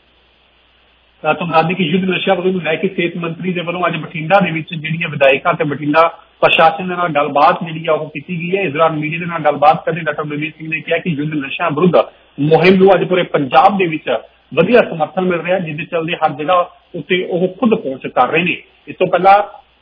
S6: ਤੁਹਾਨੂੰ ਦੱਸ ਦੇਈਏ ਕਿ ਯੁੱਧ ਨਸ਼ਾ ਵਿਰੁੱਧ ਨੂੰ ਲੈ ਕੇ ਸਿਹਤ ਮੰਤਰੀ ਦੇ ਵੱਲੋਂ ਅੱਜ ਬਠਿੰਡਾ ਦੇ ਵਿੱਚ ਜਿਹੜੀਆਂ ਵਿਧਾਇਕਾਂ ਤੇ ਬਠਿੰਡਾ ਪ੍ਰਸ਼ਾਸਨ ਦੇ ਨਾਲ ਗੱਲਬਾਤ ਜਿਹੜੀ ਆ ਉਹ ਕੀਤੀ ਗਈ ਹੈ। ਇਸ ਦੌਰਾਨ ਮੀਡੀਆ ਦੇ ਨਾਲ ਗੱਲਬਾਤ ਕਰਦੇ ਡਾਕਟਰ ਬਲਬੀਰ ਸਿੰਘ ਨੇ ਕਿਹਾ ਕਿ ਯੁੱਧ ਨਸ਼ਾ ਵਿਰੁੱਧ ਮੁਹਿੰਮ ਨੂੰ ਅੱਜ ਪੂਰੇ ਪੰਜਾਬ ਦੇ ਵਿੱਚ ਵਧੀਆ ਸਮਰਥਨ ਮਿਲ ਰਿਹਾ, ਜਿਹਦੇ ਚੱਲਦੇ ਹਰ ਜਗ੍ਹਾ ਉੱਤੇ ਉਹ ਖੁਦ ਪਹੁੰਚ ਕਰ ਰਹੇ ਨੇ। ਇਸ ਤੋਂ ਪਹਿਲਾਂ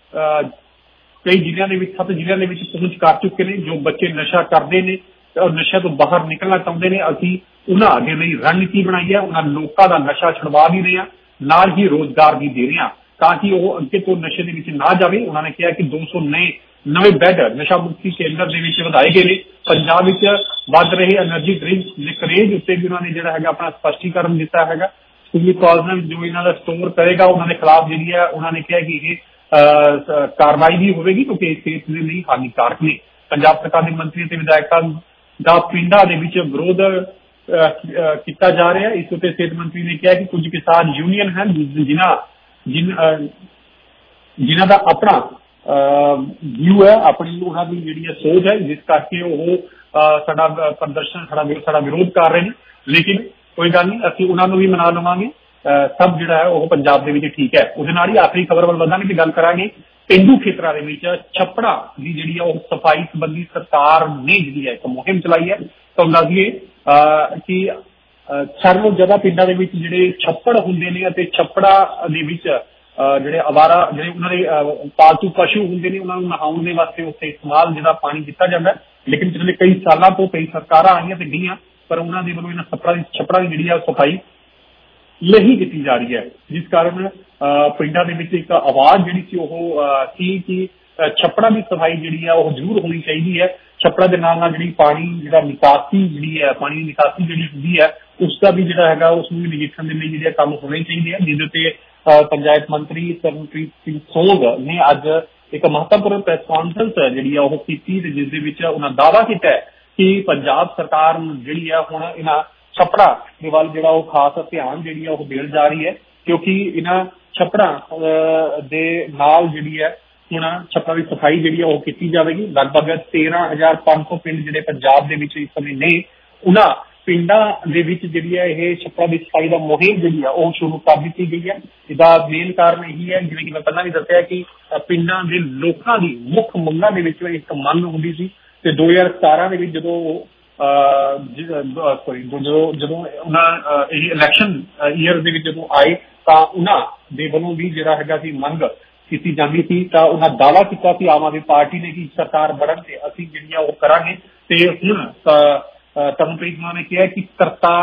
S6: ਕਈ ਜ਼ਿਲ੍ਹਿਆਂ ਦੇ ਵਿੱਚ 7 ਜ਼ਿਲ੍ਹਿਆਂ ਦੇ ਵਿੱਚ ਪਹੁੰਚ ਕਰ ਚੁੱਕੇ ਨੇ। ਜੋ ਬੱਚੇ ਨਸ਼ਾ ਕਰਦੇ ਨੇ ਔਰ ਨਸ਼ੇ ਤੋਂ ਬਾਹਰ ਨਿਕਲਣਾ ਚਾਹੁੰਦੇ ਨੇ, ਅਸੀਂ ਉਹਨਾਂ ਦੇ ਲਈ ਰਣਨੀਤੀ ਬਣਾਈ ਹੈ। ਉਹਨਾਂ ਲੋਕਾਂ ਦਾ ਨਸ਼ਾ ਛੁਡਵਾ ਵੀ ਰਹੇ ਹਾਂ, ਨਾਲ ਹੀ ਰੋਜ਼ਗਾਰ ਵੀ ਦੇ ਰਹੇ ਹਾਂ ਤਾਂ ਕਿ ਉਹ ਅੱਗੇ ਤੋਂ ਨਸ਼ੇ ਦੇ ਵਿੱਚ ਨਾ ਜਾਵੇ। ਉਹਨਾਂ ਨੇ ਕਿਹਾ ਕਿ 200 ਨਵੇਂ ਬੈੱਡ ਨਸ਼ਾ ਮੁਕਤੀ ਕੇਂਦਰ ਦੇ ਵਿੱਚ ਵਧਾਏ ਗਏ ਨੇ। ਪੰਜਾਬ ਵਿੱਚ ਵੱਧ ਰਹੇ એનર્ਜੀ ਡਰਿੰਕ ਦੇ ਕਰੇਜ ਉੱਤੇ ਵੀ ਉਹਨਾਂ ਨੇ ਜਿਹੜਾ ਹੈਗਾ ਆਪਣਾ ਸਪਸ਼ਟੀਕਰਨ ਦਿੱਤਾ ਹੈਗਾ। ਸਕੂਲੀ ਕਾਲਜਾਂ ਵਿੱਚ ਜੋ ਇਹਨਾਂ ਦਾ ਸਟੋਰ ਕਰੇਗਾ ਉਹਨਾਂ ਦੇ ਖਿਲਾਫ ਜਿਹੜੀ ਹੈ ਉਹਨਾਂ ਨੇ ਕਿਹਾ ਕਿ ਇਹ ਕਾਰਵਾਈ ਵੀ ਹੋਵੇਗੀ, ਕਿਉਂਕਿ ਇਹ ਸਿਹਤ ਦੇ ਲਈ ਹਾਨੀਕਾਰਕ ਨੇ। ਪੰਜਾਬ ਸਰਕਾਰ ਦੇ ਮੰਤਰੀ ਅਤੇ ਵਿਧਾਇਕਾਂ ਦਾ ਪਿੰਡਾਂ ਦੇ ਵਿੱਚ ਵਿਰੋਧ ਕੀਤਾ ਜਾ ਰਿਹਾ। ਇਸ ਉੱਤੇ ਸਿਹਤ ਮੰਤਰੀ ਨੇ ਕਿਹਾ ਕਿ ਕੁਝ ਕਿਸਾਨ ਯੂਨੀਅਨ ਹਨ ਜਿਨ੍ਹਾਂ ਦਾ ਆਪਣਾ ਵਿਊ ਹੈ, ਆਪਣੀ ਉਹਨਾਂ ਦੀ ਜਿਹੜੀ ਹੈ ਸੋਚ ਹੈ, ਜਿਸ ਕਰਕੇ ਉਹ ਸਾਡਾ ਪ੍ਰਦਰਸ਼ਨ ਸਾਡਾ ਵਿਰੋਧ ਕਰ ਰਹੇ ਨੇ। ਲੇਕਿਨ ਕੋਈ ਗੱਲ ਨਹੀਂ, ਅਸੀਂ ਉਹਨਾਂ ਨੂੰ ਵੀ ਮਨਾ ਲਵਾਂਗੇ। ਸਭ ਜਿਹੜਾ ਹੈ ਉਹ ਪੰਜਾਬ ਦੇ ਵਿੱਚ ਠੀਕ ਹੈ। ਉਹਦੇ ਨਾਲ ਹੀ ਆਖਰੀ ਖਬਰ ਵੱਲ ਵਧਾਂਗੇ ਤੇ ਗੱਲ ਕਰਾਂਗੇ ਪੇਂਡੂ ਖੇਤਰਾਂ ਦੇ ਵਿੱਚ ਛੱਪੜਾਂ ਦੀ ਜਿਹੜੀ ਹੈ ਉਹ ਸਫਾਈ ਸੰਬੰਧੀ ਸਰਕਾਰ ਨੇ ਜਿਹੜੀ ਹੈ ਇੱਕ ਮੁਹਿੰਮ ਚਲਾਈ ਹੈ। ਤੁਹਾਨੂੰ ਦੱਸ ਦਈਏ ਕਿ ਸਾਰਿਆਂ ਨਾਲੋਂ ਜ਼ਿਆਦਾ ਪਿੰਡਾਂ ਦੇ ਵਿੱਚ ਜਿਹੜੇ ਛੱਪੜ ਹੁੰਦੇ ਨੇ ਅਤੇ ਛੱਪੜਾਂ ਦੇ ਵਿੱਚ ਜਿਹੜੇ ਅਵਾਰਾ ਜਿਹੜੇ ਉਹਨਾਂ ਦੇ ਪਾਲਤੂ ਪਸ਼ੂ ਹੁੰਦੇ ਨੇ ਉਹਨਾਂ ਨੂੰ ਨਹਾਉਣ ਦੇ ਵਾਸਤੇ ਉੱਥੇ ਇਸਤੇਮਾਲ ਜਿਹੜਾ ਪਾਣੀ ਦਿੱਤਾ ਜਾਂਦਾ। ਲੇਕਿਨ ਪਿਛਲੇ ਕਈ ਸਾਲਾਂ ਤੋਂ ਕਈ ਸਰਕਾਰਾਂ ਆਈਆਂ ਤੇ ਗਈਆਂ, ਪਰ ਉਹਨਾਂ ਦੇ ਵੱਲੋਂ ਇਹਨਾਂ ਛੱਪੜਾਂ ਦੀ ਜਿਹੜੀ ਆ ਸਫਾਈ ਨਹੀਂ ਕੀਤੀ ਜਾ ਰਹੀ ਹੈ, ਜਿਸ ਕਾਰਨ ਪਿੰਡਾਂ ਦੇ ਵਿੱਚ ਇੱਕ ਆਵਾਜ਼ ਜਿਹੜੀ ਸੀ ਉਹ ਸੀ ਕਿ ਛੱਪੜਾਂ ਦੀ ਸਫਾਈ ਜਿਹੜੀ ਆ ਉਹ ਜ਼ਰੂਰ ਹੋਣੀ ਚਾਹੀਦੀ ਹੈ। ਛੱਪੜਾਂ ਦੇ ਨਾਲ ਨਾਲ ਜਿਹੜੀ ਪਾਣੀ ਜਿਹੜਾ ਨਿਕਾਸੀ ਜਿਹੜੀ ਹੈ ਪਾਣੀ ਦੀ ਨਿਕਾਸੀ ਜਿਹੜੀ ਹੁੰਦੀ ਹੈ ਉਸ ਦਾ ਵੀ ਜਿਹੜਾ ਹੈਗਾ ਉਸ ਨੂੰ ਨਜਿੱਠਣ ਦੇ ਲਈ ਜਿਹੜੇ ਕੰਮ ਹੋਣੇ ਚਾਹੀਦੇ ਆ, ਜਿਹਦੇ ਉੱਤੇ ਪੰਚਾਇਤ ਮੰਤਰੀ ਸਰਨਪ੍ਰੀਤ ਸਿੰਘ ਸੋਂਗ ਨੇ ਅੱਜ ਇੱਕ ਮਹੱਤਵਪੂਰਨ ਪ੍ਰੈਸ ਕਾਨਫਰੰਸ ਜਿਹੜੀ ਆ ਉਹ ਕੀਤੀ ਤੇ ਜਿਸ ਦੇ ਵਿੱਚ ਉਹਨਾਂ ਦਾਅਵਾ ਕੀਤਾ ਕਿ ਪੰਜਾਬ ਸਰਕਾਰ ਜਿਹੜੀ ਆ ਹੁਣ ਇਹਨਾਂ ਛੱਪੜਾਂ ਦੇ ਵੱਲ ਜਿਹੜਾ ਉਹ ਖਾਸ ਧਿਆਨ ਜਿਹੜੀ ਆ ਉਹ ਦੇਣ ਜਾ ਰਹੀ ਹੈ, ਕਿਉਂਕਿ ਇਹਨਾਂ ਛੱਪੜਾਂ ਦੇ ਨਾਲ ਜਿਹੜੀ ਹੈ ਹੁਣ ਛੱਪੜਾਂ ਦੀ ਸਫਾਈ ਜਿਹੜੀ ਆ ਉਹ ਕੀਤੀ ਜਾਵੇਗੀ। ਲਗਭਗ 13,500 ਪਿੰਡ ਜਿਹੜੇ ਪੰਜਾਬ ਦੇ ਵਿੱਚ ਇਸ ਸਮੇਂ ਨੇ, ਉਹਨਾਂ ਪਿੰਡਾਂ ਦੇ ਵਿੱਚ ਜਿਹੜੀ ਹੈ ਇਹ ਛੱਪੜਾਂ ਦੀ ਸਫਾਈ ਦਾ ਮੁਹਿੰਮ ਜਿਹੜੀ ਆ ਉਹ ਸ਼ੁਰੂ ਕਰ ਦਿੱਤੀ ਗਈ ਹੈ। ਇਹਦਾ ਮੇਨ ਕਾਰਨ ਇਹੀ ਹੈ, ਜਿਵੇਂ ਕਿ ਮੈਂ ਪਹਿਲਾਂ ਵੀ ਦੱਸਿਆ ਕਿ ਪਿੰਡਾਂ ਦੇ ਲੋਕਾਂ ਦੀ ਮੁੱਖ ਮੰਗਾਂ ਦੇ ਵਿੱਚੋਂ ਇੱਕ ਮੰਗ ਹੁੰਦੀ ਸੀ ਤੇ 2017 ਦੇ ਵਿੱਚ ਜਦੋਂ ਉਹਨਾਂ ਇਹ ਇਲੈਕਸ਼ਨ ਈਅਰ ਦੇ ਵਿੱਚ ਜਦੋਂ ਆਏ ਤਾਂ ਉਹਨਾਂ ਦੇ ਵੱਲੋਂ ਵੀ ਜਿਹੜਾ ਹੈਗਾ ਸੀ ਮੰਗ ਕੀਤੀ ਜਾਂਦੀ ਸੀ, ਤਾਂ ਉਹਨਾਂ ਦਾਅਵਾ ਕੀਤਾ ਸੀ ਆਮ ਆਦਮੀ ਪਾਰਟੀ ਨੇ ਕਿ ਸਰਕਾਰ ਬਣਨ ਤੇ ਅਸੀਂ ਜਿਹੜੀਆਂ ਉਹ ਕਰਾਂਗੇ। ਤੇ ਹੁਣ ਤਰਨਪ੍ਰੀਤ ਮਾਨ ਨੇ ਕਿਹਾ ਕਿ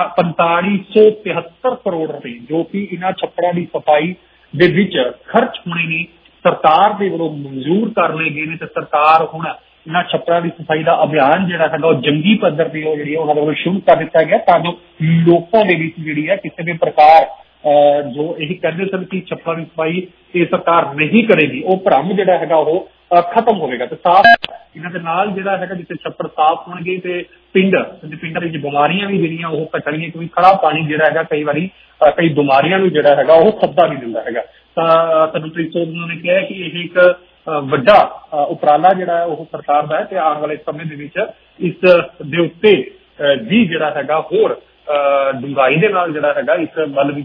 S6: 4573 ਕਰੋੜ ਰੁਪਏ ਜੋ ਕਿ ਇਹਨਾਂ ਛੱਪੜਾਂ ਦੀ ਸਫਾਈ ਦੇ ਵਿੱਚ ਖਰਚ ਹੋਣੇ ਨੇ ਸਰਕਾਰ ਦੇ ਵੱਲੋਂ ਮਨਜ਼ੂਰ ਕਰ ਲਏ ਗਏ ਨੇ ਤੇ ਸਰਕਾਰ ਹੁਣ ਇਹਨਾਂ ਛੱਪੜਾਂ ਦੀ ਸਫਾਈ ਦਾ ਅਭਿਆਨ ਜਿਹੜਾ ਹੈਗਾ ਉਹ ਜੰਗੀ ਪੱਧਰ ਤੇ ਉਹ ਜਿਹੜੀ ਉਹਨਾਂ ਦੇ ਵੱਲੋਂ ਸ਼ੁਰੂ ਕਰ ਦਿੱਤਾ ਗਿਆ, ਤਾਂ ਜੋ ਲੋਕਾਂ ਦੇ ਵਿੱਚ ਜਿਹੜੀ ਹੈ ਕਿਸੇ ਵੀ ਪ੍ਰਕਾਰ ਜੋ ਇਹੀ ਕਹਿੰਦੇ ਸਨ ਕਿ ਛੱਪੜਾਂ ਦੀ ਸਫਾਈ ਇਹ ਸਰਕਾਰ ਨਹੀਂ ਕਰੇਗੀ, ਉਹ ਭਰਮ ਜਿਹੜਾ ਹੈਗਾ ਉਹ ਖਤਮ ਹੋਵੇਗਾ ਤੇ ਸਾਫ਼ ਇਹਨਾਂ ਦੇ ਨਾਲ ਜਿਹੜਾ ਹੈਗਾ ਜਿੱਥੇ ਛੱਪੜ ਸਾਫ਼ ਹੋਣਗੇ ਤੇ ਪਿੰਡਾਂ ਦੇ ਵਿੱਚ ਬਿਮਾਰੀਆਂ ਵੀ ਜਿਹੜੀਆਂ ਉਹ ਘਟਣਗੀਆਂ, ਕਿਉਂਕਿ ਖੜਾ ਪਾਣੀ ਜਿਹੜਾ ਹੈਗਾ ਕਈ ਵਾਰੀ ਕਈ ਬਿਮਾਰੀਆਂ ਨੂੰ ਜਿਹੜਾ ਹੈਗਾ ਉਹ ਸੱਦਾ ਵੀ ਦਿੰਦਾ ਹੈਗਾ। ਤਾਂ ਤਨਪ੍ਰੀਤ ਸੋਧ ਨੇ ਕਿਹਾ ਕਿ ਇਹ ਇੱਕ ਵੱਡਾ ਉਪਰਾਲਾ ਜਿਹੜਾ ਉਹ ਸਰਕਾਰ ਦਾ ਹੈ ਤੇ ਆਉਣ ਵਾਲੇ ਸਮੇਂ ਦੇ ਵਿੱਚ ਇਸ ਦੇ ਉੱਤੇ ਵੀ ਜਿਹੜਾ ਹੈਗਾ ਹੋਰ ਡੂੰਘਾਈ ਦੇ ਨਾਲ ਜਿਹੜਾ ਹੈਗਾ ਇਸ ਵੱਲ ਵੀ